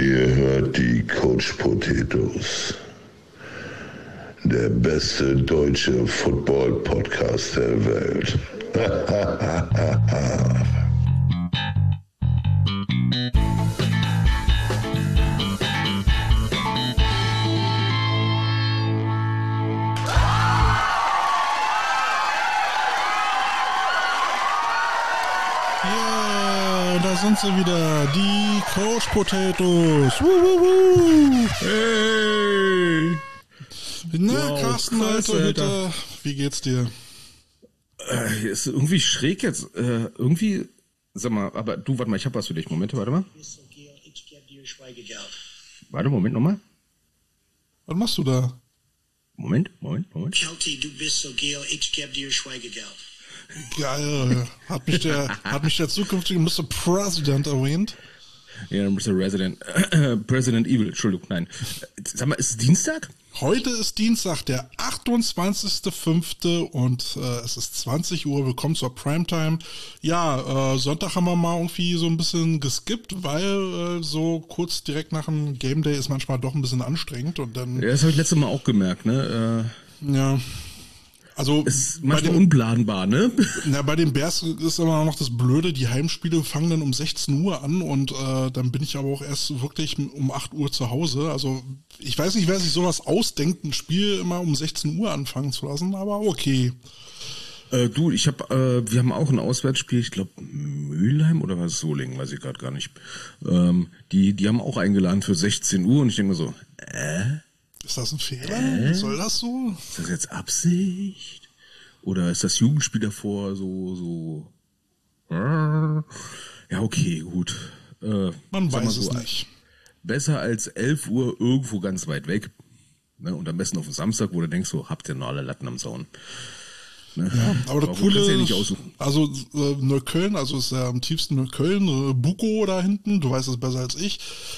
Ihr hört die Coach Potatoes. Der beste deutsche Football-Podcast der Welt. Ja, da sind sie wieder, die Coach Potatoes. Wuhu. Hey! Na, Wow, Carsten, krass, Alter, wie geht's dir? Ist irgendwie schräg jetzt. Irgendwie, sag mal, aber du, warte mal, ich hab was für dich. Moment, warte mal. Warte, Moment nochmal. Was machst du da? Moment. Kelty, du bist so geil, ich geb dir Schweigegeld. Geil, hat mich der zukünftige Mr. President erwähnt? Ja, Mr. President Evil, Entschuldigung, nein. Sag mal, ist es Dienstag? Heute ist Dienstag, der 28.05. und es ist 20 Uhr. Willkommen zur Primetime. Ja, Sonntag haben wir mal irgendwie so ein bisschen geskippt, weil so kurz direkt nach dem Game Day ist manchmal doch ein bisschen anstrengend und dann... Ja, das habe ich letztes Mal auch gemerkt, ne? Ja, also... Ist manchmal unplanbar, ne? Na, bei den Bears ist aber noch das Blöde, die Heimspiele fangen dann um 16 Uhr an und dann bin ich aber auch erst wirklich um 8 Uhr zu Hause. Also ich weiß nicht, wer sich sowas ausdenkt, ein Spiel immer um 16 Uhr anfangen zu lassen, aber okay. Du, wir haben auch ein Auswärtsspiel, ich glaube Mülheim oder was, Solingen, weiß ich gerade gar nicht. Die haben auch eingeladen für 16 Uhr und ich denke mir so, Ist das ein Fehler? Soll das so? ist das jetzt Absicht? Oder ist das Jugendspiel davor so? Ja, okay, gut. Man sag mal weiß es so, nicht. Besser als 11 Uhr irgendwo ganz weit weg. Ne? Und am besten auf den Samstag, wo du denkst, so, habt ihr noch alle Latten am Zaun. Ne? Ja, aber das du Coole kannst ja ist, nicht aussuchen. also Neukölln, also ist ja am tiefsten Neukölln, Buko da hinten, du weißt es besser als ich,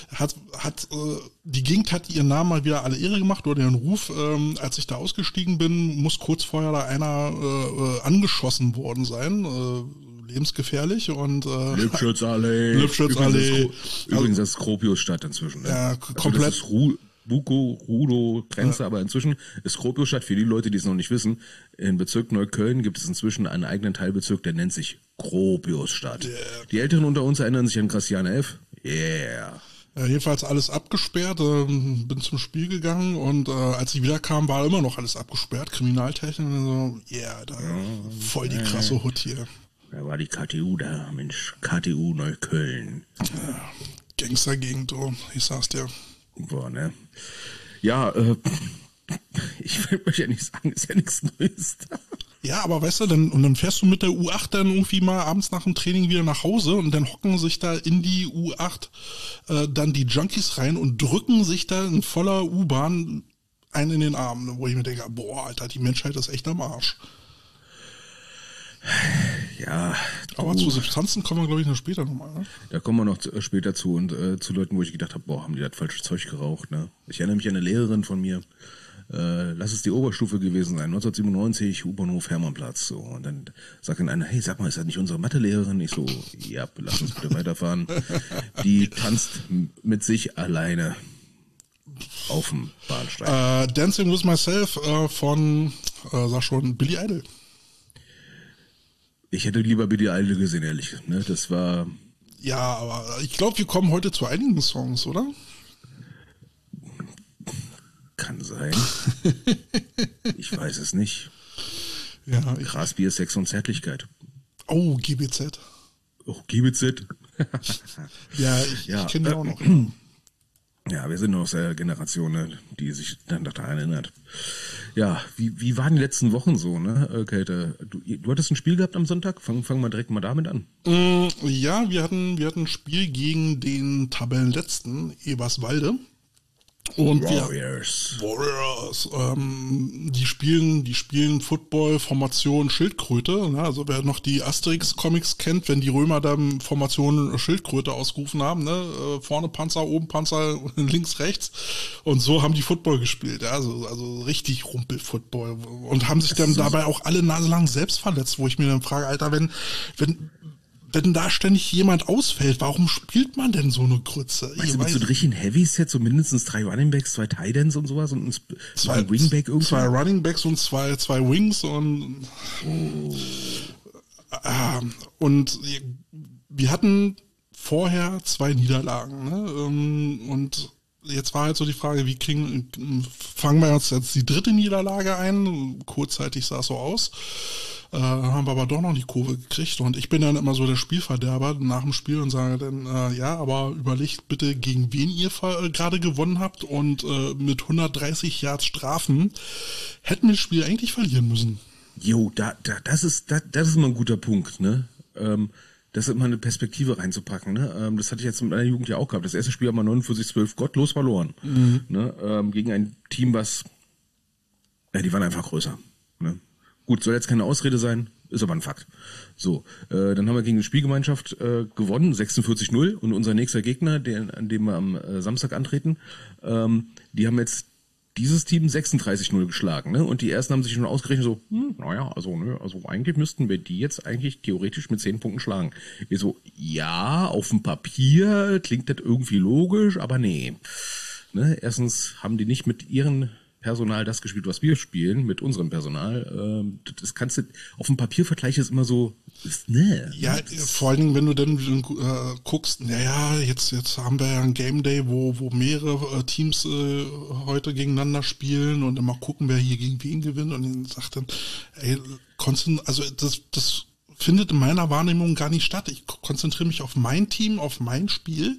die Gegend hat ihren Namen mal wieder alle Ehre gemacht oder ihren Ruf. Als ich da ausgestiegen bin, muss kurz vorher da einer angeschossen worden sein, lebensgefährlich und Lipschützallee. Lipschützallee. Übrigens, das ist Skropius-Stadt inzwischen. Ne? Ja, Also komplett. das ist Buko, Rudo, Grenze, aber inzwischen ist Skropius-Stadt, für die Leute, die es noch nicht wissen, im Bezirk Neukölln gibt es inzwischen einen eigenen Teilbezirk, der nennt sich Gropiusstadt. Yeah. Die Älteren unter uns erinnern sich an Christiane F. Yeah. Ja, jedenfalls alles abgesperrt, bin zum Spiel gegangen und als ich wiederkam, war immer noch alles abgesperrt, Kriminaltechnik und so, voll die krasse Hut hier. Da war die KTU da, Mensch, KTU Neukölln. Ja, Gangstergegend, ich sag's dir. Boah, ne? Ja, ich will euch ja nicht sagen, ist ja nichts Neues da. Ja, aber weißt du, dann fährst du mit der U8 dann irgendwie mal abends nach dem Training wieder nach Hause und dann hocken sich da in die U8 dann die Junkies rein und drücken sich da in voller U-Bahn einen in den Arm, wo ich mir denke, boah, Alter, die Menschheit ist echt am Arsch. Ja, Aber zu Substanzen kommen wir, glaube ich, noch später nochmal, ne? Da kommen wir noch später zu und zu Leuten, wo ich gedacht habe, boah, haben die das falsche Zeug geraucht, ne? Ich erinnere mich an eine Lehrerin von mir, lass es die Oberstufe gewesen sein, 1997, U-Bahnhof Hermannplatz, so. Und dann sagt dann einer, hey, sag mal, ist das nicht unsere Mathelehrerin? Ich so, ja, lass uns bitte weiterfahren. Die tanzt mit sich alleine auf dem Bahnsteig. Dancing with Myself von, sag schon, Billy Idol. Ich hätte lieber Billy Idol gesehen, ehrlich. Ne? Das war... Ja, aber ich glaube, wir kommen heute zu einigen Songs, oder? Kann sein. Ich weiß es nicht. Ja, Grasbier, Sex und Zärtlichkeit. Oh, GBZ. Oh, GBZ. Ja, ich kenne die auch noch. Ja, wir sind noch aus der Generation, ne, die sich dann daran erinnert. Ja, wie waren die letzten Wochen so, ne, Kälte? Du hattest ein Spiel gehabt am Sonntag? Fang mal direkt mal damit an. Ja, wir hatten ein Spiel gegen den Tabellenletzten, Eberswalde. Und Warriors. Die spielen Football, Formation Schildkröte. Ne? Also wer noch die Asterix-Comics kennt, wenn die Römer dann Formation Schildkröte ausgerufen haben, ne? Vorne Panzer, oben Panzer, links, rechts. Und so haben die Football gespielt. Ja? Also richtig Rumpel-Football. Und haben sich dann dabei auch alle naselang selbst verletzt, wo ich mir dann frage, Alter, wenn wenn da ständig jemand ausfällt, warum spielt man denn so eine Grütze? Weißt du, mit so richtigen Heavy-Set, so mindestens 3 Runningbacks, 2 Tight Ends und sowas und ein Wingback irgendwie? 2 Runningbacks und zwei Wings und und wir hatten vorher 2 Niederlagen, ne? Und jetzt war halt so die Frage, fangen wir uns jetzt die 3. Niederlage ein? Kurzzeitig sah es so aus. Haben wir aber doch noch die Kurve gekriegt und ich bin dann immer so der Spielverderber nach dem Spiel und sage dann, ja, aber überlegt bitte, gegen wen ihr gerade gewonnen habt und mit 130 Yards Strafen hätten wir das Spiel eigentlich verlieren müssen. Jo, das ist immer ein guter Punkt, ne? Das ist immer eine Perspektive reinzupacken, ne? Das hatte ich jetzt mit meiner Jugend ja auch gehabt. Das erste Spiel haben wir 49-12 gottlos verloren, ne? Gegen ein Team, die waren einfach größer, ne? Gut, soll jetzt keine Ausrede sein, ist aber ein Fakt. So, dann haben wir gegen die Spielgemeinschaft gewonnen, 46-0 und unser nächster Gegner, an dem wir am Samstag antreten, die haben jetzt dieses Team 36-0 geschlagen, ne? Und die ersten haben sich schon ausgerechnet so, also eigentlich müssten wir die jetzt eigentlich theoretisch mit 10 Punkten schlagen. Wir so, ja, auf dem Papier klingt das irgendwie logisch, aber nee. Ne? Erstens haben die nicht mit ihren Personal das gespielt, was wir spielen, mit unserem Personal. Das kannst du, auf dem Papiervergleich ist immer so, ne. Ja, vor allen Dingen, wenn du dann guckst, naja, jetzt haben wir ja einen Game Day, wo mehrere Teams heute gegeneinander spielen und immer gucken, wer hier gegen wen gewinnt und dann sagt dann, ey, also das findet in meiner Wahrnehmung gar nicht statt. Ich konzentriere mich auf mein Team, auf mein Spiel.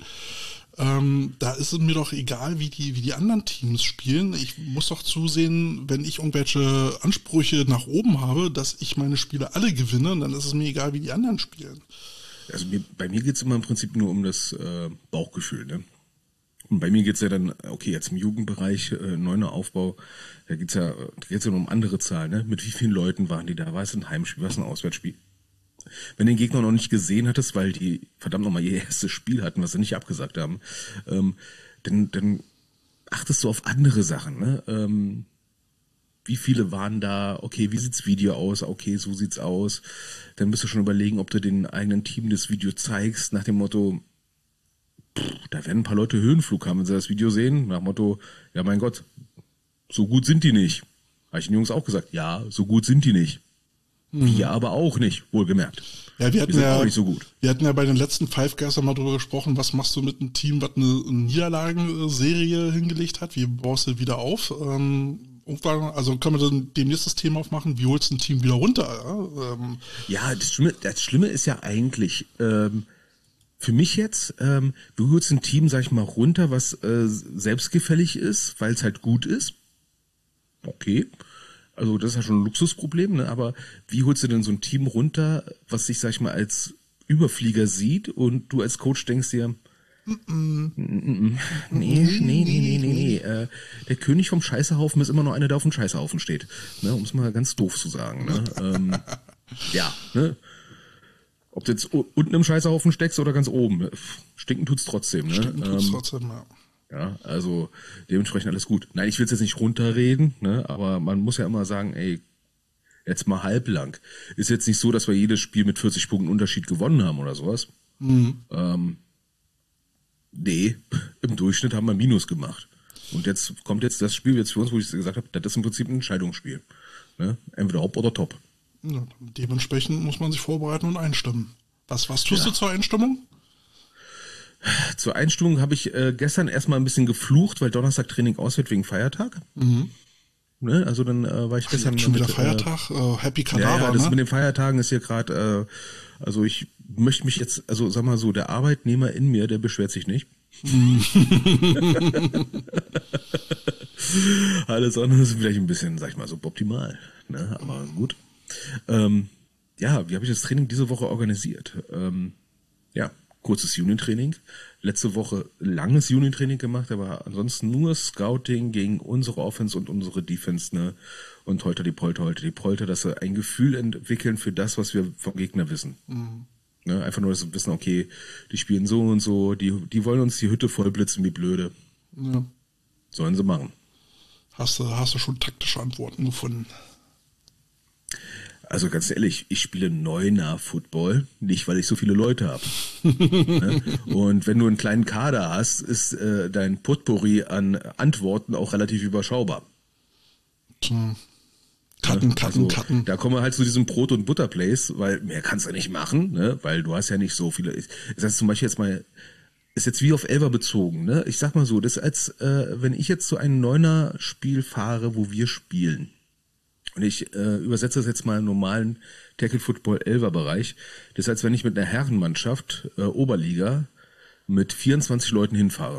Da ist es mir doch egal, wie die anderen Teams spielen. Ich muss doch zusehen, wenn ich irgendwelche Ansprüche nach oben habe, dass ich meine Spiele alle gewinne, und dann ist es mir egal, wie die anderen spielen. Also bei mir geht's immer im Prinzip nur um das Bauchgefühl, ne? Und bei mir geht's ja dann, okay, jetzt im Jugendbereich, neuner Aufbau, da geht's ja nur um andere Zahlen, ne? Mit wie vielen Leuten waren die da? War es ein Heimspiel, war es ein Auswärtsspiel? Wenn du den Gegner noch nicht gesehen hattest, weil die verdammt nochmal ihr erstes Spiel hatten, was sie nicht abgesagt haben, dann achtest du auf andere Sachen, ne? Wie viele waren da? Okay, wie sieht's Video aus? Okay, so sieht's aus. Dann musst du schon überlegen, ob du den eigenen Team das Video zeigst, nach dem Motto, da werden ein paar Leute Höhenflug haben, wenn sie das Video sehen, nach dem Motto, ja mein Gott, so gut sind die nicht. Habe ich den Jungs auch gesagt, ja, so gut sind die nicht. Wir aber auch nicht, wohlgemerkt. Ja, wir sind auch nicht so gut. Wir hatten ja bei den letzten Five Guys mal drüber gesprochen, was machst du mit einem Team, was eine Niederlagenserie hingelegt hat, wie baust du wieder auf? Also können wir dann demnächst das Thema aufmachen, wie holst du ein Team wieder runter? Ja, das Schlimme ist ja eigentlich, für mich jetzt, du holst ein Team, sag ich mal, runter, was selbstgefällig ist, weil es halt gut ist. Okay. Also das ist ja schon ein Luxusproblem, ne? Aber wie holst du denn so ein Team runter, was sich, sag ich mal, als Überflieger sieht und du als Coach denkst dir, nee. Der König vom Scheißehaufen ist immer noch einer, der auf dem Scheißehaufen steht. Ne? Um es mal ganz doof zu sagen. Ne? Ja, ne? Ob du jetzt unten im Scheißehaufen steckst oder ganz oben, stinken tut's trotzdem. Ne? Stinken tut's trotzdem, ja. Ja, also dementsprechend alles gut. Nein, ich will es jetzt nicht runterreden, ne, aber man muss ja immer sagen, ey, jetzt mal halblang. Ist jetzt nicht so, dass wir jedes Spiel mit 40 Punkten Unterschied gewonnen haben oder sowas. Nee, im Durchschnitt haben wir Minus gemacht. Und jetzt kommt das Spiel jetzt für uns, wo ich gesagt habe, das ist im Prinzip ein Entscheidungsspiel. Ne? Entweder hopp oder top. Ja, dementsprechend muss man sich vorbereiten und einstimmen. Was tust du zur Einstimmung? Zur Einstimmung habe ich gestern erstmal ein bisschen geflucht, weil Donnerstag Training ausfällt wegen Feiertag. Ne? Also dann war ich gestern schon wieder Feiertag, Happy Kadaver, ja, das ne? mit den Feiertagen ist hier gerade, also ich möchte mich jetzt, also sag mal so, der Arbeitnehmer in mir, der beschwert sich nicht. Alles andere ist vielleicht ein bisschen, sag ich mal, suboptimal, ne? Aber gut. Ja, wie habe ich das Training diese Woche organisiert? Ja, kurzes Union-Training. Letzte Woche langes Union-Training gemacht, aber ansonsten nur Scouting gegen unsere Offense und unsere Defense, ne? Und heute die Polter, dass sie ein Gefühl entwickeln für das, was wir vom Gegner wissen. Ne? Einfach nur, dass sie wissen, okay, die spielen so und so, die wollen uns die Hütte vollblitzen wie blöde. Ja. Sollen sie machen. Hast du schon taktische Antworten gefunden? Also ganz ehrlich, ich spiele Neuner-Football, nicht weil ich so viele Leute habe. Ne? Und wenn du einen kleinen Kader hast, ist dein Potpourri an Antworten auch relativ überschaubar. Cutten. Da kommen wir halt zu diesem Brot- und Butter-Plays, weil mehr kannst du nicht machen, ne? Weil du hast ja nicht so viele. Das heißt zum Beispiel jetzt mal, ist jetzt wie auf Elfer bezogen, ne? Ich sag mal so, das ist als, wenn ich jetzt zu einem Neuner-Spiel fahre, wo wir spielen, und ich übersetze das jetzt mal im normalen Tackle-Football-Elfer-Bereich. Das ist, als wenn ich mit einer Herrenmannschaft, Oberliga, mit 24 Leuten hinfahre.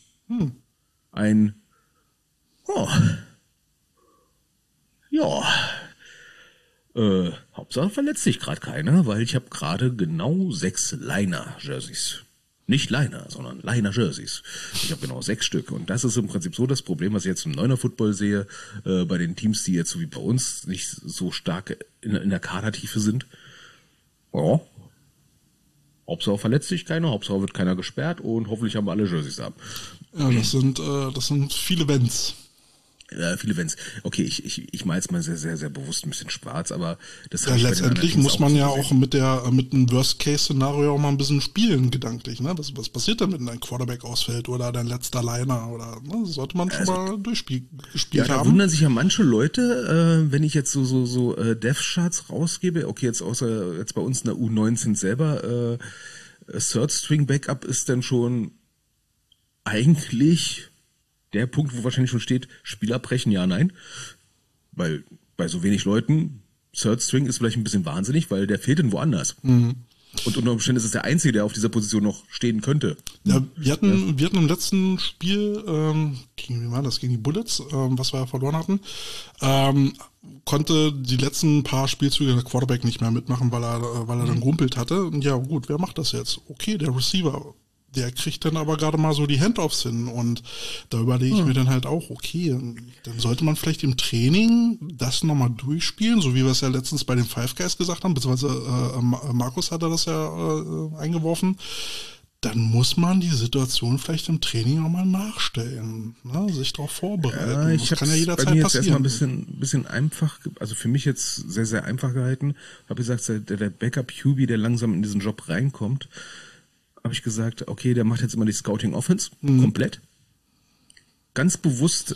Hauptsache verletzt sich gerade keiner, weil ich habe gerade genau 6 Liner-Jerseys. Nicht Liner, sondern Liner-Jerseys. Ich habe genau 6 Stück. Und das ist im Prinzip so das Problem, was ich jetzt im Neuner-Football sehe, bei den Teams, die jetzt so wie bei uns nicht so stark in der Kadertiefe sind. Ja. Hauptsache verletzt sich keiner, Hauptsache wird keiner gesperrt und hoffentlich haben wir alle Jerseys ab. Ja, das sind viele Wenns. Viele Wenns. Okay, ich mache jetzt mal sehr, sehr, sehr bewusst ein bisschen schwarz, aber das ja, letztendlich muss man ja auch mit einem Worst-Case-Szenario auch mal ein bisschen spielen, gedanklich, ne? Was passiert denn, wenn dein Quarterback ausfällt oder dein letzter Liner oder, ne? Das sollte man schon mal gespielt haben. Da wundern sich ja manche Leute, wenn ich jetzt so Dev-Charts rausgebe, okay, jetzt außer jetzt bei uns in der U19 selber, Third-String-Backup ist dann schon eigentlich der Punkt, wo wahrscheinlich schon steht, Spiel abbrechen, ja, nein. Weil bei so wenig Leuten, Third String ist vielleicht ein bisschen wahnsinnig, weil der fehlt denn woanders. Und unter Umständen ist es der Einzige, der auf dieser Position noch stehen könnte. Ja, wir hatten im letzten Spiel, wie war das, gegen die Bullets, was wir ja verloren hatten, konnte die letzten paar Spielzüge der Quarterback nicht mehr mitmachen, weil er dann gerumpelt hatte. Und ja, gut, wer macht das jetzt? Okay, der Receiver. Der kriegt dann aber gerade mal so die Handoffs hin und da überlege ich mir dann halt auch, okay, dann sollte man vielleicht im Training das nochmal durchspielen, so wie wir es ja letztens bei den Five Guys gesagt haben, beziehungsweise Markus hatte das ja eingeworfen. Dann muss man die Situation vielleicht im Training nochmal nachstellen, ne? Sich darauf vorbereiten. Ja, ich kann ja jederzeit bei mir jetzt passieren. Erstmal ein bisschen einfach, also für mich jetzt sehr, sehr einfach gehalten. Habe gesagt, der Backup-QB, der langsam in diesen Job reinkommt, habe ich gesagt, okay, der macht jetzt immer die Scouting-Offense komplett. Ganz bewusst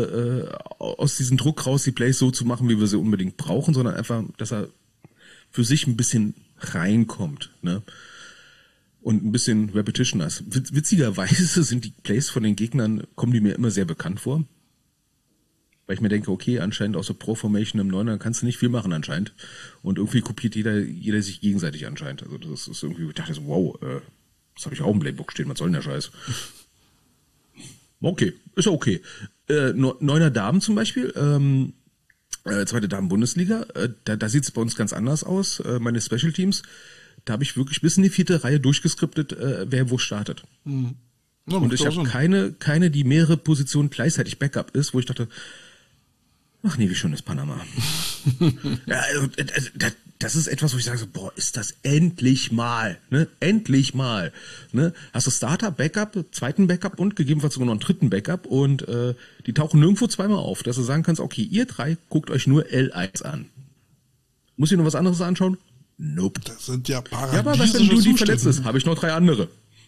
aus diesem Druck raus, die Plays so zu machen, wie wir sie unbedingt brauchen, sondern einfach, dass er für sich ein bisschen reinkommt, ne? Und ein bisschen Repetition hast. Witzigerweise sind die Plays von den Gegnern, kommen die mir immer sehr bekannt vor. Weil ich mir denke, okay, anscheinend aus der Pro-Formation im Neuner kannst du nicht viel machen anscheinend. Und irgendwie kopiert jeder sich gegenseitig anscheinend. Also das ist irgendwie, ich dachte so, wow, das habe ich auch im Playbook stehen, was soll denn der Scheiß? Okay, ist ja okay. Neuner Damen zum Beispiel, zweite Damen-Bundesliga, da sieht es bei uns ganz anders aus. Meine Special Teams, da habe ich wirklich bis in die 4. Reihe durchgeskriptet, wer wo startet. Ja, und ich habe keine, die mehrere Positionen gleichzeitig Backup ist, wo ich dachte, ach nee, wie schön ist Panama. Ja, also, das ist etwas, wo ich sage, so, boah, ist das endlich mal, ne? Endlich mal. Ne? Hast du Starter, Backup, zweiten Backup und gegebenenfalls sogar noch einen dritten Backup und die tauchen nirgendwo zweimal auf, dass du sagen kannst, okay, ihr 3 guckt euch nur L1 an. Muss ich noch was anderes anschauen? Nope. Das sind ja paradiesische aber was, wenn du die verletzt ist, habe ich noch 3 andere.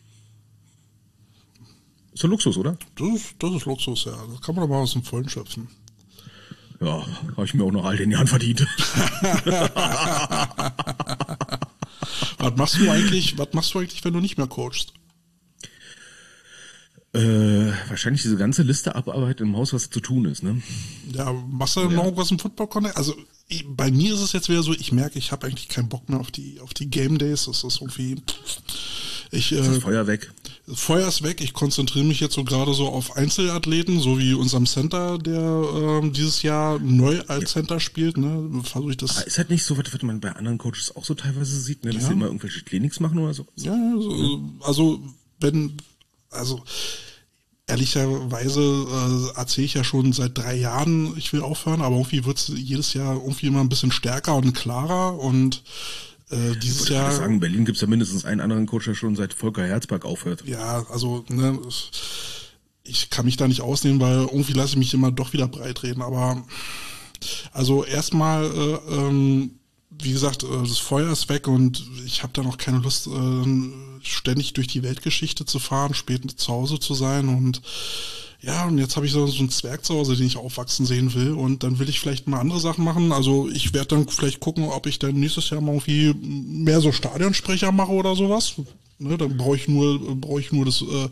Ist doch Luxus, oder? Das ist Luxus, ja. Das kann man aber aus dem Vollen schöpfen. Ja, habe ich mir auch noch all den Jahren verdient. Was machst du eigentlich, wenn du nicht mehr coachst? Wahrscheinlich diese ganze Liste abarbeiten im Haus, was zu tun ist, ne? Ja, machst du noch was im Football-Connect? Also bei mir ist es jetzt wieder so, ich merke, ich habe eigentlich keinen Bock mehr auf die Game Days. Das ist irgendwie... Ist das Feuer weg? Feuer ist weg. Ich konzentriere mich jetzt so gerade so auf Einzelathleten, so wie unserem Center, der dieses Jahr neu als Center spielt. Ne, versuche ich das. Aber ist halt nicht so, was man bei anderen Coaches auch so teilweise sieht, ne, dass sie immer irgendwelche Clinics machen oder so. Ja, also ehrlicherweise erzähle ich ja schon seit 3 Jahren, ich will aufhören, aber irgendwie wird es jedes Jahr irgendwie immer ein bisschen stärker und klarer und dieses Jahr. Ich würde sagen, in Berlin gibt es ja mindestens einen anderen Coach, der schon seit Volker Herzberg aufhört. Ja, also, ne, ich kann mich da nicht ausnehmen, weil irgendwie lasse ich mich immer doch wieder breit reden, aber also erstmal wie gesagt, das Feuer ist weg und ich habe da noch keine Lust, ständig durch die Weltgeschichte zu fahren, spät zu Hause zu sein und ja, und jetzt habe ich so einen Zwerg zu Hause, den ich aufwachsen sehen will und dann will ich vielleicht mal andere Sachen machen. Also ich werde dann vielleicht gucken, ob ich dann nächstes Jahr mal irgendwie mehr so Stadionsprecher mache oder sowas. Ne, dann brauche ich nur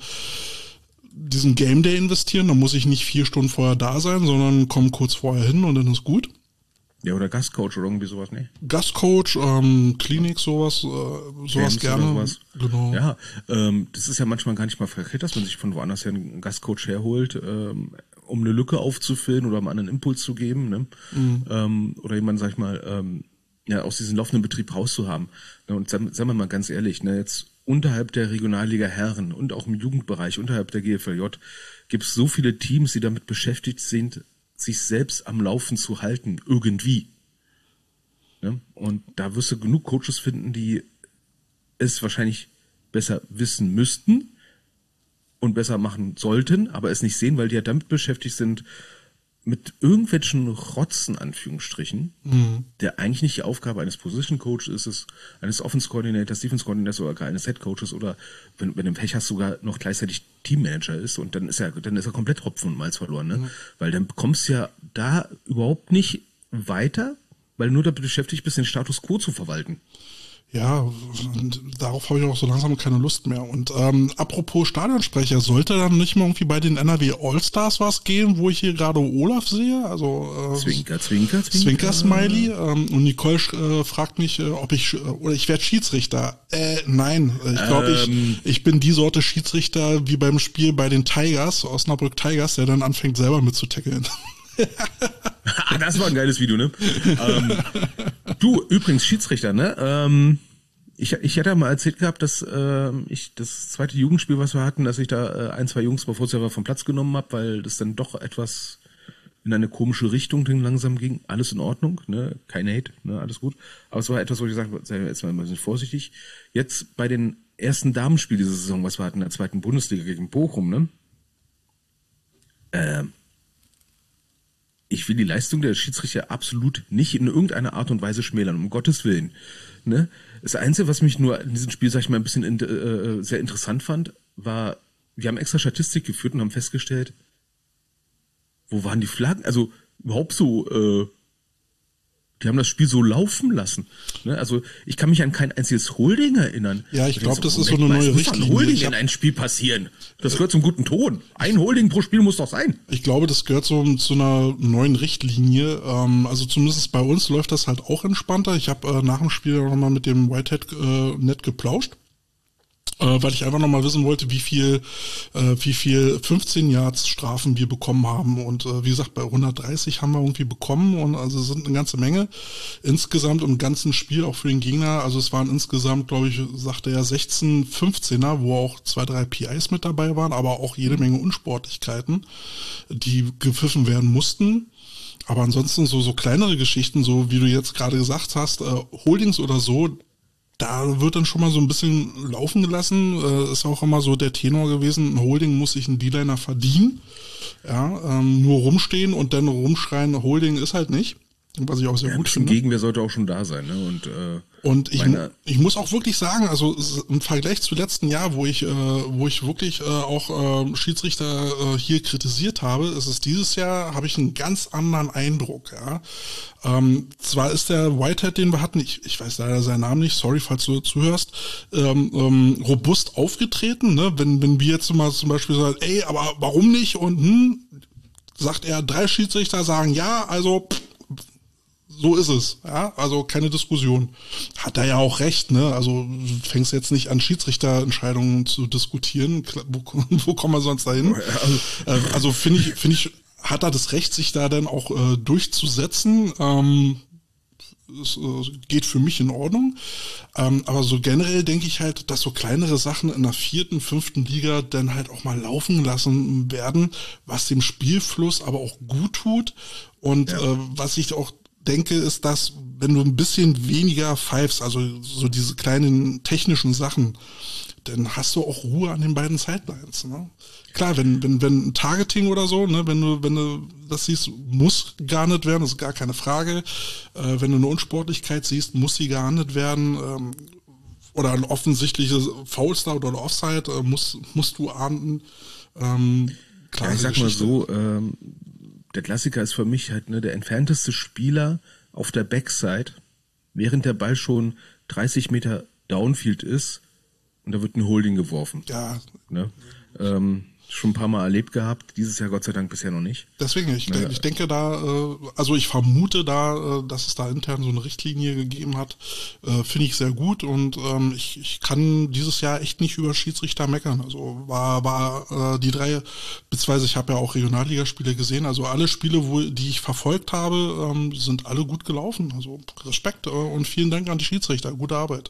diesen Game Day investieren, dann muss ich nicht 4 Stunden vorher da sein, sondern komme kurz vorher hin und dann ist gut. Ja, oder Gastcoach oder irgendwie sowas, ne? Gastcoach, Klinik, sowas gerne. Sowas. Genau. Ja, das ist ja manchmal gar nicht mal verkehrt, dass man sich von woanders her einen Gastcoach herholt, um eine Lücke aufzufüllen oder um einen Impuls zu geben, ne? Oder jemand, sag ich mal, aus diesem laufenden Betrieb rauszuhaben. Ne? Und sagen wir mal ganz ehrlich, ne, jetzt unterhalb der Regionalliga Herren und auch im Jugendbereich, unterhalb der GFLJ, gibt es so viele Teams, die damit beschäftigt sind, sich selbst am Laufen zu halten, irgendwie. Ne? Und da wirst du genug Coaches finden, die es wahrscheinlich besser wissen müssten und besser machen sollten, aber es nicht sehen, weil die ja damit beschäftigt sind, mit irgendwelchen Rotzen, Anführungsstrichen, der eigentlich nicht die Aufgabe eines Position Coaches ist, eines Offense Coordinators, Defense Coordinators oder gar eines Head Coaches oder wenn du im Pech hast, sogar noch gleichzeitig Teammanager ist und dann ist er komplett Hopfen und Malz verloren, ne? Weil dann kommst du ja da überhaupt nicht weiter, weil du nur damit beschäftigt bist, den Status Quo zu verwalten. Ja, und darauf habe ich auch so langsam keine Lust mehr. Und apropos Stadionsprecher, sollte dann nicht mal irgendwie bei den NRW All-Stars was gehen, wo ich hier gerade Olaf sehe? Also Zwinker-Smiley. Und Nicole fragt mich, ob ich werde Schiedsrichter. Nein, ich glaube, ich bin die Sorte Schiedsrichter wie beim Spiel bei den Tigers, Osnabrück Tigers, der dann anfängt selber mitzutackeln. Das war ein geiles Video, ne? Du, übrigens Schiedsrichter, ne? Ich hatte ja mal erzählt gehabt, dass ich das zweite Jugendspiel, was wir hatten, dass ich da 1, 2 Jungs, bevor es ja vom Platz genommen habe, weil das dann doch etwas in eine komische Richtung langsam ging. Alles in Ordnung, ne? Kein Hate, ne? Alles gut. Aber es war etwas, wo ich gesagt habe, sei jetzt mal ein bisschen vorsichtig. Jetzt bei den ersten Damenspielen dieser Saison, was wir hatten in der 2. Bundesliga gegen Bochum, ne? Ich will die Leistung der Schiedsrichter absolut nicht in irgendeiner Art und Weise schmälern, um Gottes Willen. Ne? Das Einzige, was mich nur in diesem Spiel, sag ich mal, ein bisschen sehr interessant fand, war, wir haben extra Statistik geführt und haben festgestellt, wo waren die Flaggen? Also überhaupt so, die haben das Spiel so laufen lassen. Ne? Also ich kann mich an kein einziges Holding erinnern. Ja, ich glaube, das ist so eine neue Richtlinie. Ein Holding in ein Spiel passieren. Das gehört zum guten Ton. Ein Holding pro Spiel muss doch sein. Ich glaube, das gehört so zu einer neuen Richtlinie. Also zumindest bei uns läuft das halt auch entspannter. Ich habe nach dem Spiel nochmal mit dem Whitehead nett geplauscht. Weil ich einfach nochmal wissen wollte, wie viel 15 Yards Strafen wir bekommen haben. Und wie gesagt, bei 130 haben wir irgendwie bekommen und also sind eine ganze Menge. Insgesamt im ganzen Spiel, auch für den Gegner, also es waren insgesamt, glaube ich, sagte er 16 15er, wo auch 2, 3 PIs mit dabei waren, aber auch jede Menge Unsportlichkeiten, die gepfiffen werden mussten. Aber ansonsten so kleinere Geschichten, so wie du jetzt gerade gesagt hast, Holdings oder so, da wird dann schon mal so ein bisschen laufen gelassen. Ist auch immer so der Tenor gewesen, ein Holding muss sich ein D-Liner verdienen. Ja, nur rumstehen und dann rumschreien, Holding ist halt nicht. Was ich auch sehr gut finde. Gegenwehr sollte auch schon da sein, ne? Und ich muss auch wirklich sagen, also im Vergleich zu letzten Jahr, wo ich wirklich auch Schiedsrichter hier kritisiert habe, ist es dieses Jahr, habe ich einen ganz anderen Eindruck. Ja. Zwar ist der Whitehead, den wir hatten, ich weiß leider seinen Namen nicht, sorry, falls du zuhörst, robust aufgetreten. Ne? Wenn wir jetzt mal zum Beispiel sagen, ey, aber warum nicht? Und sagt er, 3 Schiedsrichter sagen ja, also so ist es, ja, also keine Diskussion. Hat er ja auch recht, ne? Also fängst jetzt nicht an, Schiedsrichterentscheidungen zu diskutieren. Wo kommen wir sonst dahin? Also finde ich, hat er das Recht, sich da dann auch durchzusetzen. Es geht für mich in Ordnung. Aber so generell denke ich halt, dass so kleinere Sachen in der 4., 5. Liga dann halt auch mal laufen lassen werden, was dem Spielfluss aber auch gut tut und was ich auch denke, ist, dass wenn du ein bisschen weniger pfeifst, also so diese kleinen technischen Sachen, dann hast du auch Ruhe an den beiden Sidelines. Ne? Klar, wenn ein Targeting oder so, ne, wenn du das siehst, muss geahndet werden, das ist gar keine Frage. Wenn du eine Unsportlichkeit siehst, muss sie geahndet werden. Oder ein offensichtliches Foulstar oder Offside musst du ahnden. Klar, ja, ich sag mal so, der Klassiker ist für mich halt der entfernteste Spieler auf der Backside, während der Ball schon 30 Meter Downfield ist und da wird ein Holding geworfen. Ja. Ne? Schon ein paar Mal erlebt gehabt, dieses Jahr Gott sei Dank bisher noch nicht. Deswegen, ich denke da, also ich vermute da, dass es da intern so eine Richtlinie gegeben hat, finde ich sehr gut und ich kann dieses Jahr echt nicht über Schiedsrichter meckern. Also war die drei, beziehungsweise ich habe ja auch Regionalligaspiele gesehen, also alle Spiele, die ich verfolgt habe, sind alle gut gelaufen. Also Respekt und vielen Dank an die Schiedsrichter, gute Arbeit.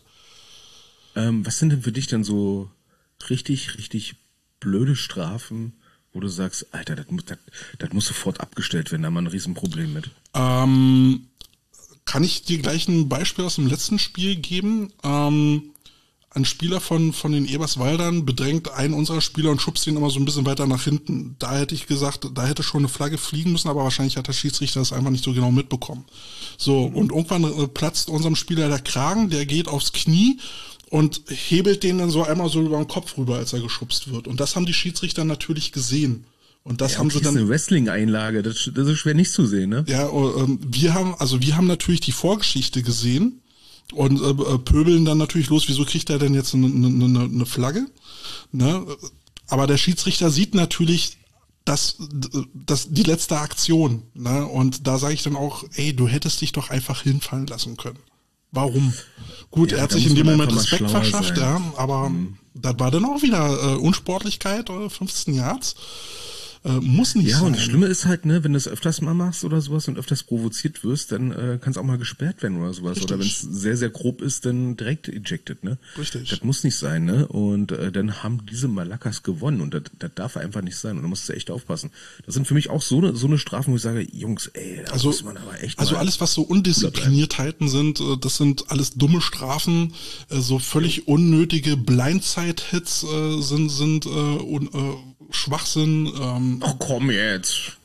Was sind denn für dich dann so richtig blöde Strafen, wo du sagst, Alter, das muss sofort abgestellt werden, da haben wir ein Riesenproblem mit? Kann ich dir gleich ein Beispiel aus dem letzten Spiel geben? Ein Spieler von den Eberswaldern bedrängt einen unserer Spieler und schubst ihn immer so ein bisschen weiter nach hinten. Da hätte ich gesagt, da hätte schon eine Flagge fliegen müssen, aber wahrscheinlich hat der Schiedsrichter das einfach nicht so genau mitbekommen. So, und irgendwann platzt unserem Spieler der Kragen, der geht aufs Knie und hebelt den dann so einmal so über den Kopf rüber, als er geschubst wird. Und das haben die Schiedsrichter natürlich gesehen. Und das haben sie dann. Das ist eine Wrestling-Einlage, das ist schwer nicht zu sehen, ne? Ja, wir haben natürlich die Vorgeschichte gesehen und pöbeln dann natürlich los, wieso kriegt er denn jetzt eine Flagge? Ne? Aber der Schiedsrichter sieht natürlich das die letzte Aktion. Ne? Und da sage ich dann auch, ey, du hättest dich doch einfach hinfallen lassen können. Warum? Gut, ja, er hat sich in dem Moment Respekt verschafft, ja, aber das war dann auch wieder Unsportlichkeit, 15 Yards. Muss nicht sein. Ja, und das Schlimme ist halt, ne, wenn du es öfters mal machst oder sowas und öfters provoziert wirst, dann kann es auch mal gesperrt werden oder sowas. Richtig. Oder wenn es sehr, sehr grob ist, dann direkt ejected, ne? Richtig. Das muss nicht sein, ne? Und dann haben diese Malakas gewonnen und das darf einfach nicht sein. Und da musst du echt aufpassen. Das sind für mich auch so eine Strafen, wo ich sage, Jungs, ey, da muss man aber echt also alles, was so Undiszipliniertheiten sind, das sind alles dumme Strafen, so völlig unnötige Blindside-Hits sind Schwachsinn. Ach komm jetzt.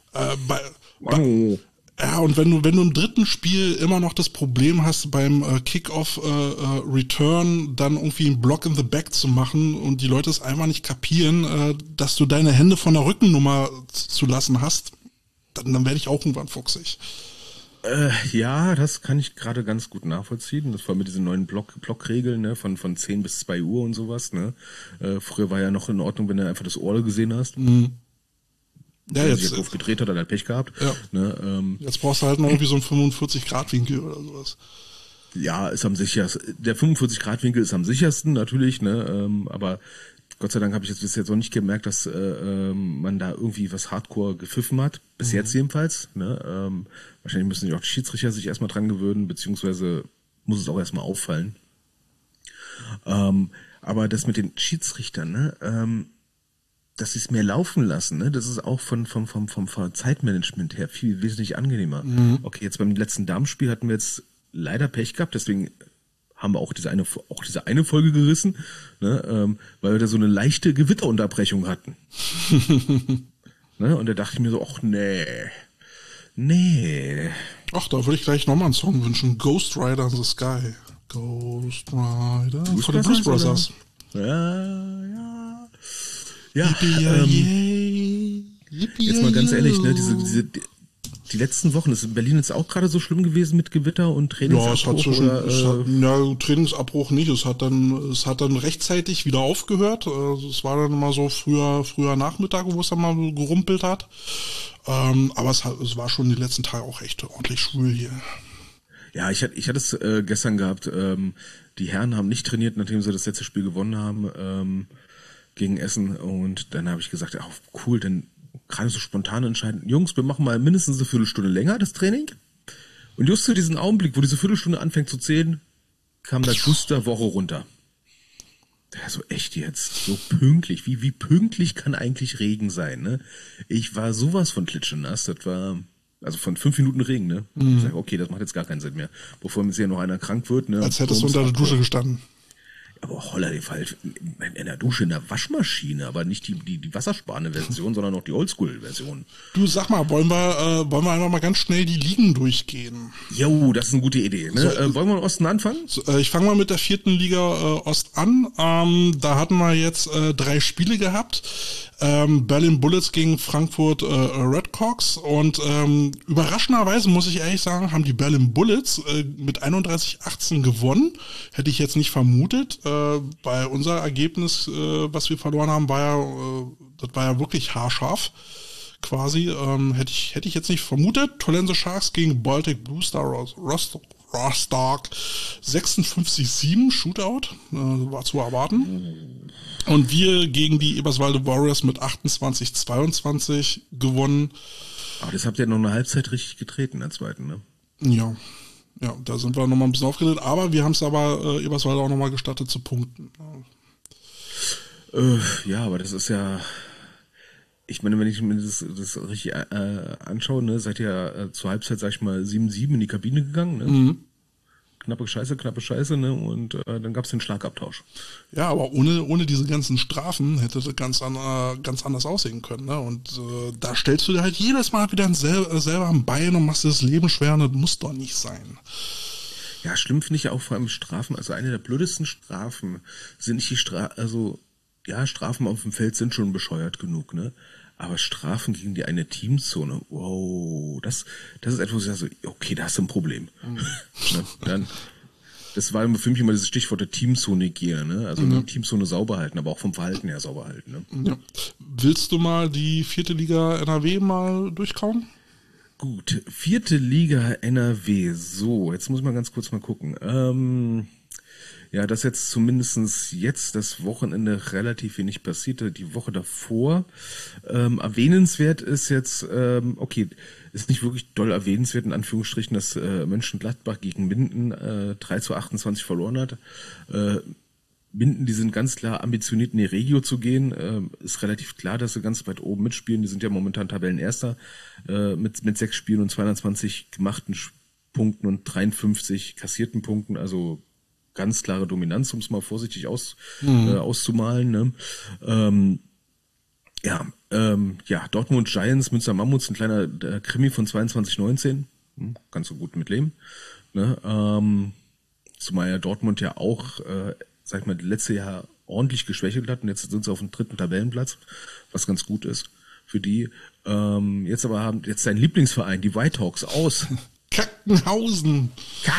Ja, und wenn du im dritten Spiel immer noch das Problem hast, beim Kick-Off-Return dann irgendwie einen Block in the Back zu machen und die Leute es einfach nicht kapieren, dass du deine Hände von der Rückennummer zu lassen hast, dann werde ich auch irgendwann fuchsig. Ja, das kann ich gerade ganz gut nachvollziehen. Das war mit diesen neuen Blockregeln, ne, von 10 bis 2 Uhr und sowas, ne. Früher war ja noch in Ordnung, wenn du einfach das Ohr gesehen hast. Mhm. Ja, wenn sich doof gedreht hat, Pech gehabt. Ja. Ne, jetzt brauchst du halt noch irgendwie so einen 45-Grad-Winkel oder sowas. Ja, ist am sichersten. Der 45-Grad-Winkel ist am sichersten, natürlich, ne, aber Gott sei Dank habe ich jetzt bis jetzt noch nicht gemerkt, dass man da irgendwie was Hardcore gepfiffen hat. Bis jetzt jedenfalls. Ne? Wahrscheinlich müssen auch die Schiedsrichter sich erstmal dran gewöhnen, beziehungsweise muss es auch erstmal auffallen. Aber das mit den Schiedsrichtern, ne, dass sie es mehr laufen lassen, ne, das ist auch vom Zeitmanagement her viel wesentlich angenehmer. Mhm. Okay, jetzt beim letzten Darmspiel hatten wir jetzt leider Pech gehabt, deswegen haben wir auch diese eine Folge gerissen, ne, weil wir da so eine leichte Gewitterunterbrechung hatten. Ne, und da dachte ich mir so, ach nee. Ach, da würde ich gleich nochmal einen Song wünschen. Ghost Rider in the Sky. Ghost Rider von den Blues Brothers. Ja. Jetzt mal ganz ehrlich, ne, die letzten Wochen, ist in Berlin jetzt auch gerade so schlimm gewesen mit Gewitter und Trainingsabbruch? Trainingsabbruch nicht. Es hat dann rechtzeitig wieder aufgehört. Es war dann immer so früher Nachmittag, wo es dann mal gerumpelt hat. Aber es war schon die letzten Tage auch echt ordentlich schwül hier. Ja, ich hatte es gestern gehabt. Die Herren haben nicht trainiert, nachdem sie das letzte Spiel gewonnen haben gegen Essen. Und dann habe ich gesagt, ja, cool, dann gerade so spontan entscheiden, Jungs, wir machen mal mindestens eine Viertelstunde länger das Training. Und just zu diesem Augenblick, wo diese Viertelstunde anfängt zu zählen, kam der Guster Woche runter. Also echt jetzt, so pünktlich. Wie pünktlich kann eigentlich Regen sein, ne? Ich war sowas von klitschenass, das war Also von 5 Minuten Regen, ne? Ich sage, okay, das macht jetzt gar keinen Sinn mehr. Bevor jetzt hier noch einer krank wird, ne? Als hättest du unter der Dusche gestanden. Aber holla die Fall, in der Dusche, in der Waschmaschine, aber nicht die wassersparende Version, sondern noch die Oldschool-Version. Du, sag mal, wollen wir einfach mal ganz schnell die Ligen durchgehen? Jo, das ist eine gute Idee. Ne? Wollen wir im Osten anfangen? So, ich fange mal mit der 4. Liga Ost an. Da hatten wir jetzt 3 Spiele gehabt. Berlin Bullets gegen Frankfurt Redhawks und überraschenderweise muss ich ehrlich sagen, haben die Berlin Bullets mit 31-18 gewonnen. Hätte ich jetzt nicht vermutet, weil unser Ergebnis, was wir verloren haben, das war ja wirklich haarscharf. Quasi, hätte ich jetzt nicht vermutet. Tolense Sharks gegen Baltic Blue Star Rostock 56-7 Shootout, war zu erwarten. Und wir gegen die Eberswalde Warriors mit 28-22 gewonnen. Aber das habt ihr noch eine Halbzeit richtig getreten, in der zweiten, ne? Ja, da sind wir nochmal ein bisschen aufgedreht. Aber wir haben es aber Eberswalde auch nochmal gestattet zu punkten. Ja, aber das ist ja... Ich meine, wenn ich mir das richtig anschaue, ne, seid ihr zur Halbzeit, sag ich mal, 7-7 in die Kabine gegangen, ne? Mhm. Knappe Scheiße, ne? Und dann gab's den Schlagabtausch. Ja, aber ohne diese ganzen Strafen hätte das ganz anders aussehen können, ne? Und da stellst du dir halt jedes Mal wieder selber am Bein und machst dir das Leben schwer, und das muss doch nicht sein. Ja, schlimm finde ich ja auch vor allem Strafen. Also eine der blödesten Strafen sind nicht die Strafen auf dem Feld sind schon bescheuert genug, ne? Aber Strafen gegen die eine Teamzone, wow, das ist etwas, wo ich sage, okay, da hast du ein Problem. Ne? Dann, das war für mich immer dieses Stichwort der Teamzone Gear, ne? Also die Teamzone sauber halten, aber auch vom Verhalten her sauber halten, ne? Ja. Willst du mal die 4. Liga NRW mal durchkauen? Gut, 4. Liga NRW, so, jetzt muss ich mal ganz kurz mal gucken. Ja, dass jetzt zumindestens jetzt das Wochenende relativ wenig passierte, die Woche davor. Erwähnenswert ist jetzt, okay, ist nicht wirklich doll erwähnenswert, in Anführungsstrichen, dass Mönchengladbach gegen Minden 3-28 verloren hat. Minden, die sind ganz klar ambitioniert, in die Regio zu gehen. Ist relativ klar, dass sie ganz weit oben mitspielen. Die sind ja momentan Tabellenerster mit 6 Spielen und 220 gemachten Punkten und 53 kassierten Punkten, also ganz klare Dominanz, um es mal vorsichtig auszumalen. Ne? Dortmund Giants, Münster Mammuts, ein kleiner Krimi von 22-19. Ganz so gut mitleben. Ne? Zumal ja Dortmund ja auch, sag ich mal, letztes Jahr ordentlich geschwächelt hat und jetzt sind sie auf dem 3. Tabellenplatz, was ganz gut ist für die. Jetzt haben dein Lieblingsverein, die Whitehawks, aus. Kartenhausen.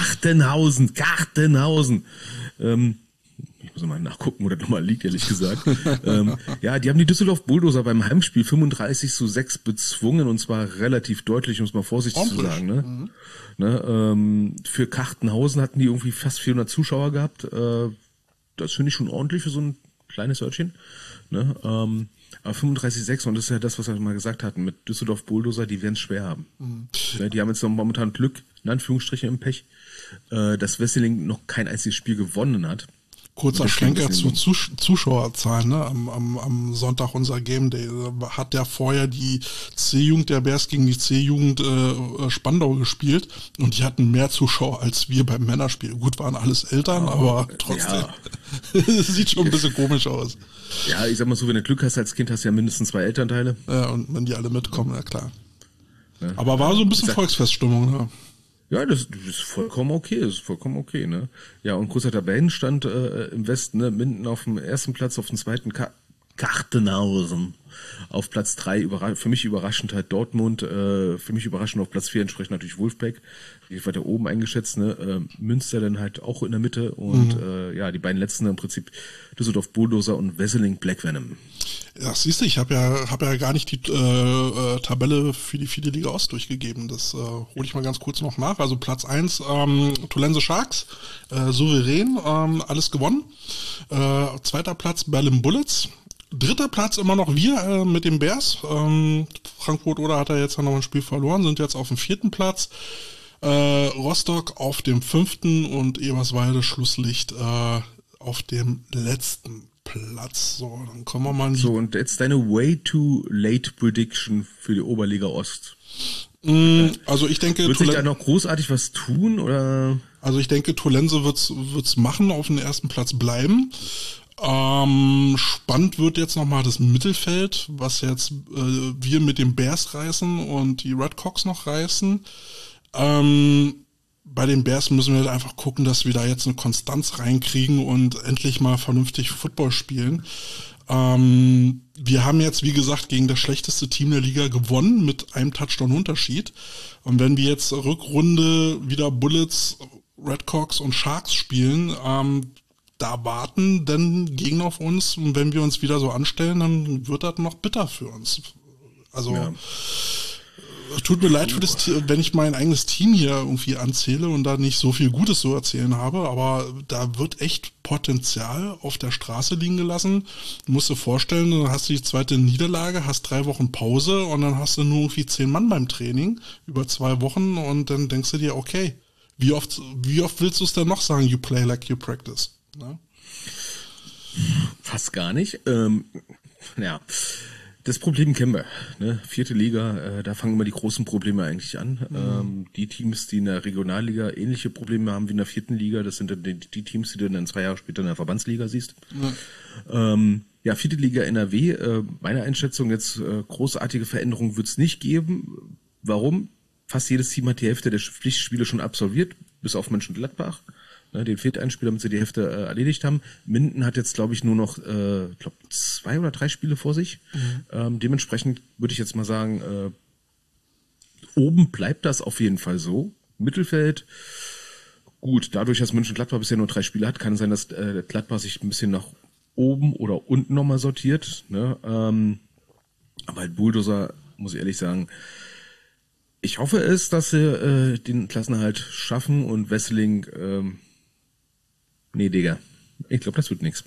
Ich muss mal nachgucken, wo das nochmal liegt, ehrlich gesagt. Die haben die Düsseldorf Bulldozer beim Heimspiel 35-6 bezwungen, und zwar relativ deutlich, um es mal vorsichtig zu sagen. Ne? Für Kartenhausen hatten die irgendwie fast 400 Zuschauer gehabt. Das finde ich schon ordentlich für so ein kleines Örtchen. Ne? Aber 35-6, und das ist ja das, was wir mal gesagt hatten, mit Düsseldorf Bulldozer, die werden es schwer haben. Ja, die haben jetzt noch momentan Glück, in Anführungsstrichen im Pech, dass Wesseling noch kein einziges Spiel gewonnen hat. Kurzer Schlenker zu Zuschauerzahlen, ne? Am Sonntag unser Game Day hat ja vorher die C-Jugend der Bears gegen die C-Jugend Spandau gespielt, und die hatten mehr Zuschauer als wir beim Männerspiel. Gut, waren alles Eltern, aber trotzdem. Es sieht schon ein bisschen komisch aus. Ja, ich sag mal so, wenn du Glück hast als Kind, hast du ja mindestens 2 Elternteile. Ja, und wenn die alle mitkommen, ja klar. Ja, aber war so ein bisschen Volksfeststimmung, ne? Ja, das ist vollkommen okay, ne? Ja, und großer Tabellenstand im Westen, ne? Minden auf dem 1. Platz, auf dem 2. Kartenhausen. Auf Platz 3, für mich überraschend halt Dortmund, für mich überraschend auf Platz 4 entsprechend natürlich Wolfpack, weiter oben eingeschätzt, ne? Münster dann halt auch in der Mitte und die beiden letzten im Prinzip Düsseldorf Bulldozer und Wesseling Black Venom. Ja, siehst du, ich hab ja gar nicht die Tabelle für die 4. Liga Ost durchgegeben. Das hole ich mal ganz kurz noch nach. Also Platz 1, Tolense Sharks, souverän, alles gewonnen. 2. Platz Berlin Bullets. 3. Platz immer noch wir mit den Bears. Frankfurt oder hat er jetzt noch ein Spiel verloren, sind jetzt auf dem 4. Platz. Rostock auf dem 5. und Eberswalde Schlusslicht auf dem letzten Platz. So, dann kommen wir mal in die... So, und jetzt deine way too late Prediction für die Oberliga Ost. Also ich denke, wird sich da noch großartig was tun, oder? Also ich denke, Tolense wird's machen, auf den ersten Platz bleiben. Spannend wird jetzt nochmal das Mittelfeld, was jetzt wir mit den Bears reißen und die Redcocks noch reißen. Bei den Bears müssen wir halt einfach gucken, dass wir da jetzt eine Konstanz reinkriegen und endlich mal vernünftig Football spielen. Wir haben jetzt, wie gesagt, gegen das schlechteste Team der Liga gewonnen mit einem Touchdown-Unterschied. Und wenn wir jetzt Rückrunde wieder Bullets, Redcocks und Sharks spielen, da warten dann Gegner auf uns. Und wenn wir uns wieder so anstellen, dann wird das noch bitter für uns. Also tut mir leid für das, wenn ich mein eigenes Team hier irgendwie anzähle und da nicht so viel Gutes zu erzählen habe, aber da wird echt Potenzial auf der Straße liegen gelassen. Du musst dir vorstellen, du hast die zweite Niederlage, hast 3 Wochen Pause und dann hast du nur irgendwie 10 Mann beim Training über 2 Wochen und dann denkst du dir, okay, wie oft willst du es denn noch sagen, you play like you practice? Ne? Fast gar nicht. Ja. Das Problem kennen wir, ne? 4. Liga, da fangen immer die großen Probleme eigentlich an. Die Teams, die in der Regionalliga ähnliche Probleme haben wie in der 4. Liga, das sind dann die Teams, die du dann 2 Jahre später in der Verbandsliga siehst. Ja, 4. Liga NRW, meine Einschätzung jetzt, großartige Veränderungen wird es nicht geben. Warum? Fast jedes Team hat die Hälfte der Pflichtspiele schon absolviert, bis auf Mönchengladbach. Den fehlt ein Spiel, damit sie die Hälfte erledigt haben. Minden hat jetzt, glaube ich, nur noch 2 oder 3 Spiele vor sich. Dementsprechend würde ich jetzt mal sagen, oben bleibt das auf jeden Fall so. Mittelfeld, gut, dadurch, dass Mönchengladbach bisher nur 3 Spiele hat, kann es sein, dass Gladbach sich ein bisschen nach oben oder unten nochmal sortiert. Ne? Aber halt Bulldozer, muss ich ehrlich sagen, ich hoffe es, dass sie den Klassenerhalt schaffen und Wesseling, nee, Digga, ich glaube, das wird nichts.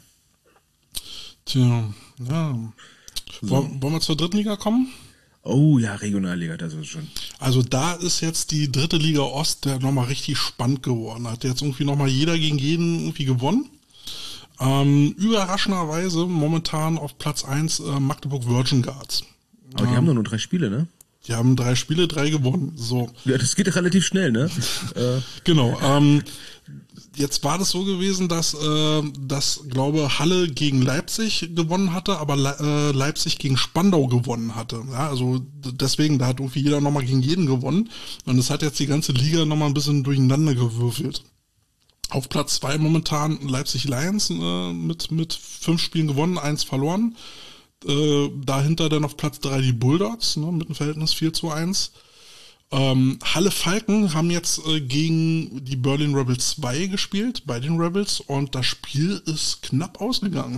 Tja, ja. Wollen wir zur 3. Liga kommen? Oh ja, Regionalliga, das ist schon. Also da ist jetzt die 3. Liga Ost, der nochmal richtig spannend geworden. Hat jetzt irgendwie nochmal jeder gegen jeden irgendwie gewonnen. Überraschenderweise momentan auf Platz 1 Magdeburg Virgin Guards. Aber die haben doch nur 3 Spiele, ne? Die haben 3 Spiele, 3 gewonnen. So. Ja, das geht relativ schnell, ne? Genau. Jetzt war das so gewesen, dass glaube Halle gegen Leipzig gewonnen hatte, aber Leipzig gegen Spandau gewonnen hatte. Ja, also deswegen, da hat irgendwie jeder nochmal gegen jeden gewonnen. Und das hat jetzt die ganze Liga nochmal ein bisschen durcheinander gewürfelt. Auf Platz 2 momentan Leipzig Lions mit 5 Spielen gewonnen, 1 verloren. Dahinter dann auf Platz 3 die Bulldogs, ne, mit einem Verhältnis 4:1. Halle Falken haben jetzt gegen die Berlin Rebels 2 gespielt, bei den Rebels, und das Spiel ist knapp ausgegangen,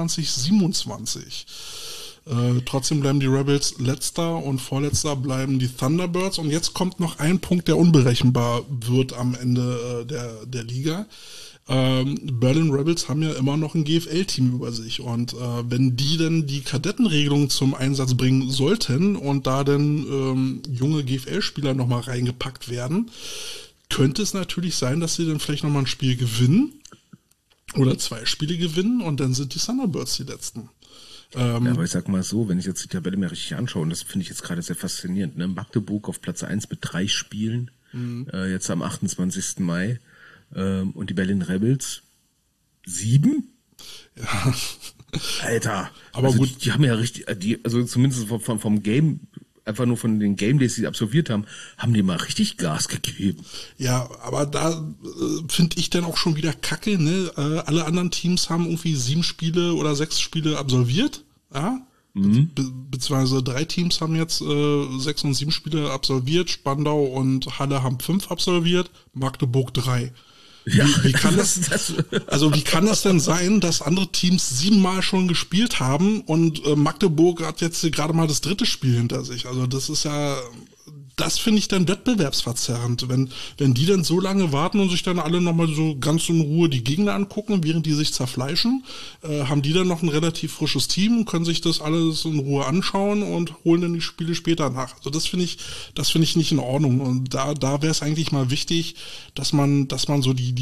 24-27. Trotzdem bleiben die Rebels letzter und vorletzter bleiben die Thunderbirds, und jetzt kommt noch ein Punkt, der unberechenbar wird am Ende der Liga. Berlin Rebels haben ja immer noch ein GFL-Team über sich, und wenn die denn die Kadettenregelung zum Einsatz bringen sollten und da dann junge GFL-Spieler nochmal reingepackt werden, könnte es natürlich sein, dass sie dann vielleicht nochmal ein Spiel gewinnen oder 2 Spiele gewinnen, und dann sind die Thunderbirds die letzten. Ja, aber ich sag mal so, wenn ich jetzt die Tabelle mir richtig anschaue, und das finde ich jetzt gerade sehr faszinierend, ne? Magdeburg auf Platz 1 mit 3 Spielen, jetzt am 28. Mai. Und die Berlin Rebels 7? Ja. Alter. Aber also gut. Die haben ja richtig, also zumindest vom Game, einfach nur von den Game Days, die sie absolviert haben die mal richtig Gas gegeben. Ja, aber da finde ich dann auch schon wieder Kacke, ne? Alle anderen Teams haben irgendwie 7 Spiele oder 6 Spiele absolviert, ja? Beziehungsweise 3 Teams haben jetzt 6 und 7 Spiele absolviert, Spandau und Halle haben 5 absolviert, Magdeburg 3. Ja, wie kann wie kann das denn sein, dass andere Teams 7 Mal schon gespielt haben und Magdeburg hat jetzt gerade mal das 3. Spiel hinter sich? Also das ist ja, das finde ich dann wettbewerbsverzerrend, wenn die dann so lange warten und sich dann alle nochmal so ganz in Ruhe die Gegner angucken, während die sich zerfleischen, haben die dann noch ein relativ frisches Team, können sich das alles in Ruhe anschauen und holen dann die Spiele später nach. Also das finde ich nicht in Ordnung, und da wäre es eigentlich mal wichtig, dass man so die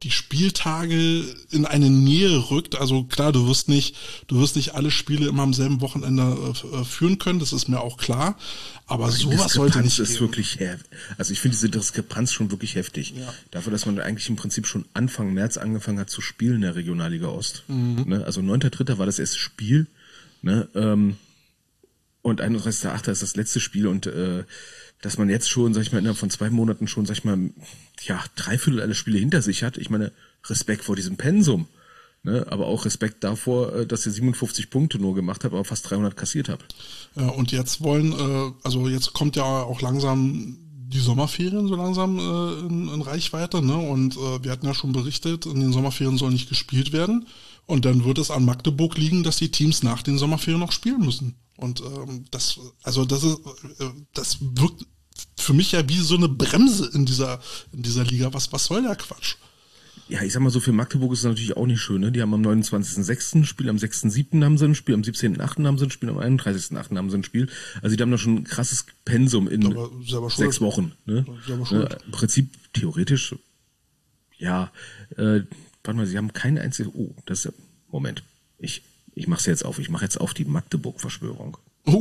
die Spieltage in eine Nähe rückt. Also klar, du wirst nicht alle Spiele immer am selben Wochenende führen können, das ist mir auch klar. Aber sowas sollte nicht ist geben. wirklich also ich finde diese Diskrepanz schon wirklich heftig. Ja. Dafür, dass man eigentlich im Prinzip schon Anfang März angefangen hat zu spielen in der Regionalliga Ost. Ne? Also 9.3. war das erste Spiel. Ne? Und 31.8. ist das letzte Spiel und dass man jetzt schon, sag ich mal, innerhalb von 2 Monaten schon, sag ich mal, ja, 3/4 aller Spiele hinter sich hat. Ich meine, Respekt vor diesem Pensum, ne? Aber auch Respekt davor, dass ihr 57 Punkte nur gemacht habt, aber fast 300 kassiert habt. Ja, und jetzt jetzt kommt ja auch langsam die Sommerferien so langsam in Reichweite, ne? Und wir hatten ja schon berichtet, in den Sommerferien soll nicht gespielt werden. Und dann wird es an Magdeburg liegen, dass die Teams nach den Sommerferien noch spielen müssen. Und das wirkt für mich ja wie so eine Bremse in dieser Liga. Was soll der Quatsch? Ja, ich sag mal so, für Magdeburg ist es natürlich auch nicht schön, ne? Die haben am 29.06. ein Spiel, am 6.07. haben sie ein Spiel, am 17.08. haben sie ein Spiel, am 31.08. haben sie ein Spiel. Also die haben da schon ein krasses Pensum in 6 Wochen. Ne? Im Prinzip theoretisch, ja, warte mal, sie haben keine einzige, Moment, ich mach's jetzt auf, ich mache jetzt auf die Magdeburg-Verschwörung.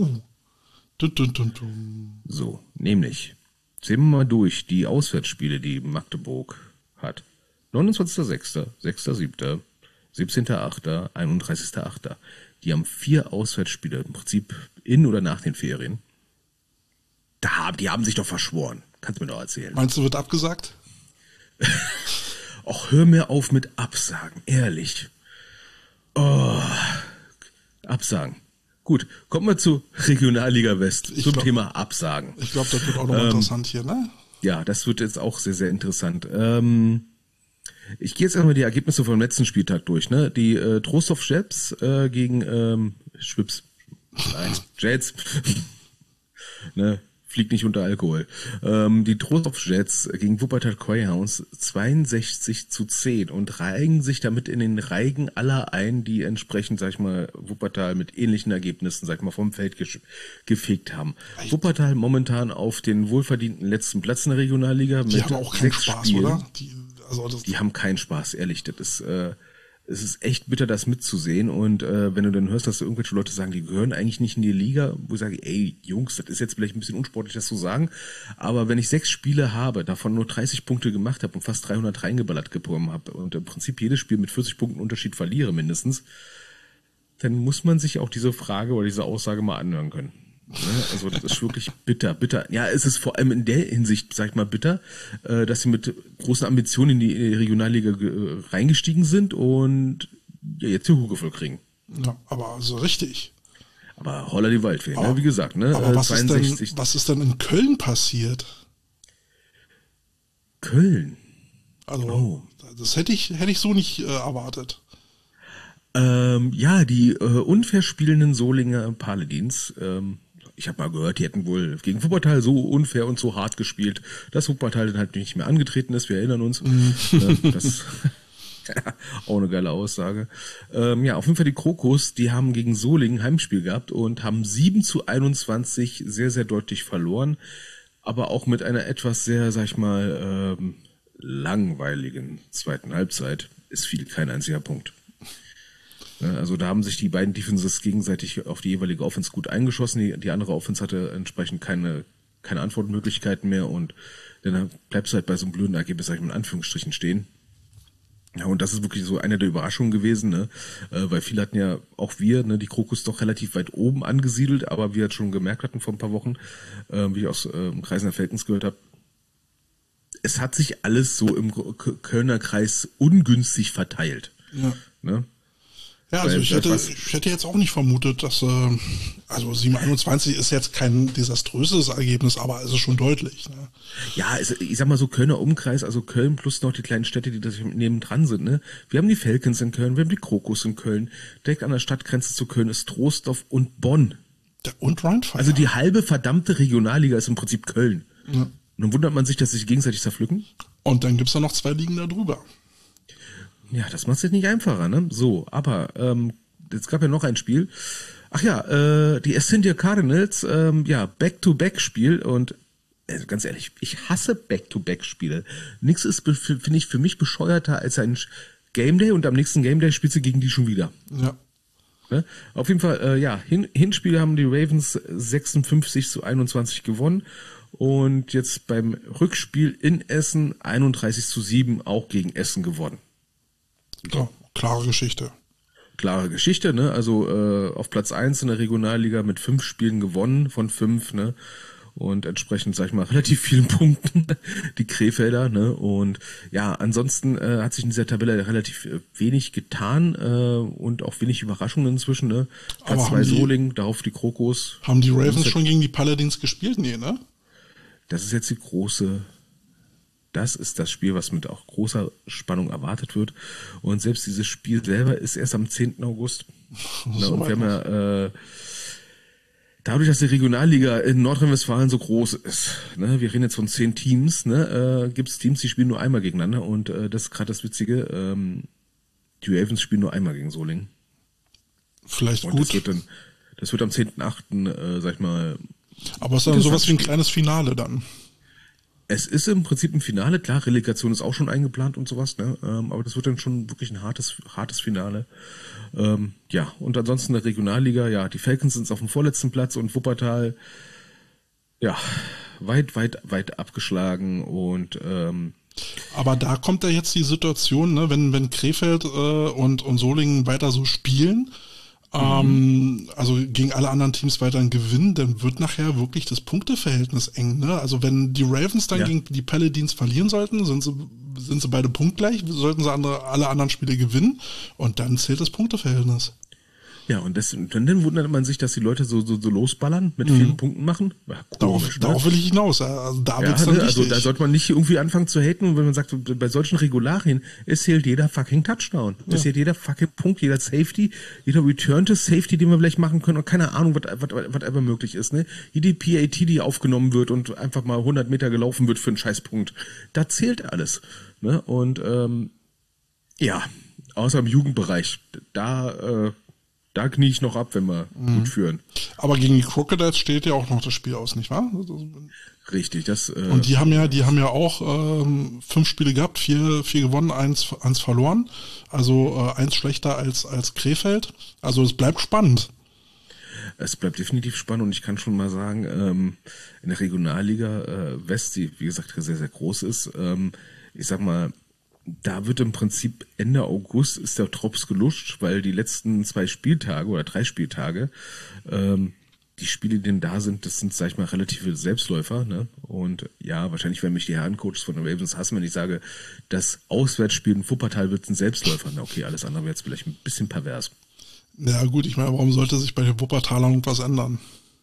So, nämlich, sehen wir mal durch die Auswärtsspiele, die Magdeburg hat. 29.06., 6.07., 17.08., 31.08. Die haben 4 Auswärtsspiele, im Prinzip in oder nach den Ferien. Die haben sich doch verschworen. Kannst du mir doch erzählen. Meinst du, wird abgesagt? Och, hör mir auf mit Absagen, ehrlich. Oh, Absagen. Gut, kommen wir zu Regionalliga West, Thema Absagen. Ich glaube, das wird auch noch interessant hier, ne? Ja, das wird jetzt auch sehr, sehr interessant. Ich gehe jetzt einmal die Ergebnisse vom letzten Spieltag durch. Ne? Die Trostorf Jets gegen Jets. Ne? Fliegt nicht unter Alkohol. Die Trostorf Jets gegen Wuppertal Greyhounds 62-10 und reigen sich damit in den Reigen aller ein, die entsprechend, sag ich mal, Wuppertal mit ähnlichen Ergebnissen, sag ich mal, vom Feld gefegt haben. Echt? Wuppertal momentan auf den wohlverdienten letzten Platz in der Regionalliga. Die haben auch keinen Spaß, Spielen. Oder? Die haben keinen Spaß, ehrlich. Das ist, es ist echt bitter, das mitzusehen. Und wenn du dann hörst, dass irgendwelche Leute sagen, die gehören eigentlich nicht in die Liga, wo ich sage, ey, Jungs, das ist jetzt vielleicht ein bisschen unsportlich, das zu sagen. Aber wenn ich 6 Spiele habe, davon nur 30 Punkte gemacht habe und fast 300 reingeballert bekommen habe und im Prinzip jedes Spiel mit 40 Punkten Unterschied verliere mindestens, dann muss man sich auch diese Frage oder diese Aussage mal anhören können. Also das ist wirklich bitter. Ja, es ist vor allem in der Hinsicht, sag ich mal, bitter, dass sie mit großen Ambitionen in die Regionalliga reingestiegen sind und ja, jetzt die Huge voll kriegen. Ja, aber so richtig. Aber holla die Waldfee, ne? Wie gesagt, ne? Aber was ist denn in Köln passiert? Köln? Also, das hätte ich so nicht erwartet. Ja, die unfair spielenden Solinger Paladins, ich habe mal gehört, die hätten wohl gegen Wuppertal so unfair und so hart gespielt, dass Wuppertal dann halt nicht mehr angetreten ist. Wir erinnern uns. Das auch eine geile Aussage. Ja, auf jeden Fall die Krokus, die haben gegen Solingen ein Heimspiel gehabt und haben 7-21 sehr, sehr deutlich verloren. Aber auch mit einer etwas sehr, sag ich mal, langweiligen zweiten Halbzeit. Es fiel kein einziger Punkt. Also da haben sich die beiden Defenses gegenseitig auf die jeweilige Offense gut eingeschossen. Die andere Offense hatte entsprechend keine Antwortmöglichkeiten mehr und dann bleibst du halt bei so einem blöden Ergebnis, sag ich mal, in Anführungsstrichen stehen. Ja, und das ist wirklich so eine der Überraschungen gewesen, ne? Weil viele hatten ja, auch wir, ne, die Krokus doch relativ weit oben angesiedelt, aber wir halt schon gemerkt hatten vor ein paar Wochen, wie ich aus Kreisen der Falcons gehört habe, es hat sich alles so im Kölner Kreis ungünstig verteilt. Ja. Ne? Ja, also ich hätte jetzt auch nicht vermutet, dass, also 7-21 ist jetzt kein desaströses Ergebnis, aber es ist schon deutlich. Ne? Ja, ich sag mal so Kölner Umkreis, also Köln plus noch die kleinen Städte, die da nebendran sind. Ne? Wir haben die Falcons in Köln, wir haben die Krokus in Köln. Direkt an der Stadtgrenze zu Köln ist Troisdorf und Bonn. Und Rheinfeier. Also die halbe verdammte Regionalliga ist im Prinzip Köln. Ja. Und dann wundert man sich, dass sie sich gegenseitig zerpflücken. Und dann gibt's da noch 2 Ligen da drüber. Ja, das macht es jetzt nicht einfacher, ne? So, aber es gab ja noch ein Spiel. Ach ja, die Escindia Cardinals, Back-to-Back-Spiel und also ganz ehrlich, ich hasse Back-to-Back-Spiele. Nichts ist, finde ich, für mich bescheuerter als ein Game Day und am nächsten Game Day spielst du gegen die schon wieder. Ja. Ne? Auf jeden Fall, Hinspiel haben die Ravens 56-21 gewonnen und jetzt beim Rückspiel in Essen 31-7 auch gegen Essen gewonnen. Ja, klare Geschichte. Klare Geschichte, ne? Also auf Platz 1 in der Regionalliga mit 5 Spielen gewonnen von 5, ne? Und entsprechend, sag ich mal, relativ vielen Punkten, die Krefelder, ne? Und ja, ansonsten hat sich in dieser Tabelle relativ wenig getan und auch wenig Überraschungen inzwischen, ne? Platz 2 Solingen, darauf die Krokos. Haben die Ravens schon gegen die Paladins gespielt? Nee, ne? Das ist jetzt das ist das Spiel, was mit auch großer Spannung erwartet wird. Und selbst dieses Spiel selber ist erst am 10. August. So und wir haben ja, dadurch, dass die Regionalliga in Nordrhein-Westfalen so groß ist, ne, wir reden jetzt von 10 Teams, ne, gibt es Teams, die spielen nur einmal gegeneinander und das ist gerade das Witzige, die Ravens spielen nur einmal gegen Solingen. Vielleicht und gut. Das wird am 10.8., sag ich mal. Aber es ist dann sowas wie ein kleines Finale dann. Es ist im Prinzip ein Finale, klar, Relegation ist auch schon eingeplant und sowas, ne? Aber das wird dann schon wirklich ein hartes Finale. Ja, und ansonsten in der Regionalliga, ja, die Falcons sind auf dem vorletzten Platz und Wuppertal, ja, weit abgeschlagen und aber da kommt ja jetzt die Situation, ne, wenn Krefeld und Solingen weiter so spielen, also gegen alle anderen Teams weiterhin gewinnen, dann wird nachher wirklich das Punkteverhältnis eng, ne? Also wenn die Ravens dann gegen die Paladins verlieren sollten, sind sie beide punktgleich, sollten sie alle anderen Spiele gewinnen und dann zählt das Punkteverhältnis. Ja, und dann wundert man sich, dass die Leute so losballern, mit vielen Punkten machen. Ja, komisch, darauf will ich hinaus. Also da wird's dann also wichtig. da sollte man nicht irgendwie anfangen zu haten, wenn man sagt, bei solchen Regularien, es zählt jeder fucking Touchdown. Es zählt jeder fucking Punkt, jeder Safety, jeder Return to Safety, den wir vielleicht machen können und keine Ahnung, was aber möglich ist. Ne? Jede PAT, die aufgenommen wird und einfach mal 100 Meter gelaufen wird für einen Scheißpunkt, da zählt alles. Ne? Und ja, außer im Jugendbereich, da knie ich noch ab, wenn wir gut führen. Aber gegen die Crocodiles steht ja auch noch das Spiel aus, nicht wahr? Richtig, das. Und die haben ja auch 5 Spiele gehabt, 4 gewonnen, 1 verloren. Also 1 schlechter als Krefeld. Also es bleibt spannend. Es bleibt definitiv spannend und ich kann schon mal sagen, in der Regionalliga West, die wie gesagt sehr, sehr groß ist, ich sag mal, da wird im Prinzip Ende August ist der Drops gelutscht, weil die letzten 2 Spieltage oder 3 Spieltage, die Spiele, die denn da sind, das sind, sag ich mal, relative Selbstläufer, ne? Und ja, wahrscheinlich werden mich die Herrencoaches von den Ravens hassen, wenn ich sage, das Auswärtsspiel in Wuppertal wird ein Selbstläufer. Na okay, alles andere wäre jetzt vielleicht ein bisschen pervers. Ja gut, ich meine, warum sollte sich bei den Wuppertalern irgendwas ändern?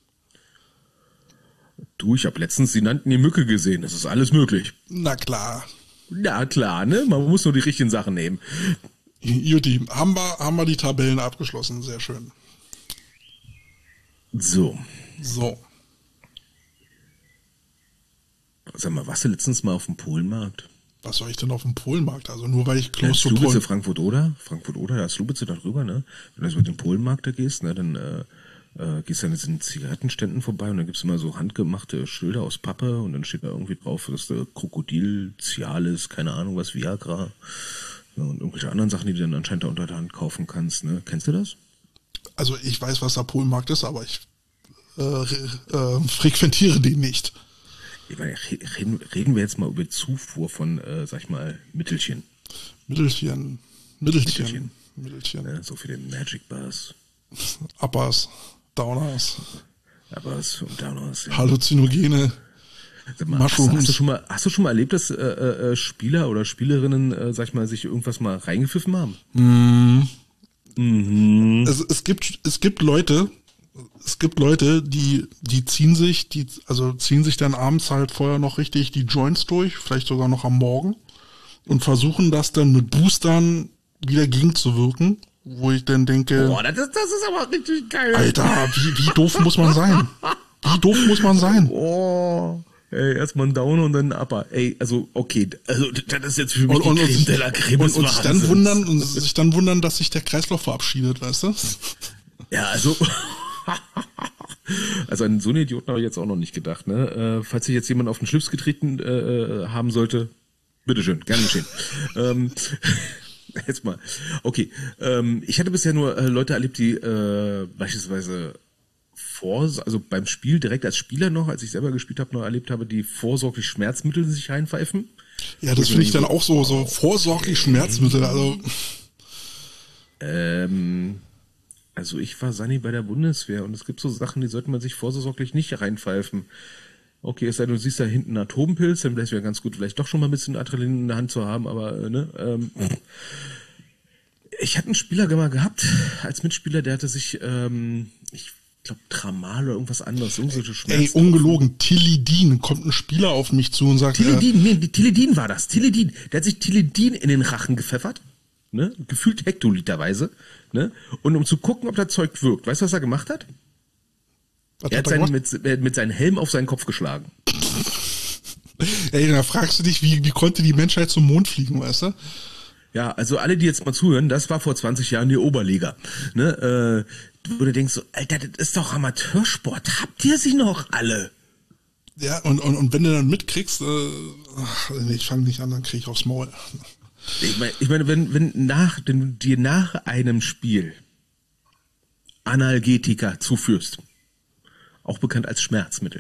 Du, ich habe letztens die nannten die Mücke gesehen, das ist alles möglich. Na klar. Ja klar, ne? Man muss nur die richtigen Sachen nehmen. Juti, haben wir die Tabellen abgeschlossen, sehr schön. So. Sag mal, warst du letztens mal auf dem Polenmarkt? Was soll ich denn auf dem Polenmarkt? Also nur weil ich close to Polen... Frankfurt-Oder, da ist Lubitze da drüber, ne? Wenn du so mit dem Polenmarkt da gehst, ne, dann gehst du an diesen Zigarettenständen vorbei und dann gibt's immer so handgemachte Schilder aus Pappe und dann steht da irgendwie drauf, dass der Krokodil, Cialis, keine Ahnung was, Viagra, ja, und irgendwelche anderen Sachen, die du dann anscheinend da unter der Hand kaufen kannst, ne? Kennst du das? Also ich weiß, was der Polenmarkt ist, aber ich frequentiere den nicht. Ich meine, reden wir jetzt mal über Zufuhr von, sag ich mal, Mittelchen. Mittelchen. Ne? So für den Magic Bars. Uppers, Downers. Uppers und Downers. Ja. Halluzinogene. Sag mal, hast du schon mal erlebt, dass Spieler oder Spielerinnen, sag ich mal, sich irgendwas mal reingepfiffen haben? Es gibt Leute, die ziehen sich dann abends halt vorher noch richtig die Joints durch, vielleicht sogar noch am Morgen und versuchen das dann mit Boostern wieder gegenzuwirken, wo ich dann denke, boah, das ist aber richtig geil. Alter, wie doof muss man sein? Oh, ey, erstmal ein Down und dann ein Upper. Ey, also, okay, also, das ist jetzt für mich die Creme de la Creme. Und sich dann wundern, dass sich der Kreislauf verabschiedet, weißt du? Ja, also, Also an so einen Idioten habe ich jetzt auch noch nicht gedacht. Ne? Falls sich jetzt jemand auf den Schlips getreten haben sollte, bitteschön, gern geschehen. Jetzt mal. Okay, ich hatte bisher nur Leute erlebt, die beispielsweise also beim Spiel direkt als Spieler noch, als ich selber gespielt habe, noch erlebt habe, die vorsorglich Schmerzmittel sich reinpfeifen. Ja, das finde ich dann auch so vorsorglich Schmerzmittel. Also ich war Sani bei der Bundeswehr und es gibt so Sachen, die sollte man sich vorsorglich nicht reinpfeifen. Okay, es sei denn, du siehst da hinten einen Atompilz, dann wäre es ganz gut, vielleicht doch schon mal ein bisschen Adrenalin in der Hand zu haben, aber ich hatte einen Spieler mal gehabt als Mitspieler, der hatte sich, ich glaube, Tramal oder irgendwas anderes, irgendwelche Schmerzen. Ey, ungelogen, Tilidin, kommt ein Spieler auf mich zu und sagt... Tilidin war das, Tilidin. Der hat sich Tilidin in den Rachen gepfeffert, ne, gefühlt hektoliterweise, ne, und um zu gucken, ob das Zeug wirkt, weißt du, was er gemacht hat? Er hat mit seinem Helm auf seinen Kopf geschlagen. Ey, da fragst du dich, wie konnte die Menschheit zum Mond fliegen, weißt du? Ja, also alle, die jetzt mal zuhören, das war vor 20 Jahren die Oberliga. Ne, wo du denkst so, Alter, das ist doch Amateursport. Habt ihr sie noch alle? Ja, und wenn du dann mitkriegst, ich fange nicht an, dann krieg ich aufs Maul. Ich meine, wenn du dir nach einem Spiel Analgetika zuführst, auch bekannt als Schmerzmittel,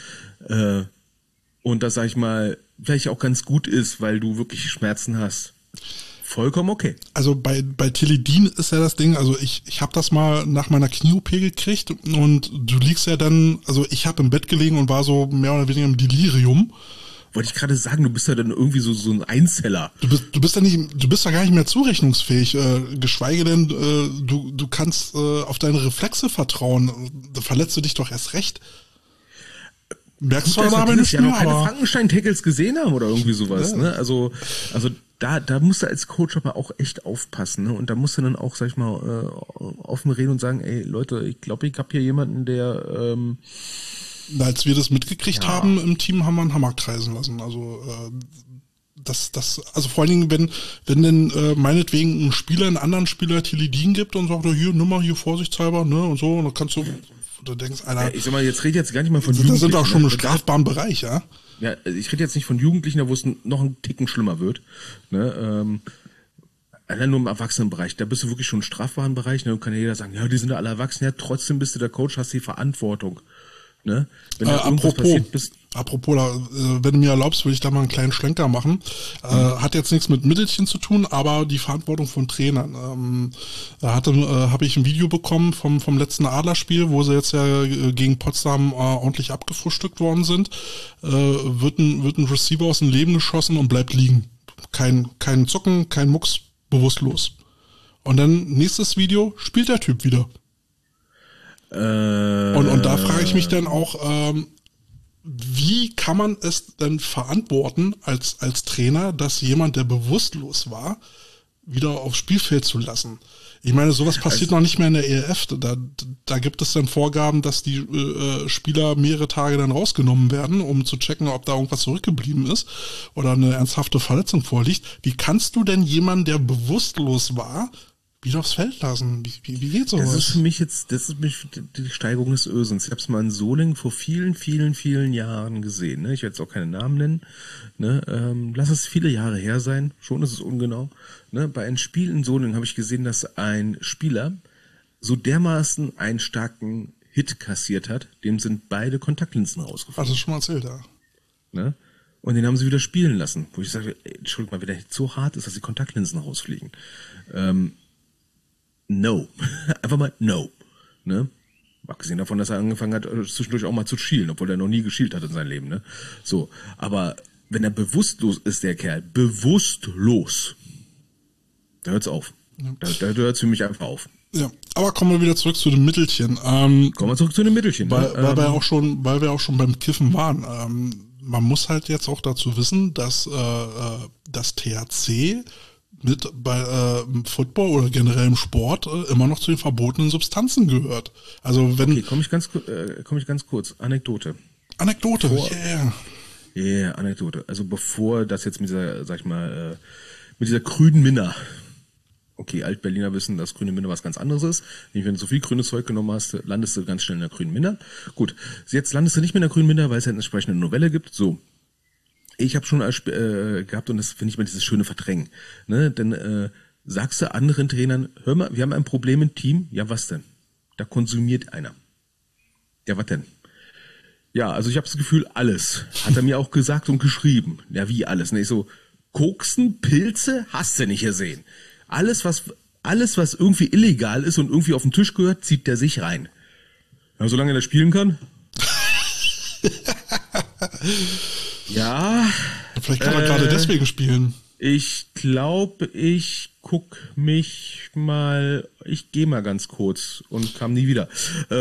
und das, sag ich mal, vielleicht auch ganz gut ist, weil du wirklich Schmerzen hast, vollkommen okay. Also bei Tilidin ist ja das Ding, also ich habe das mal nach meiner Knie-OP gekriegt und du liegst ja dann, also ich habe im Bett gelegen und war so mehr oder weniger im Delirium. Wollte ich gerade sagen, du bist ja dann irgendwie so ein Einzeller. Du bist ja gar nicht mehr zurechnungsfähig, geschweige denn, du kannst auf deine Reflexe vertrauen. Da verletzt du dich doch erst recht. Merkst du aber nicht ja mehr, noch keine aber Frankenstein-Tackles gesehen haben oder irgendwie sowas, ja. Ne? Also da musst du als Coach aber auch echt aufpassen, ne? Und da musst du dann auch, sag ich mal, offen reden und sagen, ey Leute, ich glaube, ich habe hier jemanden, der als wir das mitgekriegt haben im Team, haben wir einen Hammer kreisen lassen. Also also vor allen Dingen, wenn denn meinetwegen ein Spieler einen anderen Spieler Tilidin gibt und sagt, hier, nimm mal hier vorsichtshalber, ne, und so, und dann kannst du denkst, Alter, ich sag mal, jetzt rede jetzt gar nicht mal von Jugendlichen. Da sind wir auch schon im ne? strafbaren Bereich, ja? Ja, ich rede jetzt nicht von Jugendlichen, da wo es noch einen Ticken schlimmer wird, ne, allein nur im Erwachsenenbereich, da bist du wirklich schon im strafbaren Bereich, ne, und kann ja jeder sagen, ja, die sind ja alle erwachsen, ja, trotzdem bist du der Coach, hast die Verantwortung. Ne? Wenn da irgendwas passiert bist. Apropos, wenn du mir erlaubst, will ich da mal einen kleinen Schlenker machen. Hat jetzt nichts mit Mittelchen zu tun, aber die Verantwortung von Trainern. Da habe ich ein Video bekommen vom letzten Adlerspiel, wo sie jetzt ja gegen Potsdam ordentlich abgefrühstückt worden sind. Wird ein Receiver aus dem Leben geschossen und bleibt liegen. Kein Zucken, kein Mucks, bewusstlos. Und dann nächstes Video spielt der Typ wieder. Und da frage ich mich dann auch, wie kann man es denn verantworten als Trainer, dass jemand, der bewusstlos war, wieder aufs Spielfeld zu lassen? Ich meine, sowas passiert noch nicht mehr in der ELF. Da gibt es dann Vorgaben, dass die Spieler mehrere Tage dann rausgenommen werden, um zu checken, ob da irgendwas zurückgeblieben ist oder eine ernsthafte Verletzung vorliegt. Wie kannst du denn jemanden, der bewusstlos war, wieder aufs Feld lassen? Wie geht sowas? Das ist für mich die Steigerung des Ösens. Ich habe es mal in Solingen vor vielen, vielen, vielen Jahren gesehen. Ne? Ich werde jetzt auch keine Namen nennen. Ne? Lass es viele Jahre her sein. Schon ist es ungenau. Ne? Bei einem Spiel in Solingen habe ich gesehen, dass ein Spieler so dermaßen einen starken Hit kassiert hat, dem sind beide Kontaktlinsen rausgefallen. Hast du schon mal erzählt, ja. Ne? Und den haben sie wieder spielen lassen. Wo ich sage, Entschuldigung mal, wenn der Hit so hart ist, dass die Kontaktlinsen rausfliegen. No. Einfach mal no. Ne? Abgesehen davon, dass er angefangen hat, zwischendurch auch mal zu schielen, obwohl er noch nie geschielt hat in seinem Leben. Ne? So. Aber wenn er bewusstlos ist, der Kerl, bewusstlos, da hört's auf. Ja. Da hört's für mich einfach auf. Ja, aber kommen wir wieder zurück zu den Mittelchen. Kommen wir zurück zu den Mittelchen. Weil wir auch schon beim Kiffen waren. Man muss halt jetzt auch dazu wissen, dass das THC bei Football oder generell im Sport immer noch zu den verbotenen Substanzen gehört. Also wenn okay, komme ich ganz kurz. Anekdote. Yeah, Anekdote. Also bevor das jetzt mit dieser, sag ich mal, mit dieser krüden Minna Okay, Altberliner wissen, dass grüne Minder was ganz anderes ist. Nämlich, wenn du so viel grünes Zeug genommen hast, landest du ganz schnell in der grünen Minder. Gut, jetzt landest du nicht mehr in der grünen Minder, weil es ja eine entsprechende Novelle gibt. So, ich habe schon gehabt, und das finde ich mal dieses schöne Verdrängen. Ne? Denn sagst du anderen Trainern, hör mal, wir haben ein Problem im Team. Ja, was denn? Da konsumiert einer. Ja, was denn? Ja, also ich habe das Gefühl, alles. Hat er mir auch gesagt und geschrieben. Ja, wie alles? Ne, ich so, Koksen, Pilze, hast du nicht gesehen. Alles, was irgendwie illegal ist und irgendwie auf den Tisch gehört, zieht der sich rein. Ja, solange er spielen kann. Ja. Vielleicht kann er gerade deswegen spielen. Ich glaube, ich gehe mal ganz kurz und kam nie wieder.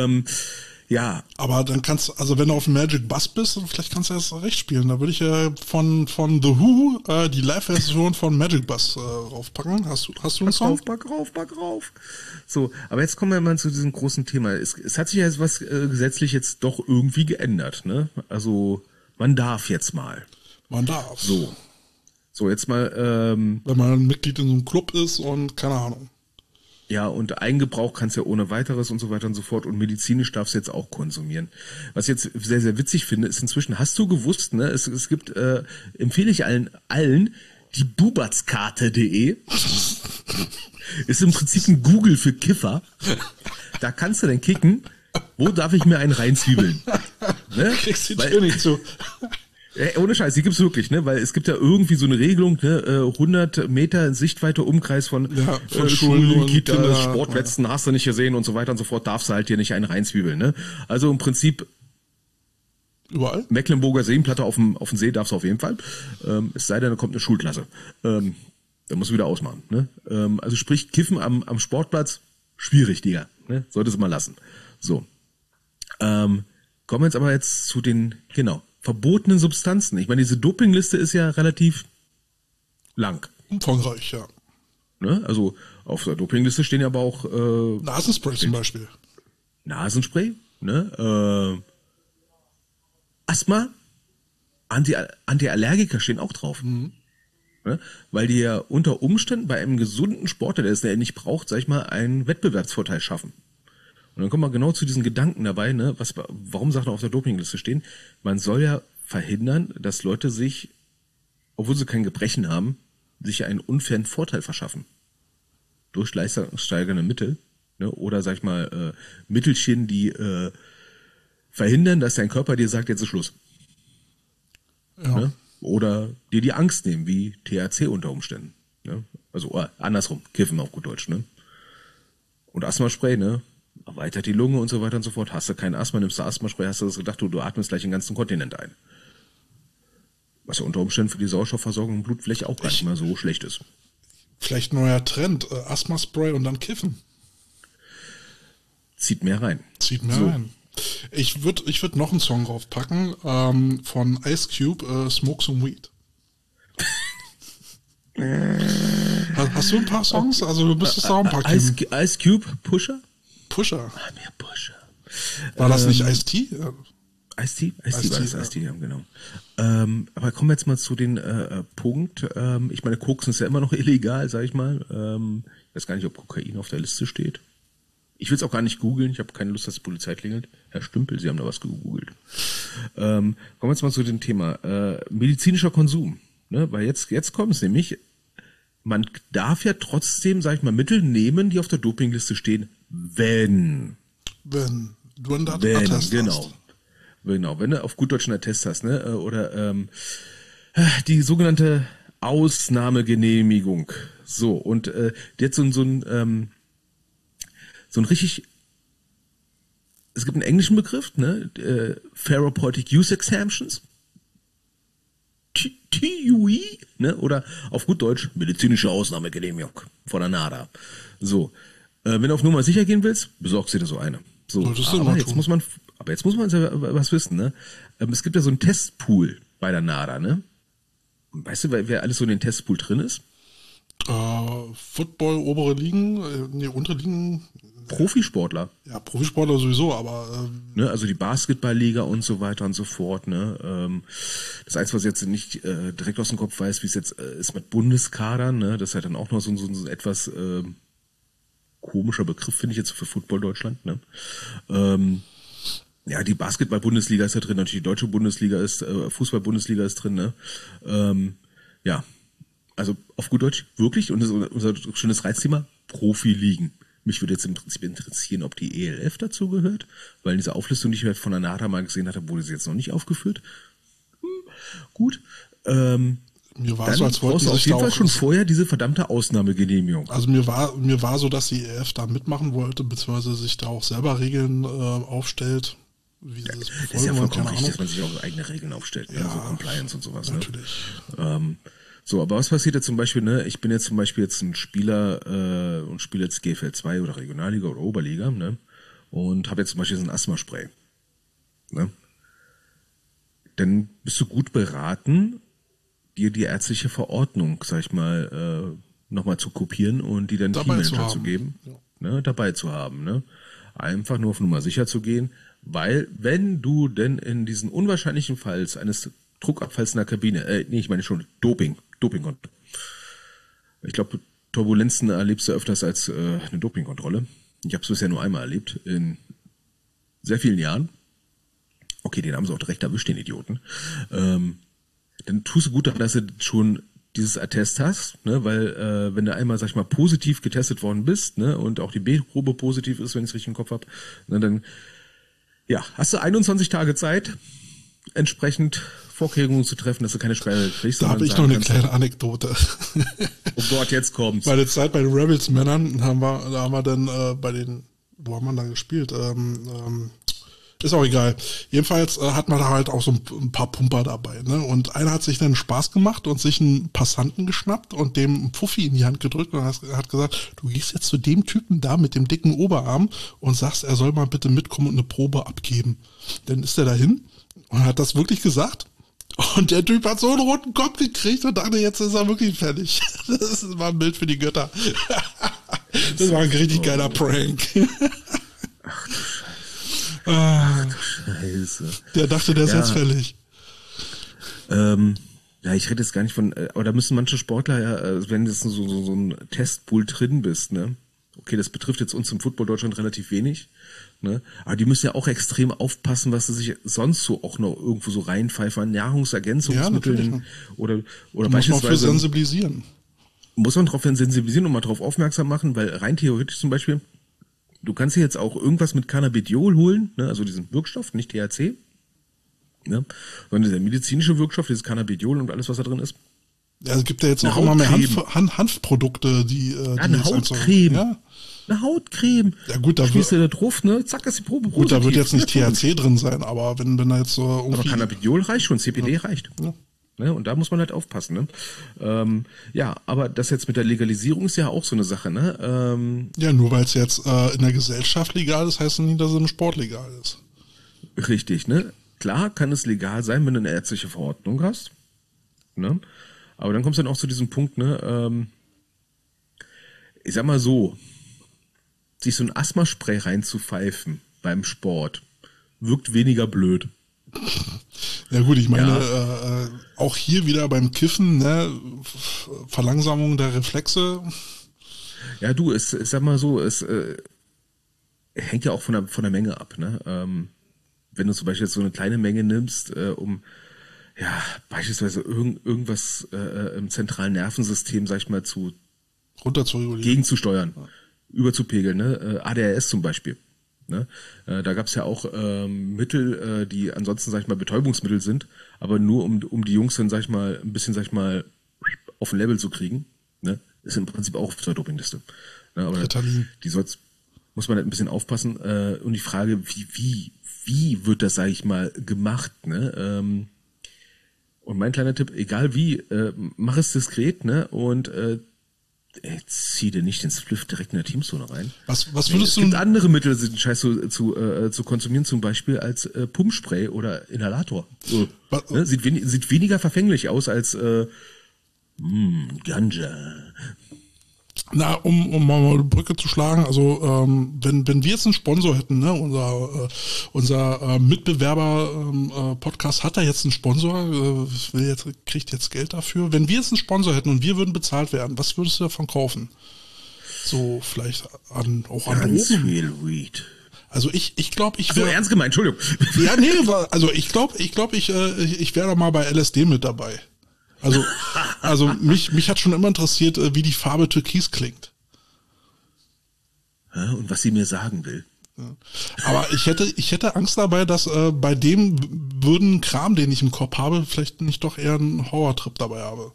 Ja. Aber dann also wenn du auf dem Magic Bus bist, vielleicht kannst du das recht spielen. Da würde ich ja von The Who die Live-Version von Magic Bus raufpacken. Hast du einen Song? Pack rauf. So, aber jetzt kommen wir mal zu diesem großen Thema. Es hat sich ja was gesetzlich jetzt doch irgendwie geändert, ne? Also, man darf jetzt mal. Man darf. So, jetzt mal, wenn man ein Mitglied in so einem Club ist und keine Ahnung. Ja, und Eigengebrauch kannst ja ohne weiteres und so weiter und so fort. Und medizinisch darfst du jetzt auch konsumieren. Was ich jetzt sehr, sehr witzig finde, ist inzwischen, hast du gewusst, ne, es gibt, empfehle ich allen die bubatzkarte.de. Ist im Prinzip ein Google für Kiffer. Da kannst du dann kicken, wo darf ich mir einen reinzwiebeln? Ne? Kriegst die Tür nicht zu. Ohne Scheiß, die gibt's wirklich, ne? Weil es gibt ja irgendwie so eine Regelung, ne? 100 Meter Sichtweite Umkreis von Schulen, Kitas, Sportwetzen, hast du nicht gesehen und so weiter und so fort, darfst du halt hier nicht einen reinzwiebeln, ne? Also im Prinzip überall? Mecklenburger Seenplatte auf dem See darfst du auf jeden Fall. Es sei denn, da kommt eine Schulklasse. Da musst du wieder ausmachen, ne? Also sprich, Kiffen am Sportplatz, schwierig, Digga, ne? Solltest du mal lassen. So. Kommen wir jetzt aber zu den, verbotenen Substanzen. Ich meine, diese Dopingliste ist ja relativ lang. Umfangreich, ja. Ne? Also auf der Dopingliste stehen ja aber auch Nasenspray zum Beispiel. Nasenspray, ne? Asthma, Antiallergiker stehen auch drauf. Mhm. Ne? Weil die ja unter Umständen bei einem gesunden Sportler, der es ja nicht braucht, sag ich mal, einen Wettbewerbsvorteil schaffen. Und dann kommen wir genau zu diesen Gedanken dabei, ne? Warum Sachen auf der Dopingliste stehen. Man soll ja verhindern, dass Leute sich, obwohl sie kein Gebrechen haben, sich einen unfairen Vorteil verschaffen. Durch leistungssteigernde Mittel, ne? Oder sag ich mal, Mittelchen, die verhindern, dass dein Körper dir sagt, jetzt ist Schluss. Ja. Ne? Oder dir die Angst nehmen, wie THC unter Umständen. Ne? Also andersrum, Kiffen auf gut Deutsch, ne? Und Asthmaspray, ne? Erweitert die Lunge und so weiter und so fort. Hast du kein Asthma, nimmst du Asthmaspray, hast du das gedacht, du atmest gleich den ganzen Kontinent ein. Was ja unter Umständen für die Sauerstoffversorgung im Blut vielleicht auch gar nicht mal so schlecht ist. Vielleicht neuer Trend, Asthmaspray und dann kiffen. Zieht mehr rein. Rein. Ich würd noch einen Song draufpacken von Ice Cube, Smoke Some Weed. Hast du ein paar Songs? Also du müsstest auch ein paar kennen. Ice Cube, Pusher? Pusher. Mehr Pusher. War das nicht Ice-T? Ice-T war das, Ice-T, ja, genau. Aber kommen wir jetzt mal zu den Punkt. Ich meine, Koksen ist ja immer noch illegal, sag ich mal. Ich weiß gar nicht, ob Kokain auf der Liste steht. Ich will es auch gar nicht googeln. Ich habe keine Lust, dass die Polizei klingelt. Herr Stümpel, Sie haben da was gegoogelt. Kommen wir jetzt mal zu dem Thema medizinischer Konsum. Ne? Weil jetzt kommt es nämlich, man darf ja trotzdem, sag ich mal, Mittel nehmen, die auf der Dopingliste stehen, wenn du einen Attest hast. Genau, wenn du auf gut Deutsch einen Attest hast, ne? Oder die sogenannte Ausnahmegenehmigung. So, und die hat so ein richtig, es gibt einen englischen Begriff, ne? Therapeutic Use Exemptions. TUI, ne? Oder auf gut Deutsch medizinische Ausnahmegenehmigung von der NADA. So, wenn du auf Nummer sicher gehen willst, besorgst du dir so eine. So, aber jetzt muss man was wissen, ne? Es gibt ja so einen Testpool bei der NADA, ne? Weißt du, wer alles so in den Testpool drin ist? Football, obere Ligen, untere Ligen, Profisportler. Ja, Profisportler sowieso, aber Ne, also die Basketballliga und so weiter und so fort. Ne? Das Einzige, was ich jetzt nicht direkt aus dem Kopf weiß, wie es jetzt ist mit Bundeskadern. Ne? Das ist halt dann auch noch so ein etwas komischer Begriff, finde ich jetzt für Football Deutschland. Ne? Ja, die Basketball-Bundesliga ist da drin, natürlich die deutsche Bundesliga ist, Fußball-Bundesliga ist drin. Ne? Ja, also auf gut Deutsch wirklich, und das ist unser schönes Reizthema, Profiligen. Mich würde jetzt im Prinzip interessieren, ob die ELF dazu gehört, weil in dieser Auflistung, die ich von der NADA mal gesehen hatte, wurde sie jetzt noch nicht aufgeführt. Gut. mir war Dann so, als wollten brauchst du sie auf sich jeden da Fall auch, schon vorher diese verdammte Ausnahmegenehmigung. also mir war so, dass die EF da mitmachen wollte, beziehungsweise sich da auch selber Regeln aufstellt, wie sie das Das ist ja befolgen wollen, vollkommen keine richtig, dass Ahnung. man sich auch eigene Regeln aufstellt, ne? Ja, So Compliance und sowas. Natürlich. Ne? So, aber was passiert jetzt zum Beispiel, ne? Ich bin jetzt zum Beispiel jetzt ein Spieler und spiele jetzt GFL 2 oder Regionalliga oder Oberliga, ne? Und habe jetzt zum Beispiel so ein Asthma-Spray. Ne? Dann bist du gut beraten, dir die ärztliche Verordnung, sag ich mal, nochmal zu kopieren und die dann Dabei zu Teammanager zu haben. geben, Ja. ne? Dabei zu haben. Ne? Einfach nur auf Nummer sicher zu gehen, weil wenn du denn in diesen unwahrscheinlichen Fall eines Druckabfalls in der Kabine, ich meine schon Doping. Ich glaube, Turbulenzen erlebst du öfters als eine Dopingkontrolle. Ich habe es bisher nur einmal erlebt, in sehr vielen Jahren. Okay, den haben sie auch direkt erwischt, den Idioten. Dann tust du gut daran, dass du schon dieses Attest hast, ne? Weil wenn du einmal, sag ich mal, positiv getestet worden bist, ne? Und auch die B-Probe positiv ist, wenn ich es richtig im Kopf habe, ne? Dann ja, hast du 21 Tage Zeit, entsprechend Vorkehrungen zu treffen, dass du keine Sperre kriegst. Da habe ich noch eine kleine Anekdote. Oh Gott, jetzt kommt's. Bei der Zeit bei den Rebels-Männern haben wir dann bei den, wo haben wir da gespielt? Ist auch egal. Jedenfalls hat man da halt auch so ein paar Pumper dabei, ne? Und einer hat sich dann Spaß gemacht und sich einen Passanten geschnappt und dem einen Puffi in die Hand gedrückt und hat gesagt, du gehst jetzt zu dem Typen da mit dem dicken Oberarm und sagst, er soll mal bitte mitkommen und eine Probe abgeben. Dann ist er dahin und hat das wirklich gesagt. Und der Typ hat so einen roten Kopf gekriegt und dachte, jetzt ist er wirklich fertig. Das war ein Bild für die Götter. Das war ein richtig geiler Prank. Ach du Scheiße. Der dachte, der ist Ja. jetzt fällig. Ja, ich rede jetzt gar nicht von, aber da müssen manche Sportler ja, wenn du so ein Testpool drin bist, ne? Okay, das betrifft jetzt uns im Football Deutschland relativ wenig, ne? Aber die müssen ja auch extrem aufpassen, was sie sich sonst so auch noch irgendwo so reinpfeifen an Nahrungsergänzungsmitteln Ja, oder Muss man für beispielsweise sensibilisieren. muss man darauf sensibilisieren und mal darauf aufmerksam machen, weil rein theoretisch zum Beispiel, du kannst dir jetzt auch irgendwas mit Cannabidiol holen, ne? Also diesen Wirkstoff, nicht THC, ne? Sondern der medizinische Wirkstoff, dieses Cannabidiol und alles, was da drin ist. Ja, es gibt ja jetzt Eine auch immer mehr Hautcreme. Hanfprodukte, die Eine jetzt halt so- Hautcreme. Ja, Eine Hautcreme. Ja, gut, da Schließt wird- du da drauf, ne? Zack, ist die Probe gut, da wird positiv. jetzt nicht Ja, THC drin sein, aber wenn da jetzt so Aber irgendwie... Cannabidiol reicht schon, CBD reicht. Ja. Ne? Und da muss man halt aufpassen. Ne? Ja, aber das jetzt mit der Legalisierung ist ja auch so eine Sache. Ne? Ja, nur weil es jetzt in der Gesellschaft legal ist, heißt es nicht, dass es im Sport legal ist. Richtig, ne? Klar kann es legal sein, wenn du eine ärztliche Verordnung hast. Ne? Aber dann kommst du dann auch zu diesem Punkt, ne? Ich sag mal so, sich so ein Asthmaspray reinzupfeifen beim Sport wirkt weniger blöd. Ja gut, ich meine, Ja. auch hier wieder beim Kiffen, ne, Verlangsamung der Reflexe. Ja, du, ich sag mal so, es hängt ja auch von der Menge ab, ne? Wenn du zum Beispiel jetzt so eine kleine Menge nimmst, um ja beispielsweise irgendwas im zentralen Nervensystem, sag ich mal, Runter zu regulieren. gegenzusteuern, überzupegeln, ne? ADHS zum Beispiel. Ne? Da gab's ja auch Mittel, die ansonsten, sag ich mal, Betäubungsmittel sind, aber nur um die Jungs dann, sag ich mal, ein bisschen, sag ich mal, auf ein Level zu kriegen. Ne? Ist im Prinzip auch auf der Dopingliste. Ne? Aber Ritalin. muss man halt ein bisschen aufpassen. Und die Frage, wie wird das, sag ich mal, gemacht? Ne? Und mein kleiner Tipp, egal wie, mach es diskret, ne? Und zieh dir nicht den Spliff direkt in der Teamzone rein. Was Es würdest gibt du... andere Mittel, den Scheiß zu konsumieren, zum Beispiel als Pumpspray oder Inhalator. So, Was- ne? Sieht weniger verfänglich aus als Ganja. Na, um mal eine Brücke zu schlagen, also wenn wir jetzt einen Sponsor hätten, ne, unser Mitbewerber Podcast hat da jetzt einen Sponsor, kriegt jetzt Geld dafür. Wenn wir jetzt einen Sponsor hätten und wir würden bezahlt werden, was würdest du davon kaufen? So vielleicht auch an Ganz Drogen. viel Weed. Also ich glaube, ich So wäre... ernst gemeint, Entschuldigung. Ja, nee, also ich glaube, ich wäre da mal bei LSD mit dabei. Also mich hat schon immer interessiert, wie die Farbe Türkis klingt. Ja, und was sie mir sagen will. Ja. Aber ich hätte Angst dabei, dass bei dem würden Kram, den ich im Kopf habe, vielleicht nicht doch eher einen Horrortrip dabei habe.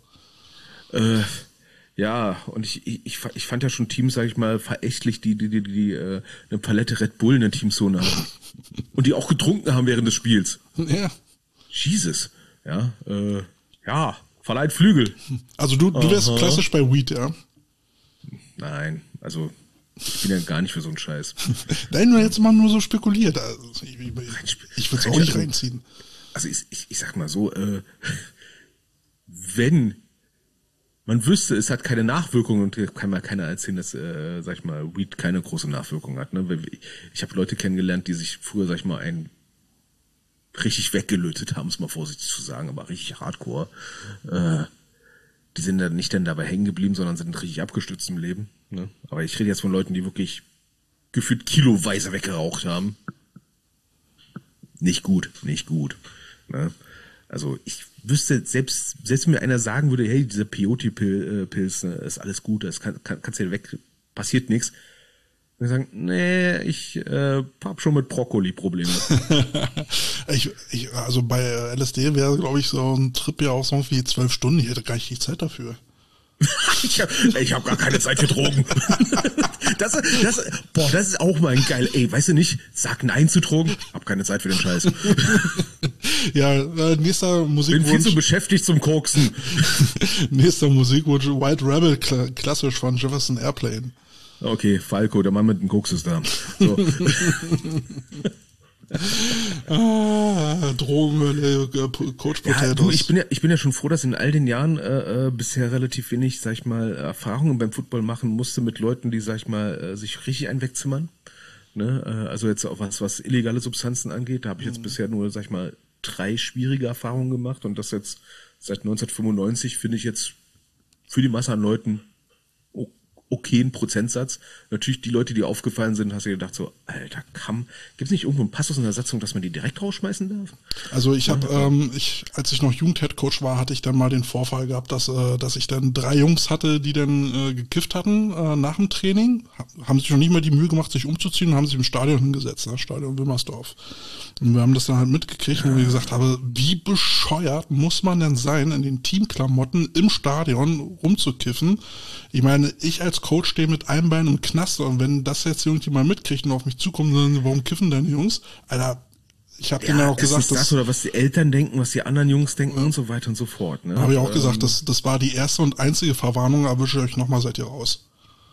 Ja, und ich fand ja schon Teams, sag ich mal, verächtlich, die eine Palette Red Bull in der Teamzone haben. Und die auch getrunken haben während des Spiels. Ja. Jesus. Ja, verleiht Flügel. Also du wärst klassisch bei Weed, ja? Nein, also ich bin ja gar nicht für so einen Scheiß. Nein, nur jetzt mal nur so spekuliert. Also, ich würde es auch nicht reinziehen. Also ich sag mal so, wenn man wüsste, es hat keine Nachwirkungen und kann mal keiner erzählen, dass, sag ich mal, Weed keine große Nachwirkung hat. Ne? Ich habe Leute kennengelernt, die sich früher, sag ich mal, richtig weggelötet haben, es mal vorsichtig zu sagen, aber richtig hardcore. Die sind dann nicht dann dabei hängen geblieben, sondern sind richtig abgestürzt im Leben. Ne? Aber ich rede jetzt von Leuten, die wirklich gefühlt kiloweise weggeraucht haben. Nicht gut. Ne? Also ich wüsste, selbst wenn mir einer sagen würde, hey, dieser Peyote-Pilz, ist alles gut, das kannst du ja weg, passiert nichts. Und sagen, nee, ich hab schon mit Brokkoli Probleme. Also bei LSD wäre, glaube ich, so ein Trip ja auch so wie 12 Stunden. Ich hätte gar nicht die Zeit dafür. Ich hab gar keine Zeit für Drogen. Das ist auch mal ein geil. Ey, weißt du nicht, sag Nein zu Drogen, hab keine Zeit für den Scheiß. Ja, nächster Musikwunsch. Bin viel zu beschäftigt zum Koksen. Nächster Musikwunsch, White Rebel, klassisch von Jefferson Airplane. Okay, Falco, der Mann mit dem Koks ist da. So. Drogenhölle, Coach Potatoes. Ja, ich bin ja schon froh, dass in all den Jahren bisher relativ wenig, sag ich mal, Erfahrungen beim Football machen musste mit Leuten, die, sag ich mal, sich richtig einen wegzimmern. Ne? Also jetzt auch was illegale Substanzen angeht, da habe ich jetzt bisher nur, sag ich mal, 3 schwierige Erfahrungen gemacht und das jetzt seit 1995 finde ich jetzt für die Masse an Leuten okayen Prozentsatz. Natürlich die Leute, die aufgefallen sind, hast du gedacht so, Alter, gibt's nicht irgendwo einen Passus in der Satzung, dass man die direkt rausschmeißen darf? Also ich habe, als ich noch Jugendheadcoach war, hatte ich dann mal den Vorfall gehabt, dass ich dann 3 Jungs hatte, die dann gekifft hatten nach dem Training, haben sich noch nicht mal die Mühe gemacht, sich umzuziehen und haben sich im Stadion hingesetzt, ne? Stadion Wilmersdorf. Und wir haben das dann halt mitgekriegt, wo ich gesagt habe, wie bescheuert muss man denn sein, in den Teamklamotten im Stadion rumzukiffen? Ich meine, ich als Coach stehe mit einem Bein im Knast und wenn das jetzt irgendjemand mitkriegt und auf mich zukommt, dann warum kiffen denn die Jungs? Alter, ich habe denen ja auch gesagt, ist das oder was die Eltern denken, was die anderen Jungs denken und so weiter und so fort. Ne? Habe ich auch gesagt, das war die erste und einzige Verwarnung, erwische ich euch nochmal, seid ihr raus.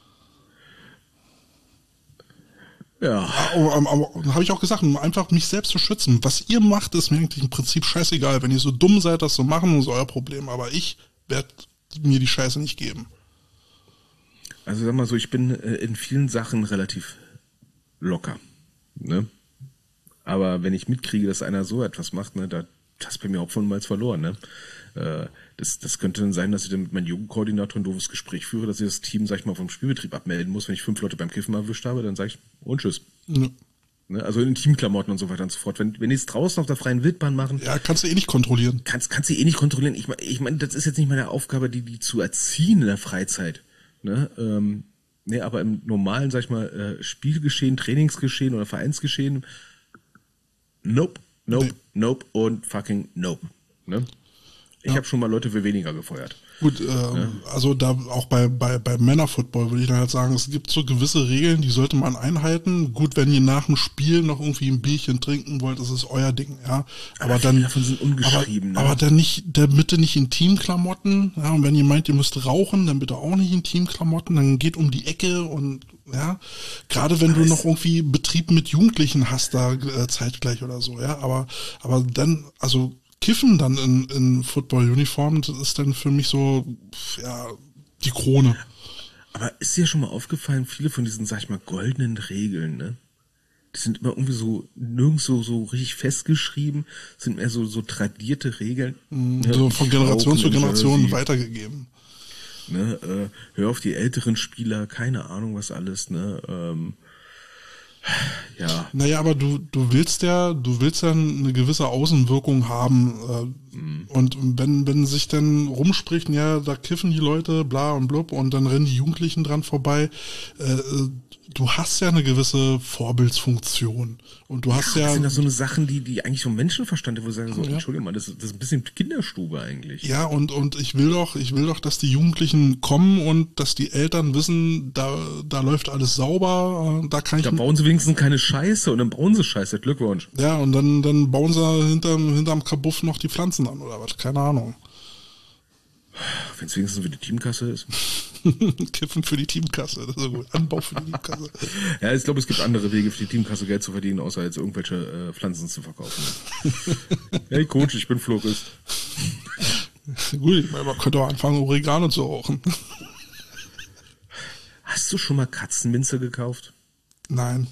Ja. Aber habe ich auch gesagt, um einfach mich selbst zu schützen. Was ihr macht, ist mir eigentlich im Prinzip scheißegal. Wenn ihr so dumm seid, das zu machen, ist euer Problem. Aber ich werde mir die Scheiße nicht geben. Also sag mal so, ich bin in vielen Sachen relativ locker. Ne? Aber wenn ich mitkriege, dass einer so etwas macht, ne, da hast du bei mir oftmals verloren. Ne? Das könnte dann sein, dass ich dann mit meinem Jugendkoordinator ein doofes Gespräch führe, dass ich das Team, sag ich mal, vom Spielbetrieb abmelden muss. Wenn ich 5 Leute beim Kiffen erwischt habe, dann sage ich, und tschüss. Ja. Ne? Also in Teamklamotten und so weiter und so fort. Wenn die es draußen auf der freien Wildbahn machen... Ja, kannst du eh nicht kontrollieren. Kannst du eh nicht kontrollieren. Ich meine, das ist jetzt nicht meine Aufgabe, die zu erziehen in der Freizeit. Ne? Aber im normalen, sag ich mal, Spielgeschehen, Trainingsgeschehen oder Vereinsgeschehen, nope und fucking nope. Ne? Ich habe schon mal Leute für weniger gefeuert. Gut, also da auch bei Männerfootball würde ich dann halt sagen, es gibt so gewisse Regeln, die sollte man einhalten. Gut, wenn ihr nach dem Spiel noch irgendwie ein Bierchen trinken wollt, das ist euer Ding, ja. Aber dann davon sind ungeschrieben. Aber dann bitte nicht in Teamklamotten. Ja, und wenn ihr meint, ihr müsst rauchen, dann bitte auch nicht in Teamklamotten. Dann geht um die Ecke und ja, gerade wenn du noch irgendwie Betrieb mit Jugendlichen hast, da zeitgleich oder so, ja. Aber dann, also Kiffen dann in Football-Uniform, das ist dann für mich so, ja, die Krone. Aber ist dir schon mal aufgefallen, viele von diesen, sag ich mal, goldenen Regeln, ne? Die sind immer irgendwie so nirgends so richtig festgeschrieben, sind mehr so tradierte Regeln. So von Generation zu Generation Jersey, weitergegeben. ne? Hör auf die älteren Spieler, keine Ahnung was alles, ne? Ja. Naja, aber du willst ja eine gewisse Außenwirkung haben. Und wenn sich dann rumspricht, ja, da kiffen die Leute, bla und blub, und dann rennen die Jugendlichen dran vorbei. Du hast ja eine gewisse Vorbildsfunktion. Und du hast ja. Das sind ja so eine Sachen, die eigentlich vom Menschenverstand, wo du sagst, so, Ja. Entschuldigung mal, das ist ein bisschen Kinderstube eigentlich. Ja, und ich will doch, dass die Jugendlichen kommen und dass die Eltern wissen, da läuft alles sauber, da kann ich. Da bauen sie wenigstens keine Scheiße und dann bauen sie Scheiße. Glückwunsch. Ja, und dann bauen sie hinterm Kabuff noch die Pflanzen an oder was, keine Ahnung. Wenn es wenigstens für die Teamkasse ist. Kiffen für die Teamkasse, das ist so gut. Anbau für die Teamkasse. Ja, ich glaube, es gibt andere Wege für die Teamkasse Geld zu verdienen, außer jetzt irgendwelche Pflanzen zu verkaufen. Hey Coach, ich bin Florist. Gut, ich meine, man könnte auch anfangen, Oregano zu rauchen. Hast du schon mal Katzenminze gekauft? Nein.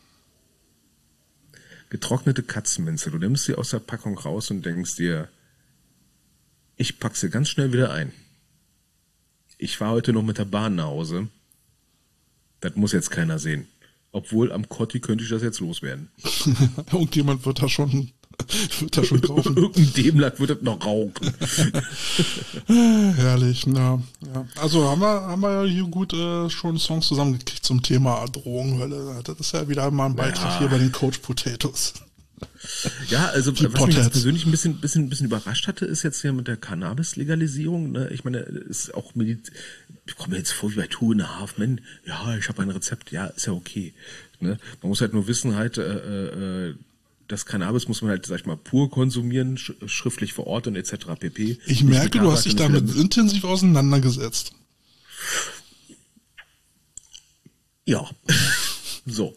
Getrocknete Katzenminze. Du nimmst sie aus der Packung raus und denkst dir, ich pack sie ganz schnell wieder ein. Ich fahre heute noch mit der Bahn nach Hause. Das muss jetzt keiner sehen. Obwohl am Kotti könnte ich das jetzt loswerden. Irgendjemand wird da schon kaufen. Irgendein Dämlack wird das noch rauchen. Herrlich, ja. Also haben wir hier gut schon Songs zusammengekriegt zum Thema Drogenhölle. Das ist ja wieder mal ein Beitrag hier bei den Coach Potatoes. Ja, also Die was mich Potheads. jetzt persönlich ein bisschen überrascht hatte, ist jetzt hier mit der Cannabis-Legalisierung. Ne? Ich meine, ist auch ich komme mir jetzt vor wie bei Two and a Half Men. Ja, ich habe ein Rezept. Ja, ist ja okay. Ne? Man muss halt nur wissen, halt, das Cannabis muss man halt, sag ich mal, pur konsumieren, schriftlich vor Ort und etc. pp. Ich merke, du hast dich damit intensiv auseinandergesetzt. Ja. So.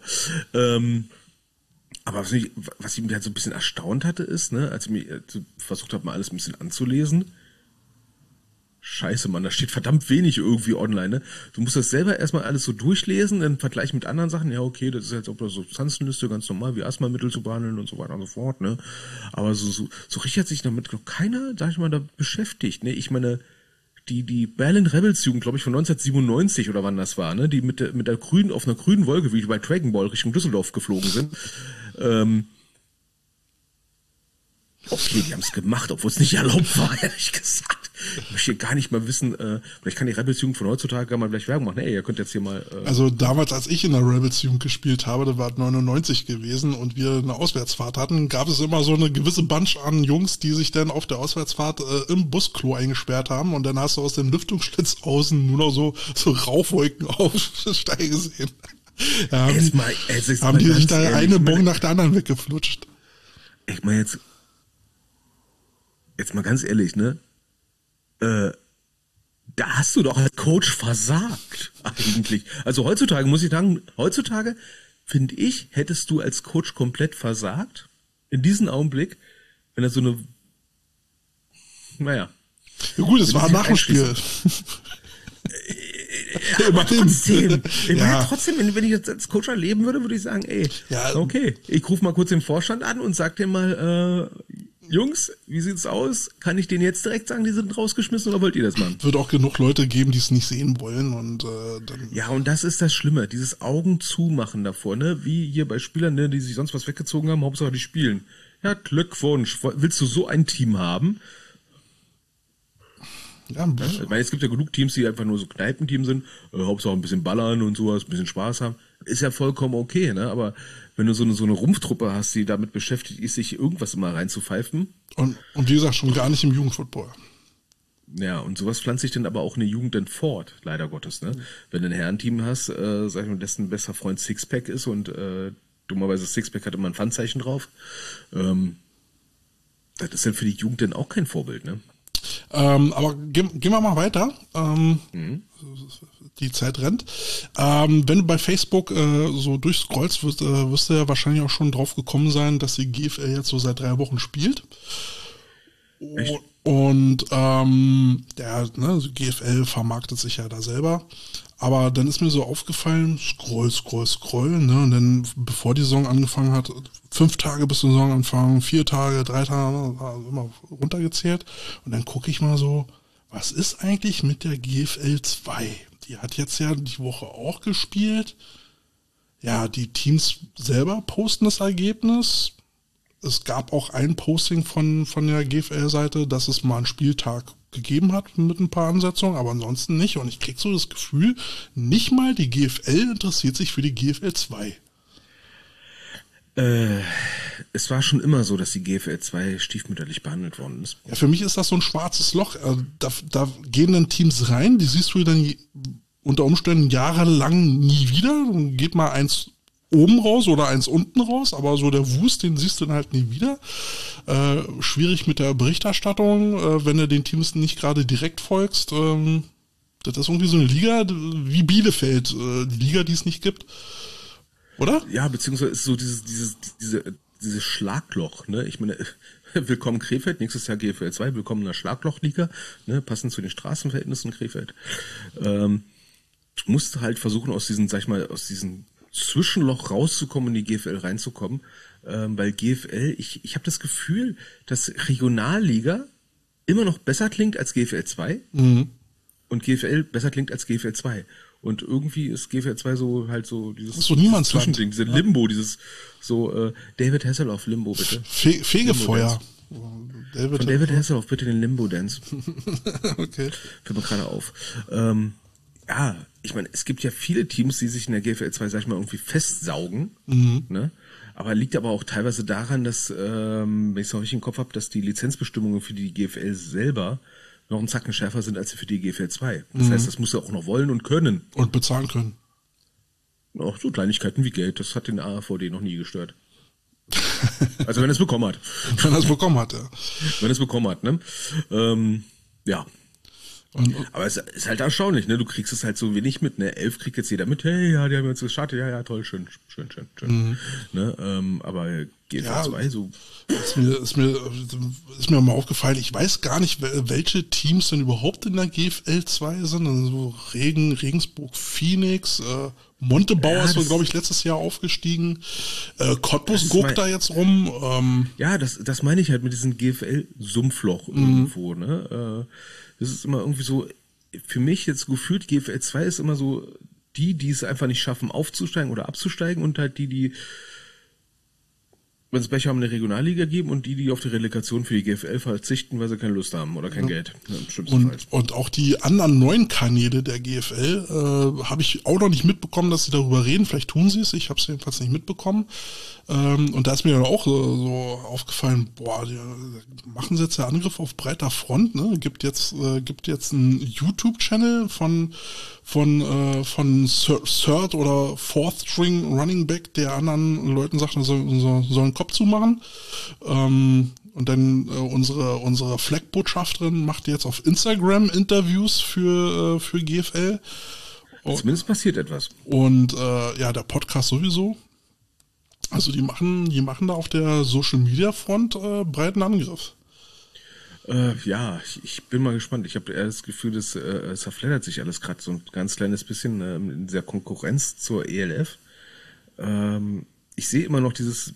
Aber was mich halt so ein bisschen erstaunt hatte, ist, ne, als ich mir versucht habe, mal alles ein bisschen anzulesen. Scheiße, Mann, da steht verdammt wenig irgendwie online, ne? Du musst das selber erstmal alles so durchlesen, dann vergleichen mit anderen Sachen. Ja, okay, das ist jetzt auf der Substanzenliste ganz normal, wie Asthmamittel zu behandeln und so weiter und so fort, ne? Aber so richtig hat sich damit noch keiner, sag ich mal, da beschäftigt, ne? Ich meine, die Berlin Rebels Jugend, glaube ich, von 1997 oder wann das war, ne? Die mit der grünen, auf einer grünen Wolke, wie die bei Dragon Ball Richtung Düsseldorf geflogen sind. Okay, die haben es gemacht, obwohl es nicht erlaubt war, ehrlich gesagt. Ich möchte gar nicht mal wissen, vielleicht kann die Rebels-Jugend von heutzutage mal vielleicht Werbung machen. Hey, ihr könnt jetzt hier mal... Also damals, als ich in der Rebels-Jugend gespielt habe, das war 99 gewesen und wir eine Auswärtsfahrt hatten, gab es immer so eine gewisse Bunch an Jungs, die sich dann auf der Auswärtsfahrt im Busklo eingesperrt haben und dann hast du aus dem Lüftungsschlitz außen nur noch so Rauchwolken aufsteigen gesehen. Da haben die sich da eine Bon nach der anderen weggeflutscht. Ich meine jetzt mal ganz ehrlich, ne? Da hast du doch als Coach versagt, eigentlich. Also heutzutage, muss ich sagen, finde ich, hättest du als Coach komplett versagt, in diesem Augenblick, wenn er so eine, naja. Ja gut, es war ein Nachspiel. Ja, aber trotzdem, wenn ich jetzt als Coach erleben würde, würde ich sagen, ey, ja, okay, ich rufe mal kurz den Vorstand an und sag dir mal, Jungs, wie sieht's aus? Kann ich denen jetzt direkt sagen, die sind rausgeschmissen oder wollt ihr das machen? Wird auch genug Leute geben, die es nicht sehen wollen und dann. Ja, und das ist das Schlimme, dieses Augen zumachen davor, ne? Wie hier bei Spielern, ne, die sich sonst was weggezogen haben, Hauptsache die spielen. Ja, Glückwunsch. Willst du so ein Team haben? Ja, ich meine, es gibt ja genug Teams, die einfach nur so Kneipenteam sind, Hauptsache ein bisschen ballern und sowas, ein bisschen Spaß haben. Ist ja vollkommen okay, ne? Aber wenn du so eine Rumpftruppe hast, die damit beschäftigt ist, sich irgendwas immer reinzupfeifen. Und wie gesagt, schon gar nicht im Jugendfootball. Ja, und sowas pflanzt sich dann aber auch in der Jugend dann fort, leider Gottes, ne? Wenn du ein Herrenteam hast, sag ich mal, dessen bester Freund Sixpack ist und dummerweise Sixpack hat immer ein Pfandzeichen drauf, das ist dann für die Jugend dann auch kein Vorbild, ne? Aber gehen wir mal weiter. Die Zeit rennt. Wenn du bei Facebook so durchscrollst, wirst du ja wahrscheinlich auch schon drauf gekommen sein, dass die GFL jetzt so seit 3 Wochen spielt. Echt? Und GFL vermarktet sich ja da selber. Aber dann ist mir so aufgefallen, scroll, ne? Und dann, bevor die Saison angefangen hat, 5 Tage bis zur Saisonanfang, 4 Tage, 3 Tage, also immer runtergezählt. Und dann gucke ich mal so, was ist eigentlich mit der GFL 2? Die hat jetzt ja die Woche auch gespielt. Ja, die Teams selber posten das Ergebnis. Es gab auch ein Posting von der GFL-Seite, dass es mal einen Spieltag gegeben hat mit ein paar Ansetzungen, aber ansonsten nicht. Und ich krieg so das Gefühl, nicht mal die GFL interessiert sich für die GFL 2. Es war schon immer so, dass die GFL 2 stiefmütterlich behandelt worden ist. Ja, für mich ist das so ein schwarzes Loch. Da gehen dann Teams rein, die siehst du dann unter Umständen jahrelang nie wieder. Dann geht mal eins oben raus oder eins unten raus, aber so der Wust, den siehst du dann halt nie wieder. Schwierig mit der Berichterstattung, wenn du den Teams nicht gerade direkt folgst. Das ist irgendwie so eine Liga wie Bielefeld, die Liga, die es nicht gibt. Oder? Ja, beziehungsweise ist so dieses Schlagloch, ne? Ich meine, willkommen Krefeld, nächstes Jahr GFL 2, willkommen in der Schlaglochliga, ne? Passend zu den Straßenverhältnissen Krefeld. Du musst halt versuchen, aus diesem Zwischenloch rauszukommen, in die GFL reinzukommen, weil GFL, ich habe das Gefühl, dass Regionalliga immer noch besser klingt als GFL 2 und GFL besser klingt als GFL 2. Und irgendwie ist GFL 2 so halt so dieses Zwischending, diese Limbo, dieses so David Hasselhoff Limbo bitte. Fegefeuer. Von David Hasselhoff bitte den Limbo-Dance. Okay. Fällt mir gerade auf. Ja, ich meine, es gibt ja viele Teams, die sich in der GFL 2, sag ich mal, irgendwie festsaugen, ne? Aber liegt aber auch teilweise daran, dass, wenn ich es noch richtig im Kopf habe, dass die Lizenzbestimmungen für die GFL selber noch einen Zacken schärfer sind als für die GFL 2. Das heißt, das musst du auch noch wollen und können. Und bezahlen können. Auch so Kleinigkeiten wie Geld, das hat den AVD noch nie gestört. Also wenn er es bekommen hat. Wenn er es bekommen hat, ja. Wenn er es bekommen hat, ne? Ja. Aber es ist halt erstaunlich, ne? Du kriegst es halt so wenig mit, ne? 11 kriegt jetzt jeder mit, hey, ja, die haben jetzt gestartet, ja, toll, schön. Ne? Aber GFL 2 so. Ist mir mal aufgefallen, ich weiß gar nicht, welche Teams denn überhaupt in der GFL 2 sind. Also so Regensburg, Phoenix, Montebauer ist so, glaube ich, letztes Jahr aufgestiegen. Cottbus guckt da jetzt rum. Ja, das meine ich halt mit diesem GFL-Sumpfloch irgendwo, ne? Das ist immer irgendwie so, für mich jetzt gefühlt, GFL 2 ist immer so die es einfach nicht schaffen, aufzusteigen oder abzusteigen und halt die wenn es Pech haben, eine Regionalliga geben und die auf die Relegation für die GFL verzichten, weil sie keine Lust haben oder kein Geld. Und auch die anderen neuen Kanäle der GFL habe ich auch noch nicht mitbekommen, dass sie darüber reden. Vielleicht tun sie es, ich habe es jedenfalls nicht mitbekommen. Und da ist mir dann auch so aufgefallen, die machen sie jetzt der Angriff auf breiter Front, ne? Gibt jetzt einen YouTube-Channel von Third oder Fourth String Running Back, der anderen Leuten sagt, er soll einen Kopf zumachen. Und dann unsere Flag-Botschafterin macht jetzt auf Instagram Interviews für GFL. Zumindest passiert etwas. Und der Podcast sowieso. Also die machen da auf der Social Media Front breiten Angriff. Ich bin mal gespannt. Ich habe eher das Gefühl, dass es zerfleddert sich alles gerade so ein ganz kleines bisschen in der Konkurrenz zur ELF. Ich sehe immer noch dieses,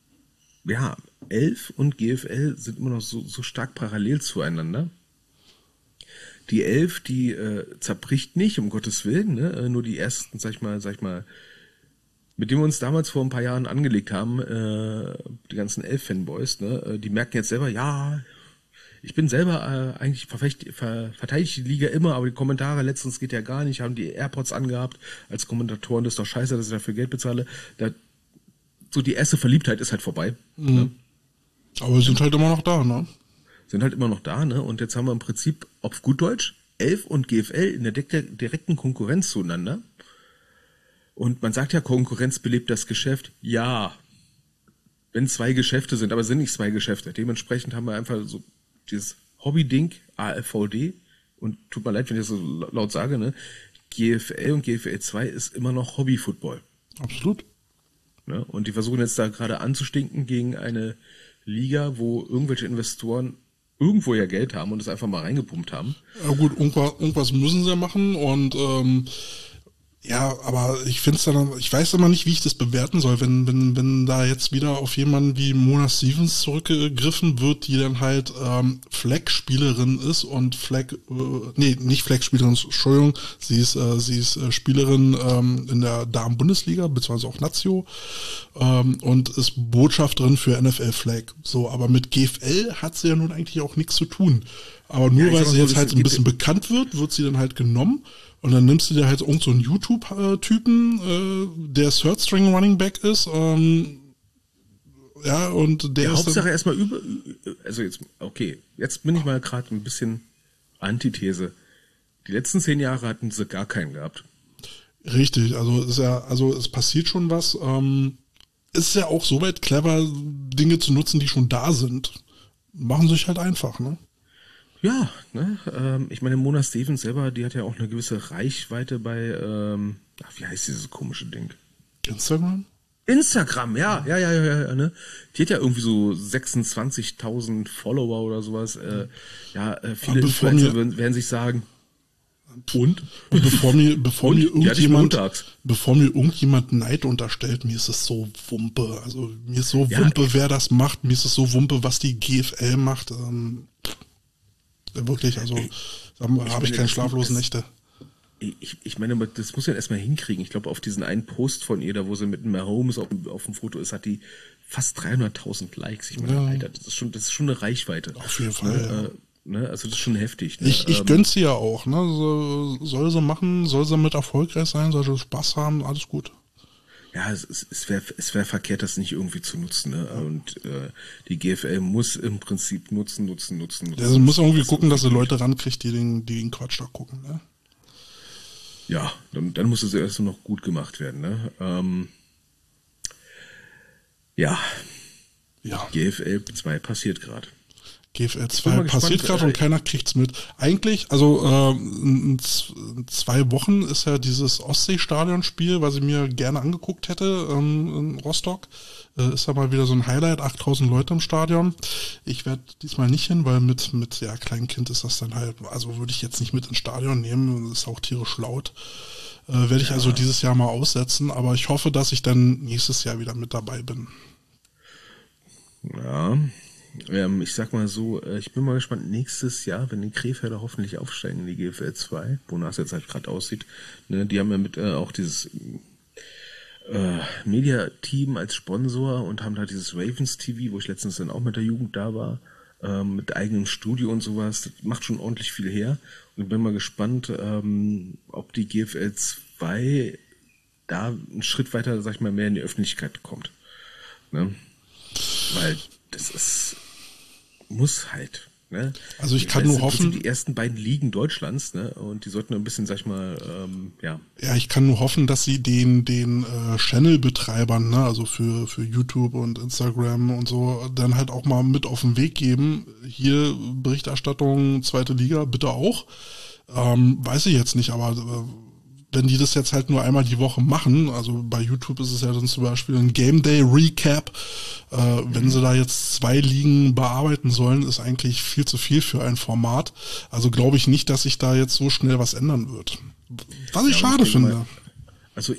11 und GFL sind immer noch so stark parallel zueinander. Die 11, die zerbricht nicht, um Gottes Willen, ne? Nur die ersten, sag ich mal, mit denen wir uns damals vor ein paar Jahren angelegt haben, die ganzen 11-Fanboys, ne? Die merken jetzt selber, ich bin selber eigentlich verteidige die Liga immer, aber die Kommentare letztens geht ja gar nicht, haben die AirPods angehabt als Kommentatoren, das ist doch scheiße, dass ich dafür Geld bezahle. So die erste Verliebtheit ist halt vorbei. Mhm. Ne? Aber wir sind halt immer noch da, ne? Sind halt immer noch da, ne? Und jetzt haben wir im Prinzip, auf gut Deutsch, 11 und GFL in der direkten Konkurrenz zueinander. Und man sagt ja, Konkurrenz belebt das Geschäft. Ja, wenn 2 Geschäfte sind, aber es sind nicht 2 Geschäfte. Dementsprechend haben wir einfach so dieses Hobby-Ding, AFVD. Und tut mir leid, wenn ich das so laut sage, ne? GFL und GFL 2 ist immer noch Hobby-Football. Absolut. Ne? Und die versuchen jetzt da gerade anzustinken gegen eine Liga, wo irgendwelche Investoren irgendwo ja Geld haben und es einfach mal reingepumpt haben. Ja gut, irgendwas müssen sie machen und Ja, aber ich finde es dann, ich weiß immer nicht, wie ich das bewerten soll, wenn da jetzt wieder auf jemanden wie Mona Stevens zurückgegriffen wird, die dann halt Flag-Spielerin ist und nicht Flag-Spielerin, Entschuldigung, sie ist Spielerin in der Damen-Bundesliga, beziehungsweise auch Nazio, und ist Botschafterin für NFL Flag. So, aber mit GFL hat sie ja nun eigentlich auch nichts zu tun. Aber nur weil sie jetzt halt ein bisschen bekannt wird sie dann halt genommen. Und dann nimmst du dir halt irgend so einen YouTube-Typen, der Third-String Running Back ist, ja, und der ist Hauptsache erstmal jetzt bin ich mal gerade ein bisschen Antithese. Die letzten 10 Jahre hatten sie gar keinen gehabt. Richtig, also es passiert schon was. Ist ja auch soweit clever, Dinge zu nutzen, die schon da sind. Machen sich halt einfach, ne? Ja, ne? Ich meine, Mona Stevens selber, die hat ja auch eine gewisse Reichweite bei, wie heißt dieses komische Ding? Instagram, ja, ne? Die hat ja irgendwie so 26.000 Follower oder sowas. Viele Influencer werden sich sagen, und bevor mir irgendjemand Neid unterstellt, mir ist es so Wumpe. Also mir ist so Wumpe, wer das macht. Mir ist es so Wumpe, was die GFL macht. Wirklich, also da habe ich keine schlaflosen Nächte. Ich meine, das muss ja erstmal hinkriegen. Ich glaube, auf diesen einen Post von ihr, da wo sie mit Mahomes auf dem Foto ist, hat die fast 300.000 Likes. Ich meine, Alter, das ist schon eine Reichweite. Auf jeden Fall, ne? Also das ist schon heftig. Ne? Ich gönn's sie ja auch. Ne? Soll sie machen, soll sie mit erfolgreich sein, soll sie Spaß haben, alles gut. Ja, es wär verkehrt, das nicht irgendwie zu nutzen. Ne? Und die GFL muss im Prinzip nutzen. Ja, sie muss irgendwie gucken, dass sie Leute rankriegt, die den Quatsch da gucken. Ne? Ja, dann muss es erst noch gut gemacht werden. Ne? Ja. GFL 2 passiert gerade. GFL 2 passiert gerade und keiner kriegt's mit. Eigentlich, also in 2 Wochen ist ja dieses Ostseestadion-Spiel, was ich mir gerne angeguckt hätte in Rostock. Ist ja mal wieder so ein Highlight, 8.000 Leute im Stadion. Ich werde diesmal nicht hin, weil mit Kleinkind ist das dann halt, also würde ich jetzt nicht mit ins Stadion nehmen, ist auch tierisch laut. Werde ich also dieses Jahr mal aussetzen, aber ich hoffe, dass ich dann nächstes Jahr wieder mit dabei bin. Ja. Ich sag mal so, ich bin mal gespannt, nächstes Jahr, wenn die Krefelder hoffentlich aufsteigen in die GFL 2, wonach es jetzt halt gerade aussieht, ne, die haben ja mit auch dieses Media-Team als Sponsor und haben da dieses Ravens TV, wo ich letztens dann auch mit der Jugend da war, mit eigenem Studio und sowas, das macht schon ordentlich viel her und ich bin mal gespannt, ob die GFL 2 da einen Schritt weiter, sag ich mal, mehr in die Öffentlichkeit kommt. Ne? Weil das muss halt. Ne? Also ich kann nur hoffen. Das sind die ersten beiden Ligen Deutschlands, ne? Und die sollten ein bisschen, sag ich mal, Ja, ich kann nur hoffen, dass sie den Channel-Betreibern, ne, also für YouTube und Instagram und so, dann halt auch mal mit auf den Weg geben. Hier Berichterstattung, 2. Liga, bitte auch. Weiß ich jetzt nicht, aber wenn die das jetzt halt nur einmal die Woche machen, also bei YouTube ist es ja dann zum Beispiel ein Game Day Recap, wenn sie da jetzt 2 Ligen bearbeiten sollen, ist eigentlich viel zu viel für ein Format. Also glaube ich nicht, dass sich da jetzt so schnell was ändern wird. Was ich schade finde. Also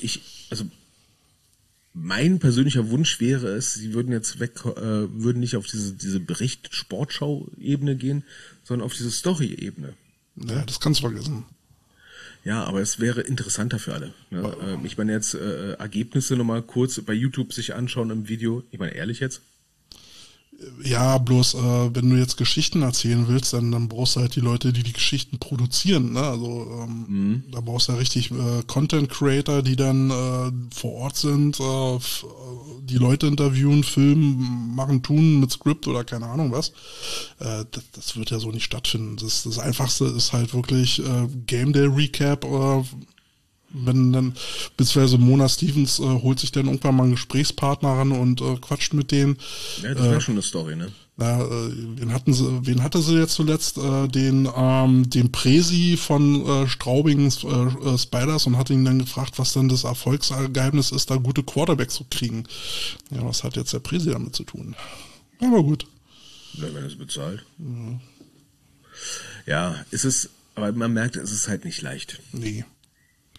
mein persönlicher Wunsch wäre es, sie würden jetzt würden nicht auf diese Bericht-Sportschau-Ebene gehen, sondern auf diese Story-Ebene. Ja, das kannst du vergessen. Ja, aber es wäre interessanter für alle. Ne? Ich meine jetzt Ergebnisse nochmal kurz bei YouTube sich anschauen im Video. Ich meine ehrlich jetzt. Ja, bloß wenn du jetzt Geschichten erzählen willst, dann brauchst du halt die Leute, die Geschichten produzieren. Ne? Also da brauchst du ja richtig Content Creator, die dann vor Ort sind, die Leute interviewen, filmen, machen, tun mit Skript oder keine Ahnung was. Das wird ja so nicht stattfinden. Das Einfachste ist halt wirklich Game Day Recap, wenn dann, beziehungsweise Mona Stevens holt sich dann irgendwann mal einen Gesprächspartner ran und quatscht mit denen. Ja, das wäre schon eine Story, ne? Wen hatte sie jetzt zuletzt? Den Presi von Straubing Spiders und hat ihn dann gefragt, was denn das Erfolgsgeheimnis ist, da gute Quarterbacks zu kriegen. Ja, was hat jetzt der Presi damit zu tun? Aber gut. Ja, wenn es bezahlt. Ja, ist es, aber man merkt, es ist halt nicht leicht. Nee.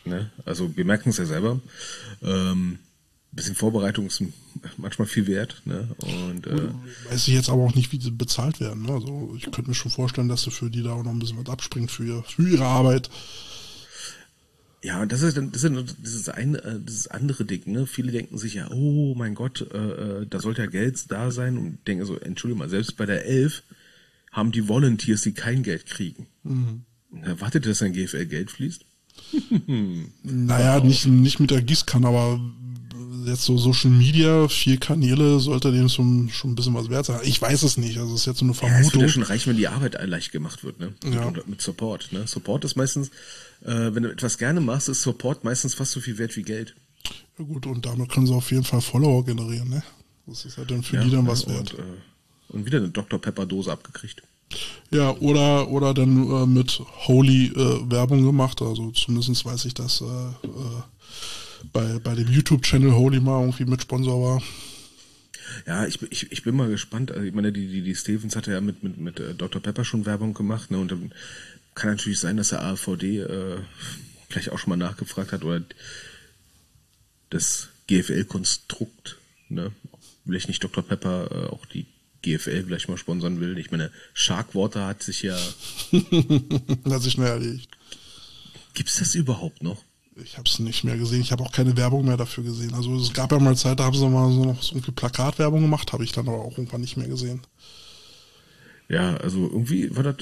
Ne? Also wir merken es ja selber. Bisschen Vorbereitung ist manchmal viel wert. Ne? Und, weiß ich jetzt aber auch nicht, wie die bezahlt werden. Ne? Also ich könnte mir schon vorstellen, dass du für die da auch noch ein bisschen was abspringt für ihre Arbeit. Ja, und das ist dieses andere Ding, ne? Viele denken sich ja, oh mein Gott, da sollte ja Geld da sein und denken so, Entschuldigung mal, selbst bei der 11 haben die Volunteers, die kein Geld kriegen. Erwartet ihr, dass ein GFL Geld fließt? Naja, nicht mit der Gießkanne, aber jetzt so Social Media, 4 Kanäle, sollte dem schon ein bisschen was wert sein. Ich weiß es nicht, also es ist jetzt so eine Vermutung. Ja, es wird ja schon reichen, wenn die Arbeit leicht gemacht wird, ne? Ja. Mit Support, ne? Support ist meistens, wenn du etwas gerne machst, ist Support meistens fast so viel wert wie Geld. Ja gut, und damit können sie auf jeden Fall Follower generieren, ne? Das ist halt dann für die dann was wert. Und wieder eine Dr. Pepper Dose abgekriegt. Ja, oder dann mit Holy Werbung gemacht, also zumindest weiß ich, dass bei dem YouTube-Channel Holy mal irgendwie mit Sponsor war. Ja, ich bin mal gespannt. Also ich meine, die Stevens hatte ja mit Dr. Pepper schon Werbung gemacht, ne? Und dann kann natürlich sein, dass der AVD vielleicht auch schon mal nachgefragt hat oder das GFL-Konstrukt, ne? Vielleicht nicht Dr. Pepper auch die GFL vielleicht mal sponsern will. Ich meine, Sharkwater hat sich ja... Hat sich schnell erledigt. Gibt's das überhaupt noch? Ich habe es nicht mehr gesehen. Ich habe auch keine Werbung mehr dafür gesehen. Also es gab ja mal Zeit, da haben sie mal so noch so irgendwie Plakatwerbung gemacht, habe ich dann aber auch irgendwann nicht mehr gesehen. Ja, also irgendwie war das...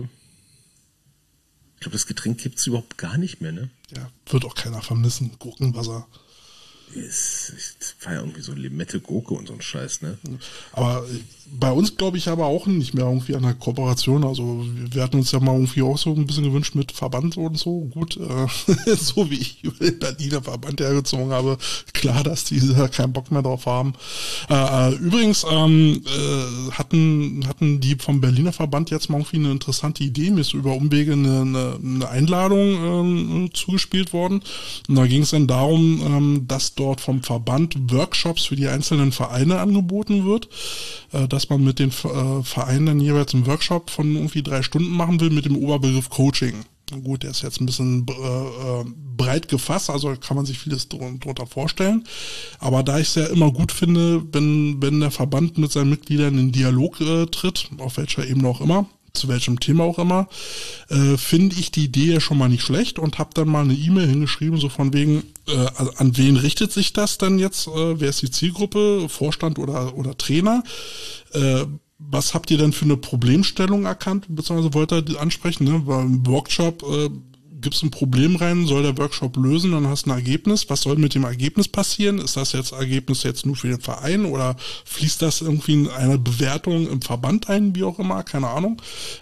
ich glaube, das Getränk gibt's überhaupt gar nicht mehr, ne? Ja, wird auch keiner vermissen. Gurkenwasser. Es war ja irgendwie so Limette, Gurke und so ein Scheiß, ne? Aber bei uns glaube ich aber auch nicht mehr irgendwie an der Kooperation. Also wir hatten uns ja mal irgendwie auch so ein bisschen gewünscht mit Verband und so. Gut, so wie ich über den Berliner Verband hergezogen habe, klar, dass die da keinen Bock mehr drauf haben. Übrigens hatten die vom Berliner Verband jetzt mal irgendwie eine interessante Idee. Mir ist über Umwege eine Einladung zugespielt worden. Und da ging es dann darum, dass dort vom Verband Workshops für die einzelnen Vereine angeboten wird, dass man mit den Vereinen dann jeweils einen Workshop von irgendwie 3 Stunden machen will mit dem Oberbegriff Coaching. Gut, der ist jetzt ein bisschen breit gefasst, also kann man sich vieles drunter vorstellen. Aber da ich es ja immer gut finde, wenn der Verband mit seinen Mitgliedern in Dialog tritt, auf welcher Ebene auch immer, zu welchem Thema auch immer, finde ich die Idee ja schon mal nicht schlecht und habe dann mal eine E-Mail hingeschrieben, so von wegen, an wen richtet sich das denn jetzt? Wer ist die Zielgruppe? Vorstand oder Trainer? Was habt ihr denn für eine Problemstellung erkannt, beziehungsweise wollt ihr ansprechen? Ne? Weil im Workshop gibst ein Problem rein, soll der Workshop lösen, dann hast du ein Ergebnis. Was soll mit dem Ergebnis passieren? Ist das jetzt Ergebnis jetzt nur für den Verein oder fließt das irgendwie in eine Bewertung im Verband ein, wie auch immer? Keine Ahnung.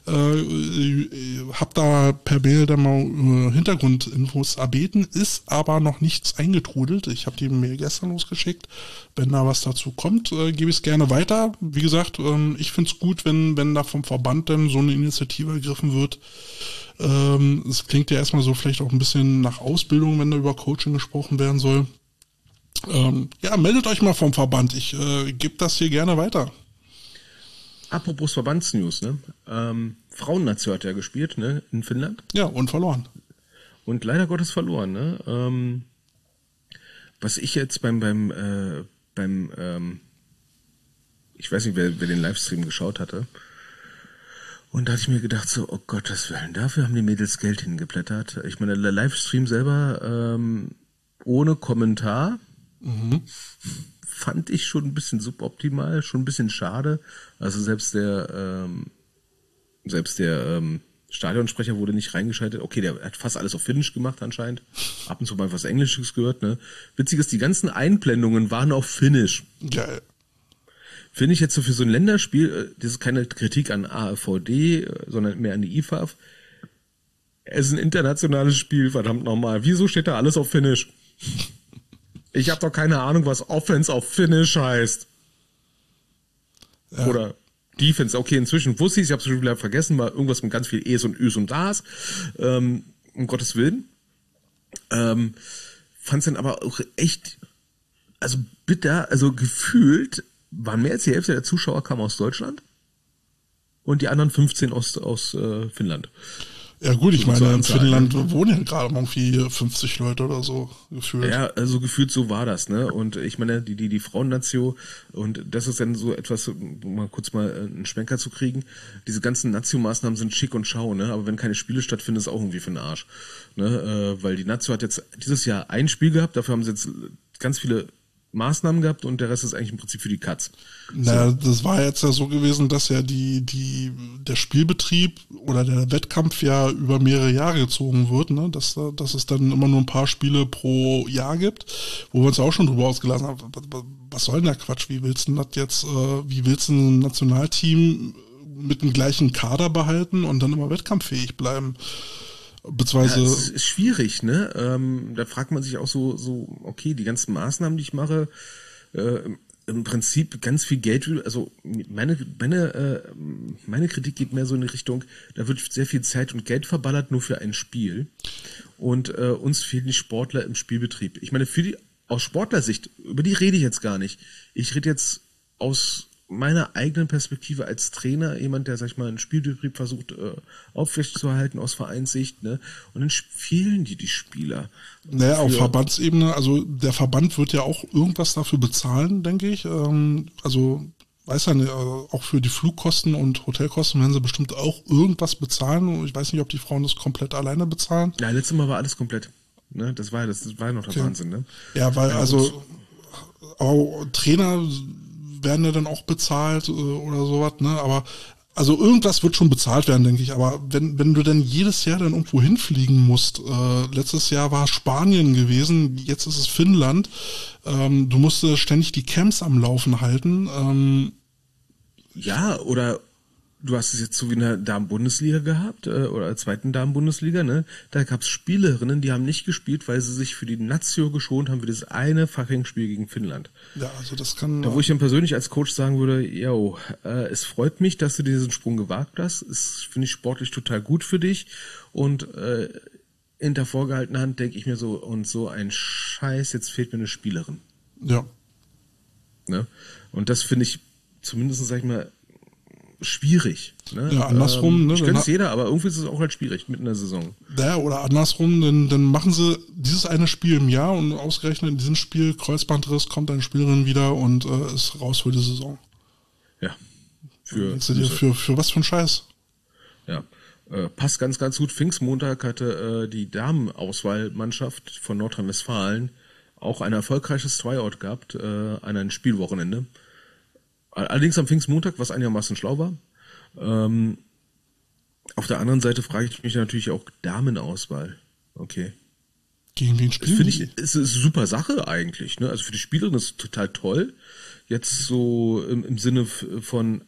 Hab da per Mail dann mal Hintergrundinfos erbeten, ist aber noch nichts eingetrudelt. Ich habe die Mail gestern losgeschickt. Wenn da was dazu kommt, gebe ich es gerne weiter. Wie gesagt, ich finde es gut, wenn da vom Verband dann so eine Initiative ergriffen wird. Es klingt ja erstmal so vielleicht auch ein bisschen nach Ausbildung, wenn da über Coaching gesprochen werden soll. Ja, meldet euch mal vom Verband. Ich gebe das hier gerne weiter. Apropos Verbandsnews, ne? Frauennation hat ja gespielt, ne? In Finnland. Ja, und verloren. Und leider Gottes verloren, ne? Was ich jetzt beim ich weiß nicht, wer den Livestream geschaut hatte. Und da hatte ich mir gedacht so, oh Gottes Willen, dafür haben die Mädels Geld hingeblättert. Ich meine, der Livestream selber ohne Kommentar fand ich schon ein bisschen suboptimal, schon ein bisschen schade. Also selbst der Stadionsprecher wurde nicht reingeschaltet. Okay, der hat fast alles auf Finnisch gemacht anscheinend. Ab und zu mal was Englisches gehört, ne? Witzig ist, die ganzen Einblendungen waren auf Finnisch. Geil. Finde ich jetzt so für so ein Länderspiel, das ist keine Kritik an AVD, sondern mehr an die IFAF. Es ist ein internationales Spiel, verdammt nochmal. Wieso steht da alles auf Finnisch? Ich habe doch keine Ahnung, was Offense auf Finnisch heißt. Ja. Oder Defense. Okay, inzwischen wusste ich habe es schon wieder vergessen, mal irgendwas mit ganz viel E's und Ü's und Da's. Um Gottes Willen. Fand's dann aber auch echt, also bitter, also gefühlt, waren mehr als die Hälfte der Zuschauer kamen aus Deutschland und die anderen 15 aus Finnland. Ja gut, ich So meine, zur in Anzahl, Finnland wohnen ja gerade mal irgendwie 50 Leute oder so gefühlt. Ja, also gefühlt so war das, ne? Und ich meine, die Frauennatio, und das ist dann so etwas, um mal kurz mal einen Schwenker zu kriegen. Diese ganzen Natio-Maßnahmen sind schick und schau, ne? Aber wenn keine Spiele stattfinden, ist auch irgendwie für den Arsch. Ne? Weil die Natio hat jetzt dieses Jahr ein Spiel gehabt, dafür haben sie jetzt ganz viele Maßnahmen gehabt und der Rest ist eigentlich im Prinzip für die Katz. Naja, das war jetzt ja so gewesen, dass ja der Spielbetrieb oder der Wettkampf ja über mehrere Jahre gezogen wird, ne? Dass es dann immer nur ein paar Spiele pro Jahr gibt, wo wir uns auch schon drüber ausgelassen haben, was soll denn der Quatsch? Wie willst du das jetzt, wie willst du ein Nationalteam mit dem gleichen Kader behalten und dann immer wettkampffähig bleiben? Beziehungsweise. Ja, es ist schwierig, ne? Da fragt man sich auch so, okay, die ganzen Maßnahmen, die ich mache, im Prinzip ganz viel Geld, also meine Kritik geht mehr so in die Richtung, da wird sehr viel Zeit und Geld verballert nur für ein Spiel und uns fehlen die Sportler im Spielbetrieb. Ich meine, aus Sportlersicht, über die rede ich jetzt gar nicht. Ich rede jetzt aus meiner eigenen Perspektive als Trainer, jemand, der, sag ich mal, einen Spielbetrieb versucht aufrechtzuerhalten aus Vereinssicht, ne? Und dann fehlen die Spieler. Naja, auf Verbandsebene, also der Verband wird ja auch irgendwas dafür bezahlen, denke ich. Also, weiß ja nicht, auch für die Flugkosten und Hotelkosten werden sie bestimmt auch irgendwas bezahlen. Ich weiß nicht, ob die Frauen das komplett alleine bezahlen. Ja, letztes Mal war alles komplett. Ne? Das war noch der Wahnsinn, ne? Ja, weil also auch Trainer werden ja dann auch bezahlt oder sowas, ne? Aber also irgendwas wird schon bezahlt werden, denke ich. Aber wenn du dann jedes Jahr dann irgendwo hinfliegen musst, letztes Jahr war Spanien gewesen, jetzt ist es Finnland, du musst ständig die Camps am Laufen halten. Ja, oder du hast es jetzt so wie in der Damen-Bundesliga gehabt, oder zweiten Damen-Bundesliga, ne? Da gab es Spielerinnen, die haben nicht gespielt, weil sie sich für die Nazio geschont haben, für das eine fucking Spiel gegen Finnland. Ja, also das kann. Da wo ich dann persönlich als Coach sagen würde, es freut mich, dass du diesen Sprung gewagt hast. Es finde ich sportlich total gut für dich. Und hinter vorgehaltener Hand denke ich mir so, und so ein Scheiß, jetzt fehlt mir eine Spielerin. Ja. Ne? Und das finde ich zumindest, sag ich mal, schwierig. Ne? Ja, andersrum. Ich könnte es jeder, aber irgendwie ist es auch halt schwierig mitten in der Saison. Ja, oder andersrum, dann machen sie dieses eine Spiel im Jahr und ausgerechnet in diesem Spiel Kreuzbandriss, kommt eine Spielerin wieder und ist raus für die Saison. Ja. Für was für ein Scheiß? Ja. Passt ganz, ganz gut. Pfingstmontag hatte die Damenauswahlmannschaft von Nordrhein-Westfalen auch ein erfolgreiches Tryout gehabt an einem Spielwochenende. Allerdings am Pfingstmontag, was einigermaßen schlau war. Auf der anderen Seite frage ich mich natürlich auch Damenauswahl. Okay. Gegen wen spielen Finde ich, ist eine super Sache eigentlich. Ne? Also für die Spielerin ist es total toll. Jetzt so im Sinne von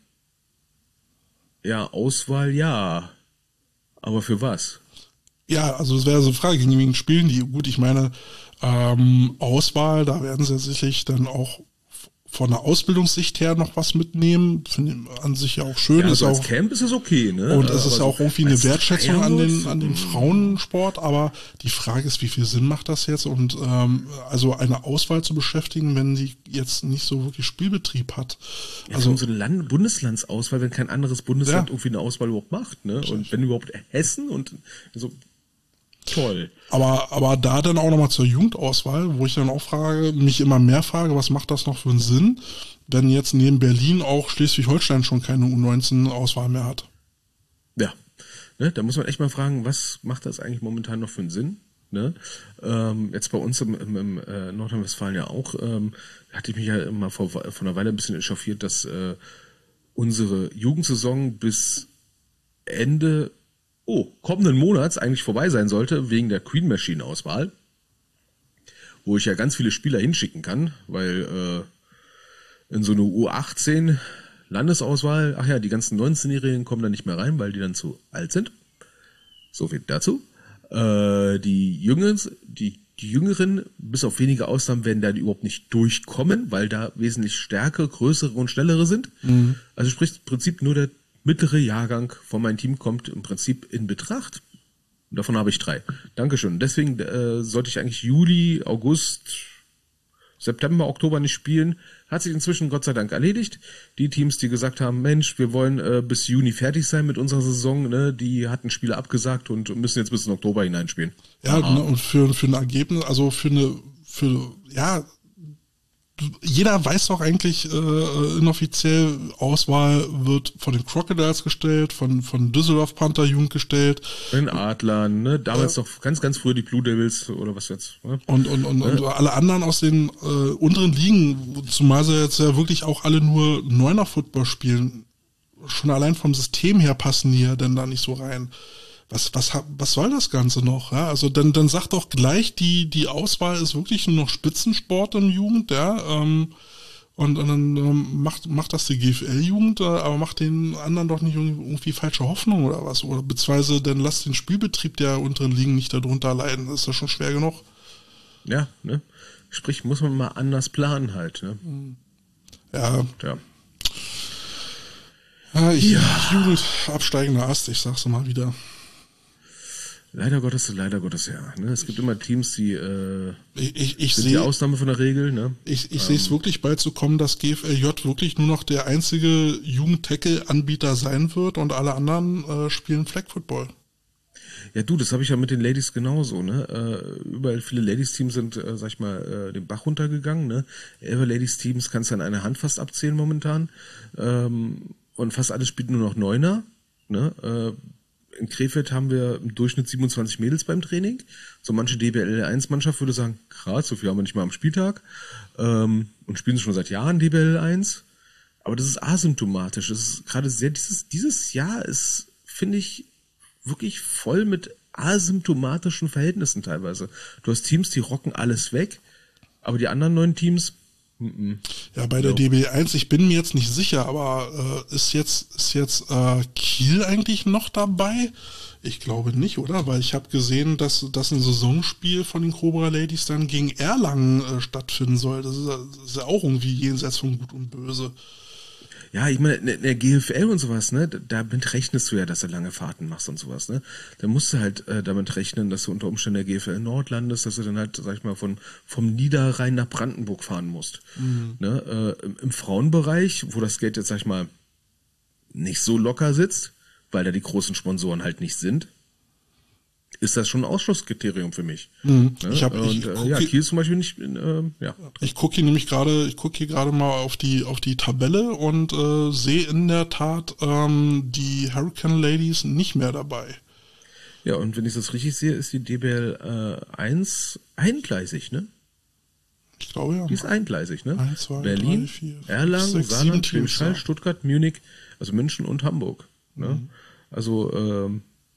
Auswahl, ja. Aber für was? Ja, also das wäre so eine Frage, gegen wen spielen die? Gut, ich meine, Auswahl, da werden sie sicherlich dann auch von der Ausbildungssicht her noch was mitnehmen. Finde ich an sich ja auch schön. Ja, also ist als Camp ist es okay, ne? Und es ist aber auch irgendwie eine Wertschätzung an den Tryout? Frauensport, aber die Frage ist, wie viel Sinn macht das jetzt? Und also eine Auswahl zu beschäftigen, wenn die jetzt nicht so wirklich Spielbetrieb hat. Ja, Also so eine Bundeslandsauswahl, wenn kein anderes Bundesland irgendwie eine Auswahl überhaupt macht, ne? Und wenn überhaupt Hessen und so toll. Aber da dann auch nochmal zur Jugendauswahl, wo ich dann auch mich immer mehr frage, was macht das noch für einen Sinn, wenn jetzt neben Berlin auch Schleswig-Holstein schon keine U19-Auswahl mehr hat? Ja, ne, da muss man echt mal fragen, was macht das eigentlich momentan noch für einen Sinn? Ne? Jetzt bei uns im Nordrhein-Westfalen ja auch, hatte ich mich ja immer vor einer Weile ein bisschen echauffiert, dass unsere Jugendsaison bis Ende kommenden Monats eigentlich vorbei sein sollte, wegen der Queen Machine Auswahl, wo ich ja ganz viele Spieler hinschicken kann, weil in so eine U18 Landesauswahl, die ganzen 19-Jährigen kommen da nicht mehr rein, weil die dann zu alt sind. So viel dazu. Die Jüngeren, bis auf wenige Ausnahmen, werden da überhaupt nicht durchkommen, weil da wesentlich stärkere, größere und schnellere sind. Mhm. Also sprich im Prinzip nur der mittlere Jahrgang von meinem Team kommt im Prinzip in Betracht. Und davon habe ich 3. Dankeschön. Deswegen sollte ich eigentlich Juli, August September, Oktober nicht spielen, hat sich inzwischen Gott sei Dank erledigt. Die Teams, die gesagt haben, Mensch, wir wollen bis Juni fertig sein mit unserer Saison, ne, die hatten Spiele abgesagt und müssen jetzt bis in Oktober hineinspielen. Ja, ne, und für ein Ergebnis, also jeder weiß doch eigentlich, inoffiziell Auswahl wird von den Crocodiles gestellt, von Düsseldorf Panther Jugend gestellt. Den Adlern, ne? Damals noch ganz, ganz früher die Blue Devils oder was jetzt. Ne? Und alle anderen aus den unteren Ligen, zumal sie jetzt ja wirklich auch alle nur Neuner-Football spielen, schon allein vom System her passen die ja dann da nicht so rein. Was soll das Ganze noch? Ja? Also dann sagt doch gleich, die Auswahl ist wirklich nur noch Spitzensport im Jugend, ja. Und dann macht das die GFL-Jugend, aber macht den anderen doch nicht irgendwie falsche Hoffnung oder was. Oder beziehungsweise dann lasst den Spielbetrieb der unteren Ligen nicht darunter leiden. Das ist ja schon schwer genug. Ja, ne? Sprich, muss man mal anders planen halt, ne? Ja. Jugend absteigender Ast, ich sag's mal wieder. Leider Gottes, ja. Ne? Es gibt immer Teams, die ich sind die Ausnahme von der Regel. Ne? Ich sehe es wirklich bald so kommen, dass GFLJ wirklich nur noch der einzige Jugend-Tackle-Anbieter sein wird und alle anderen spielen Flag Football. Ja du, das habe ich ja mit den Ladies genauso. Ne? Überall viele Ladies-Teams sind, sag ich mal, den Bach runtergegangen. Ne? 11 Ladies-Teams kannst du an einer Hand fast abzählen momentan. Und fast alles spielt nur noch Neuner. Ne? In Krefeld haben wir im Durchschnitt 27 Mädels beim Training. So manche DBL1-Mannschaft würde sagen, krass, so viel haben wir nicht mal am Spieltag. Und spielen schon seit Jahren DBL1. Aber das ist asymptomatisch. Das ist gerade sehr, dieses Jahr ist, finde ich, wirklich voll mit asymptomatischen Verhältnissen teilweise. Du hast Teams, die rocken alles weg, aber die anderen 9 Teams, ja, bei der DB1, ich bin mir jetzt nicht sicher, aber ist jetzt Kiel eigentlich noch dabei? Ich glaube nicht, oder? Weil ich habe gesehen, dass ein Saisonspiel von den Cobra Ladies dann gegen Erlangen stattfinden soll. Das ist ja auch irgendwie jenseits von Gut und Böse. Ja, ich meine, in der GFL und sowas, ne, damit rechnest du ja, dass du lange Fahrten machst und sowas, ne. Da musst du halt damit rechnen, dass du unter Umständen in der GFL Nord landest, dass du dann halt, sag ich mal, vom Niederrhein nach Brandenburg fahren musst. Ne, im Frauenbereich, wo das Geld jetzt, sag ich mal, nicht so locker sitzt, weil da die großen Sponsoren halt nicht sind, ist das schon ein Ausschlusskriterium für mich. Ne? Kiel ist zum Beispiel nicht, Ich gucke hier gerade mal auf die Tabelle und sehe in der Tat die Hurricane Ladies nicht mehr dabei. Ja, und wenn ich das richtig sehe, ist die DBL 1 eingleisig, ne? Ich glaube ja. Die ist eingleisig, ne? 1, 2, Berlin, 3, 4, 5, Erlangen, 6, Saarland, 7 Schwäbisch Hall, Teams, ja. Stuttgart, Munich, also München und Hamburg. Ne? Also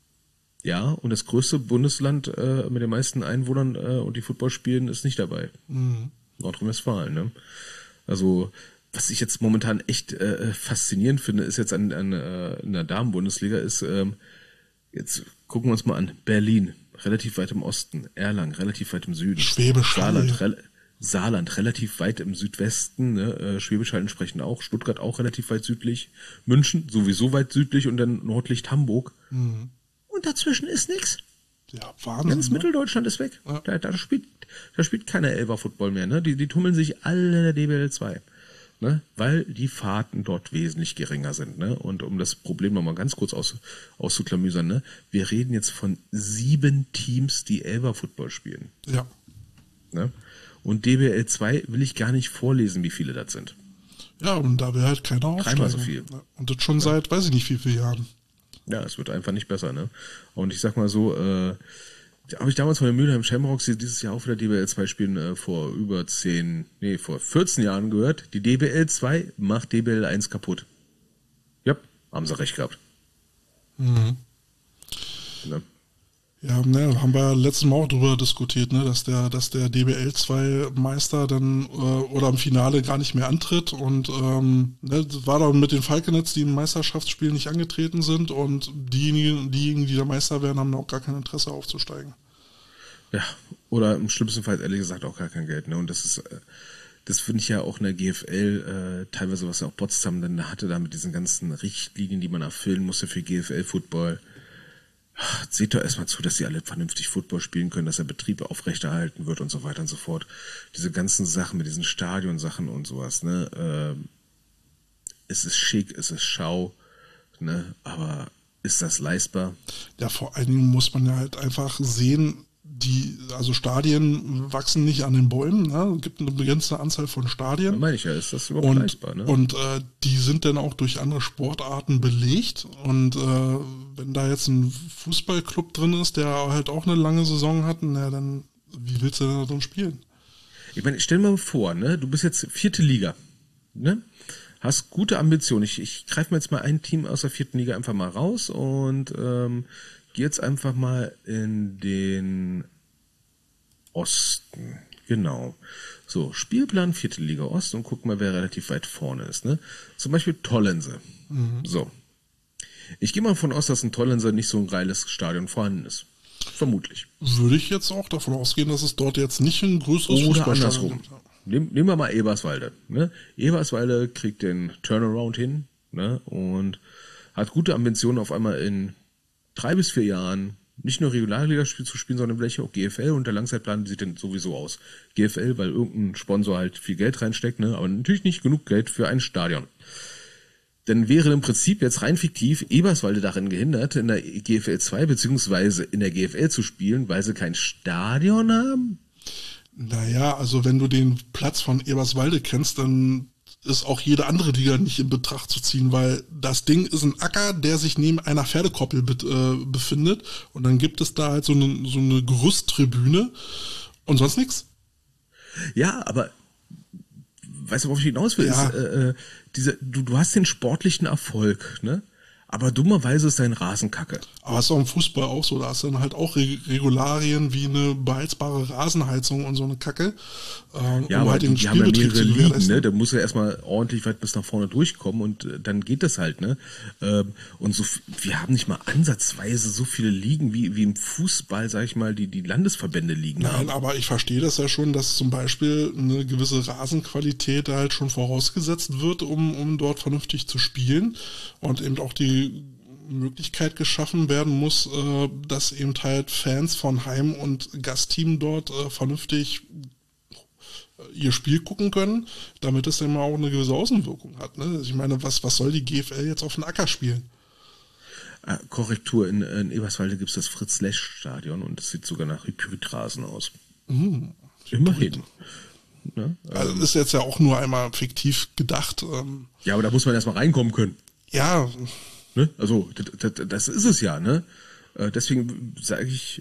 ja, und das größte Bundesland mit den meisten Einwohnern und die Football spielen ist nicht dabei. Nordrhein-Westfalen. Ne? Also was ich jetzt momentan echt faszinierend finde, ist jetzt in der Damen-Bundesliga ist, jetzt gucken wir uns mal an, Berlin, relativ weit im Osten, Erlangen, relativ weit im Süden, Schwäbisch Hall. Saarland relativ weit im Südwesten, ne? Schwäbisch Hall entsprechend auch, Stuttgart auch relativ weit südlich, München sowieso weit südlich und dann Nordlicht Hamburg. Und dazwischen ist nix. Ja, Wahnsinn. Ganz Mitteldeutschland ist weg. Ja. Da spielt keiner Elfer-Football mehr. Ne? Die tummeln sich alle in der DBL 2. Ne? Weil die Fahrten dort wesentlich geringer sind. Ne? Und um das Problem nochmal ganz kurz auszuklamüsern, ne? Wir reden jetzt von 7 Teams, die Elfer-Football spielen. Ja. Ne? Und DBL 2 will ich gar nicht vorlesen, wie viele das sind. Ja, und da will halt keiner aufsteigen. Dreimal so viel. Und das schon seit, weiß ich nicht, wie viele Jahren. Ja, es wird einfach nicht besser, ne? Und ich sag mal so, habe ich damals von den Mülheim Shamrocks, die dieses Jahr auch wieder DBL 2 spielen, vor 14 Jahren gehört. Die DBL 2 macht DBL 1 kaputt. Ja, haben sie recht gehabt. Ne? Ja, ne, haben wir letztes Mal auch drüber diskutiert, ne, dass der DBL 2 Meister dann oder im Finale gar nicht mehr antritt und ne, das war dann mit den Falconets, die im Meisterschaftsspiel nicht angetreten sind und diejenigen, die da Meister werden, haben auch gar kein Interesse aufzusteigen. Ja, oder im schlimmsten Fall ehrlich gesagt auch gar kein Geld, ne? Und das finde ich ja auch in der GFL teilweise, was ja auch Potsdam dann hatte, da mit diesen ganzen Richtlinien, die man erfüllen musste für GFL-Football. Seht doch erstmal zu, dass sie alle vernünftig Football spielen können, dass der Betrieb aufrechterhalten wird und so weiter und so fort. Diese ganzen Sachen mit diesen Stadionsachen und sowas, ne? Es ist schick, es ist Schau, ne? Aber ist das leistbar? Ja, vor allen Dingen muss man ja halt einfach sehen, also Stadien wachsen nicht an den Bäumen, ne? Es gibt eine begrenzte Anzahl von Stadien. Da meine ich ja, ist das überhaupt leistbar, ne? Und die sind dann auch durch andere Sportarten belegt. Und wenn da jetzt ein Fußballclub drin ist, der halt auch eine lange Saison hat, na dann, wie willst du denn da drin spielen? Ich meine, stell dir mal vor, ne? Du bist jetzt 4. Liga, ne? Hast gute Ambitionen. Ich greife mir jetzt mal ein Team aus der 4. Liga einfach mal raus und gehe jetzt einfach mal in den Osten. Genau. So, Spielplan 4. Liga Ost und guck mal, wer relativ weit vorne ist. Ne? Zum Beispiel Tollense. So. Ich gehe mal davon aus, dass in Tollense nicht so ein geiles Stadion vorhanden ist. Vermutlich. Würde ich jetzt auch davon ausgehen, dass es dort jetzt nicht ein größeres Oder Fußballstadion andersrum. gibt. Nehmen wir mal Eberswalde. Ne? Eberswalde kriegt den Turnaround hin, ne? Und hat gute Ambitionen, auf einmal in 3 bis 4 Jahren nicht nur Regionalligaspiel zu spielen, sondern vielleicht auch GFL, und der Langzeitplan sieht dann sowieso aus. GFL, weil irgendein Sponsor halt viel Geld reinsteckt, ne? Aber natürlich nicht genug Geld für ein Stadion. Dann wäre im Prinzip jetzt rein fiktiv Eberswalde darin gehindert, in der GFL 2 beziehungsweise in der GFL zu spielen, weil sie kein Stadion haben? Naja, also wenn du den Platz von Eberswalde kennst, dann ist auch jede andere Liga nicht in Betracht zu ziehen, weil das Ding ist ein Acker, der sich neben einer Pferdekoppel befindet, und dann gibt es da halt so eine Gerüsttribüne und sonst nichts. Ja, aber weißt du, worauf ich hinaus will? Ja. Du hast den sportlichen Erfolg, ne? Aber dummerweise ist dein Rasen kacke. Aber ist auch im Fußball auch so, da hast du dann halt auch Regularien wie eine beheizbare Rasenheizung und so eine Kacke. Ja, aber halt die haben ja mehrere Ligen, ne? Da muss ja erstmal ordentlich weit bis nach vorne durchkommen, und dann geht das halt, ne? Und so, wir haben nicht mal ansatzweise so viele Ligen wie im Fußball, sag ich mal, die Landesverbände liegen. Nein, aber ich verstehe das ja schon, dass zum Beispiel eine gewisse Rasenqualität halt schon vorausgesetzt wird, um dort vernünftig zu spielen, und eben auch die Möglichkeit geschaffen werden muss, dass eben halt Fans von Heim- und Gastteam dort vernünftig ihr Spiel gucken können, damit es dann mal auch eine gewisse Außenwirkung hat. Ne? Ich meine, was soll die GFL jetzt auf den Acker spielen? Korrektur, in Eberswalde gibt es das Fritz-Lesch-Stadion, und das sieht sogar nach Hybrid-Rasen aus. Immerhin. Ne? Also ist jetzt ja auch nur einmal fiktiv gedacht. Ja, aber da muss man erstmal reinkommen können. Ja. Ne? Also, das ist es ja, ne? Deswegen sage ich,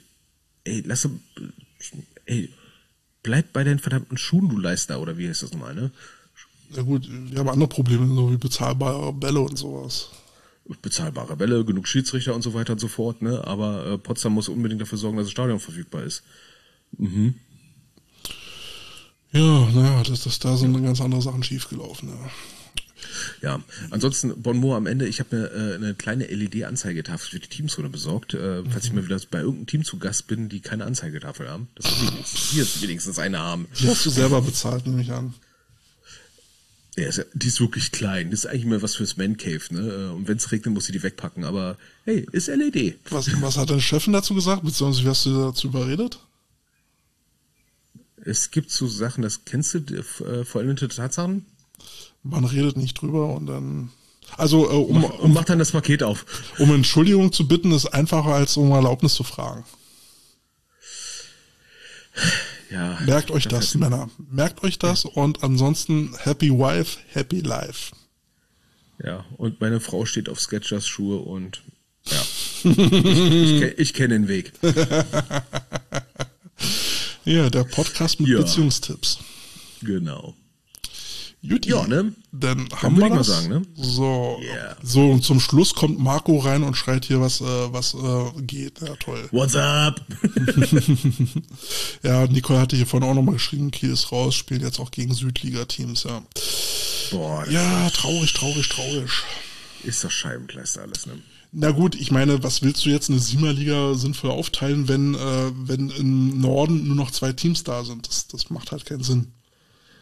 bleib bei deinen verdammten Schuhen, du Leister, oder wie heißt das nochmal, ne? Ja gut, wir haben andere Probleme, so wie bezahlbare Bälle und sowas. Bezahlbare Bälle, genug Schiedsrichter und so weiter und so fort, ne? Aber Potsdam muss unbedingt dafür sorgen, dass das Stadion verfügbar ist. Ja, naja, da sind ganz andere Sachen schiefgelaufen, ja. Ja, ansonsten Bonmot am Ende, ich habe mir eine kleine LED-Anzeigetafel für die Teamzone besorgt, falls ich mal wieder bei irgendeinem Team zu Gast bin, die keine Anzeigetafel haben. Das ist hier wenigstens eine haben. Die hast du selber bezahlt, nehme ich an. Ja, die ist wirklich klein. Das ist eigentlich mehr was fürs Man Cave, ne? Und wenn es regnet, muss sie die wegpacken. Aber hey, ist LED. Was hat deine Chefin dazu gesagt, beziehungsweise wie hast du dazu überredet? Es gibt so Sachen, das kennst du, vollendete Tatsachen? Man redet nicht drüber und dann... Also, und macht dann das Paket auf. Um Entschuldigung zu bitten, ist einfacher, als um Erlaubnis zu fragen. Ja. Merkt euch das, Männer. Merkt euch das, und ansonsten Happy Wife, Happy Life. Ja, und meine Frau steht auf Skechers Schuhe und ja. ich kenne den Weg. Ja, der Podcast mit Beziehungstipps. Genau. Juti, ja, ne? Dann haben wir das. Mal sagen, ne? So, Yeah. So, und zum Schluss kommt Marco rein und schreit hier, was geht. Ja, toll. What's up? Ja, Nicole hatte hier vorhin auch nochmal geschrieben, Kiel ist raus, spielt jetzt auch gegen Südliga-Teams, ja. Boah. Ja, traurig. Ist doch Scheibenkleister alles, ne? Na gut, ich meine, was willst du jetzt eine 7er-Liga sinnvoll aufteilen, wenn im Norden nur noch 2 Teams da sind? Das macht halt keinen Sinn.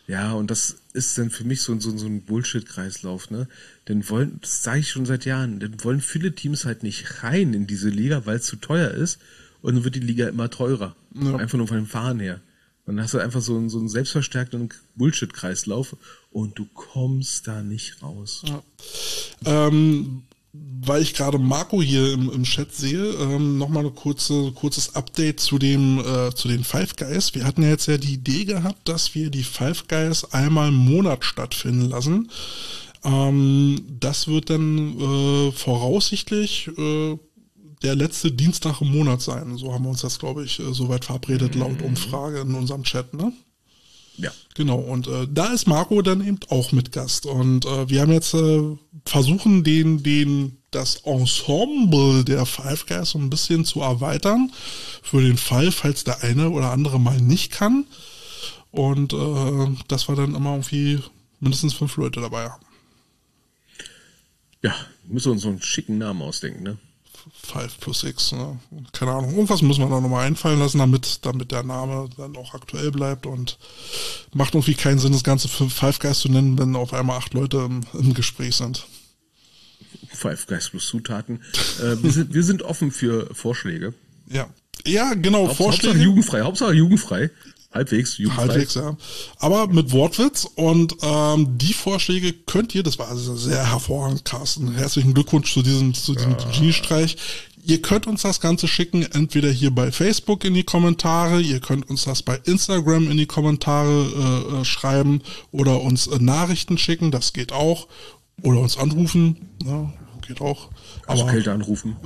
Ja, und das ist dann für mich so ein Bullshit-Kreislauf, ne? Das sage ich schon seit Jahren, dann wollen viele Teams halt nicht rein in diese Liga, weil es zu teuer ist und dann wird die Liga immer teurer. Ja. Einfach nur von dem Fahren her. Und dann hast du einfach so einen selbstverstärkten Bullshit-Kreislauf und du kommst da nicht raus. Ja. Weil ich gerade Marco hier im Chat sehe, nochmal ein kurzes Update zu den Five Guys. Wir hatten ja jetzt die Idee gehabt, dass wir die Five Guys einmal im Monat stattfinden lassen. Das wird dann voraussichtlich der letzte Dienstag im Monat sein. So haben wir uns das, glaube ich, soweit verabredet, laut Umfrage in unserem Chat, ne? Ja. Genau, und da ist Marco dann eben auch mit Gast. Und wir haben jetzt versuchen, das Ensemble der Five Guys so ein bisschen zu erweitern. Für den Fall, falls der eine oder andere mal nicht kann. Und dass wir dann immer irgendwie mindestens 5 Leute dabei haben. Ja, müssen wir uns so einen schicken Namen ausdenken, ne? 5 plus X, ne? Keine Ahnung. Irgendwas müssen wir da nochmal einfallen lassen, damit der Name dann auch aktuell bleibt und macht irgendwie keinen Sinn, das Ganze für Five Guys zu nennen, wenn auf einmal 8 Leute im Gespräch sind. Five Guys plus Zutaten. Wir sind offen für Vorschläge. Ja, genau, Vorschläge. Hauptsache jugendfrei. Halbwegs jugendfrei. Halbwegs, ja. Aber mit Wortwitz und die Vorschläge könnt ihr, das war also sehr hervorragend, Carsten. Herzlichen Glückwunsch zu diesem Geniestreich. Ihr könnt uns das Ganze schicken, entweder hier bei Facebook in die Kommentare, ihr könnt uns das bei Instagram in die Kommentare schreiben oder uns Nachrichten schicken, das geht auch. Oder uns anrufen, ja, geht auch. Also Kälte anrufen.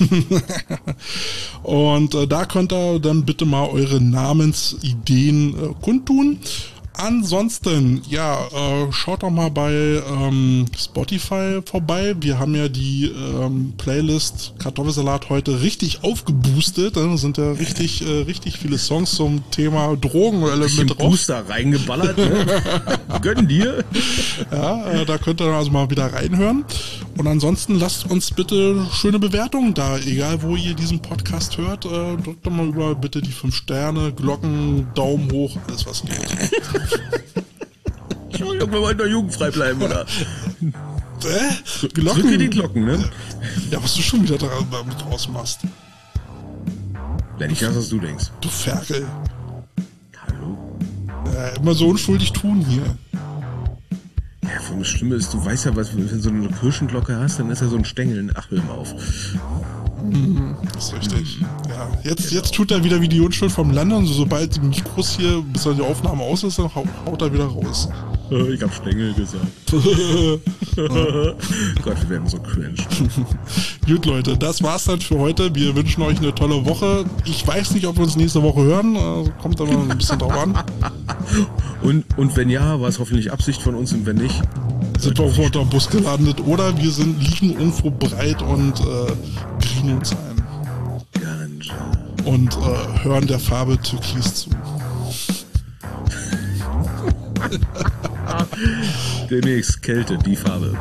Und da könnt ihr dann bitte mal eure Namensideen kundtun. Ansonsten, schaut doch mal bei Spotify vorbei. Wir haben ja die Playlist Kartoffelsalat heute richtig aufgeboostet. Da sind ja richtig viele Songs zum Thema Drogen mit drauf. Booster reingeballert. Ne? Gönn dir. Ja, da könnt ihr also mal wieder reinhören. Und ansonsten lasst uns bitte schöne Bewertungen da. Egal, wo ihr diesen Podcast hört, drückt doch mal über bitte die 5 Sterne, Glocken, Daumen hoch, alles was geht. Entschuldigung, wir wollten doch jugendfrei bleiben, oder? Glocken? Drücke die Glocken, ne? Ja, was du schon wieder damit ausmachst. Ja, nicht das, was du denkst. Du Ferkel. Hallo? Ja, immer so unschuldig tun hier. Ja, von das Schlimme ist, du weißt ja, wenn du so eine Kirschenglocke hast, dann ist ja so ein Stängel. Ach, hör mal auf. Das ist richtig. Ja, jetzt tut er wieder wie die Unschuld vom Lande und sobald die Mikros hier, bis die Aufnahme aus ist, dann haut er wieder raus. Ich hab Stängel gesagt. Gott, wir werden so cringe. Gut, Leute, das war's dann für heute. Wir wünschen euch eine tolle Woche. Ich weiß nicht, ob wir uns nächste Woche hören. Kommt aber ein bisschen drauf an. Und wenn ja, war es hoffentlich Absicht von uns und wenn nicht, sind wir unter dem Bus gelandet oder wir liegen irgendwo breit und kriegen uns ein. Ganja. Und hören der Farbe Türkis zu. Demnächst Kälte, die Farbe.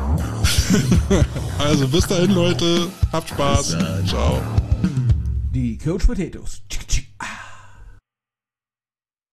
Also bis dahin, Leute. Habt Spaß. Ciao. Die Coach Potatoes.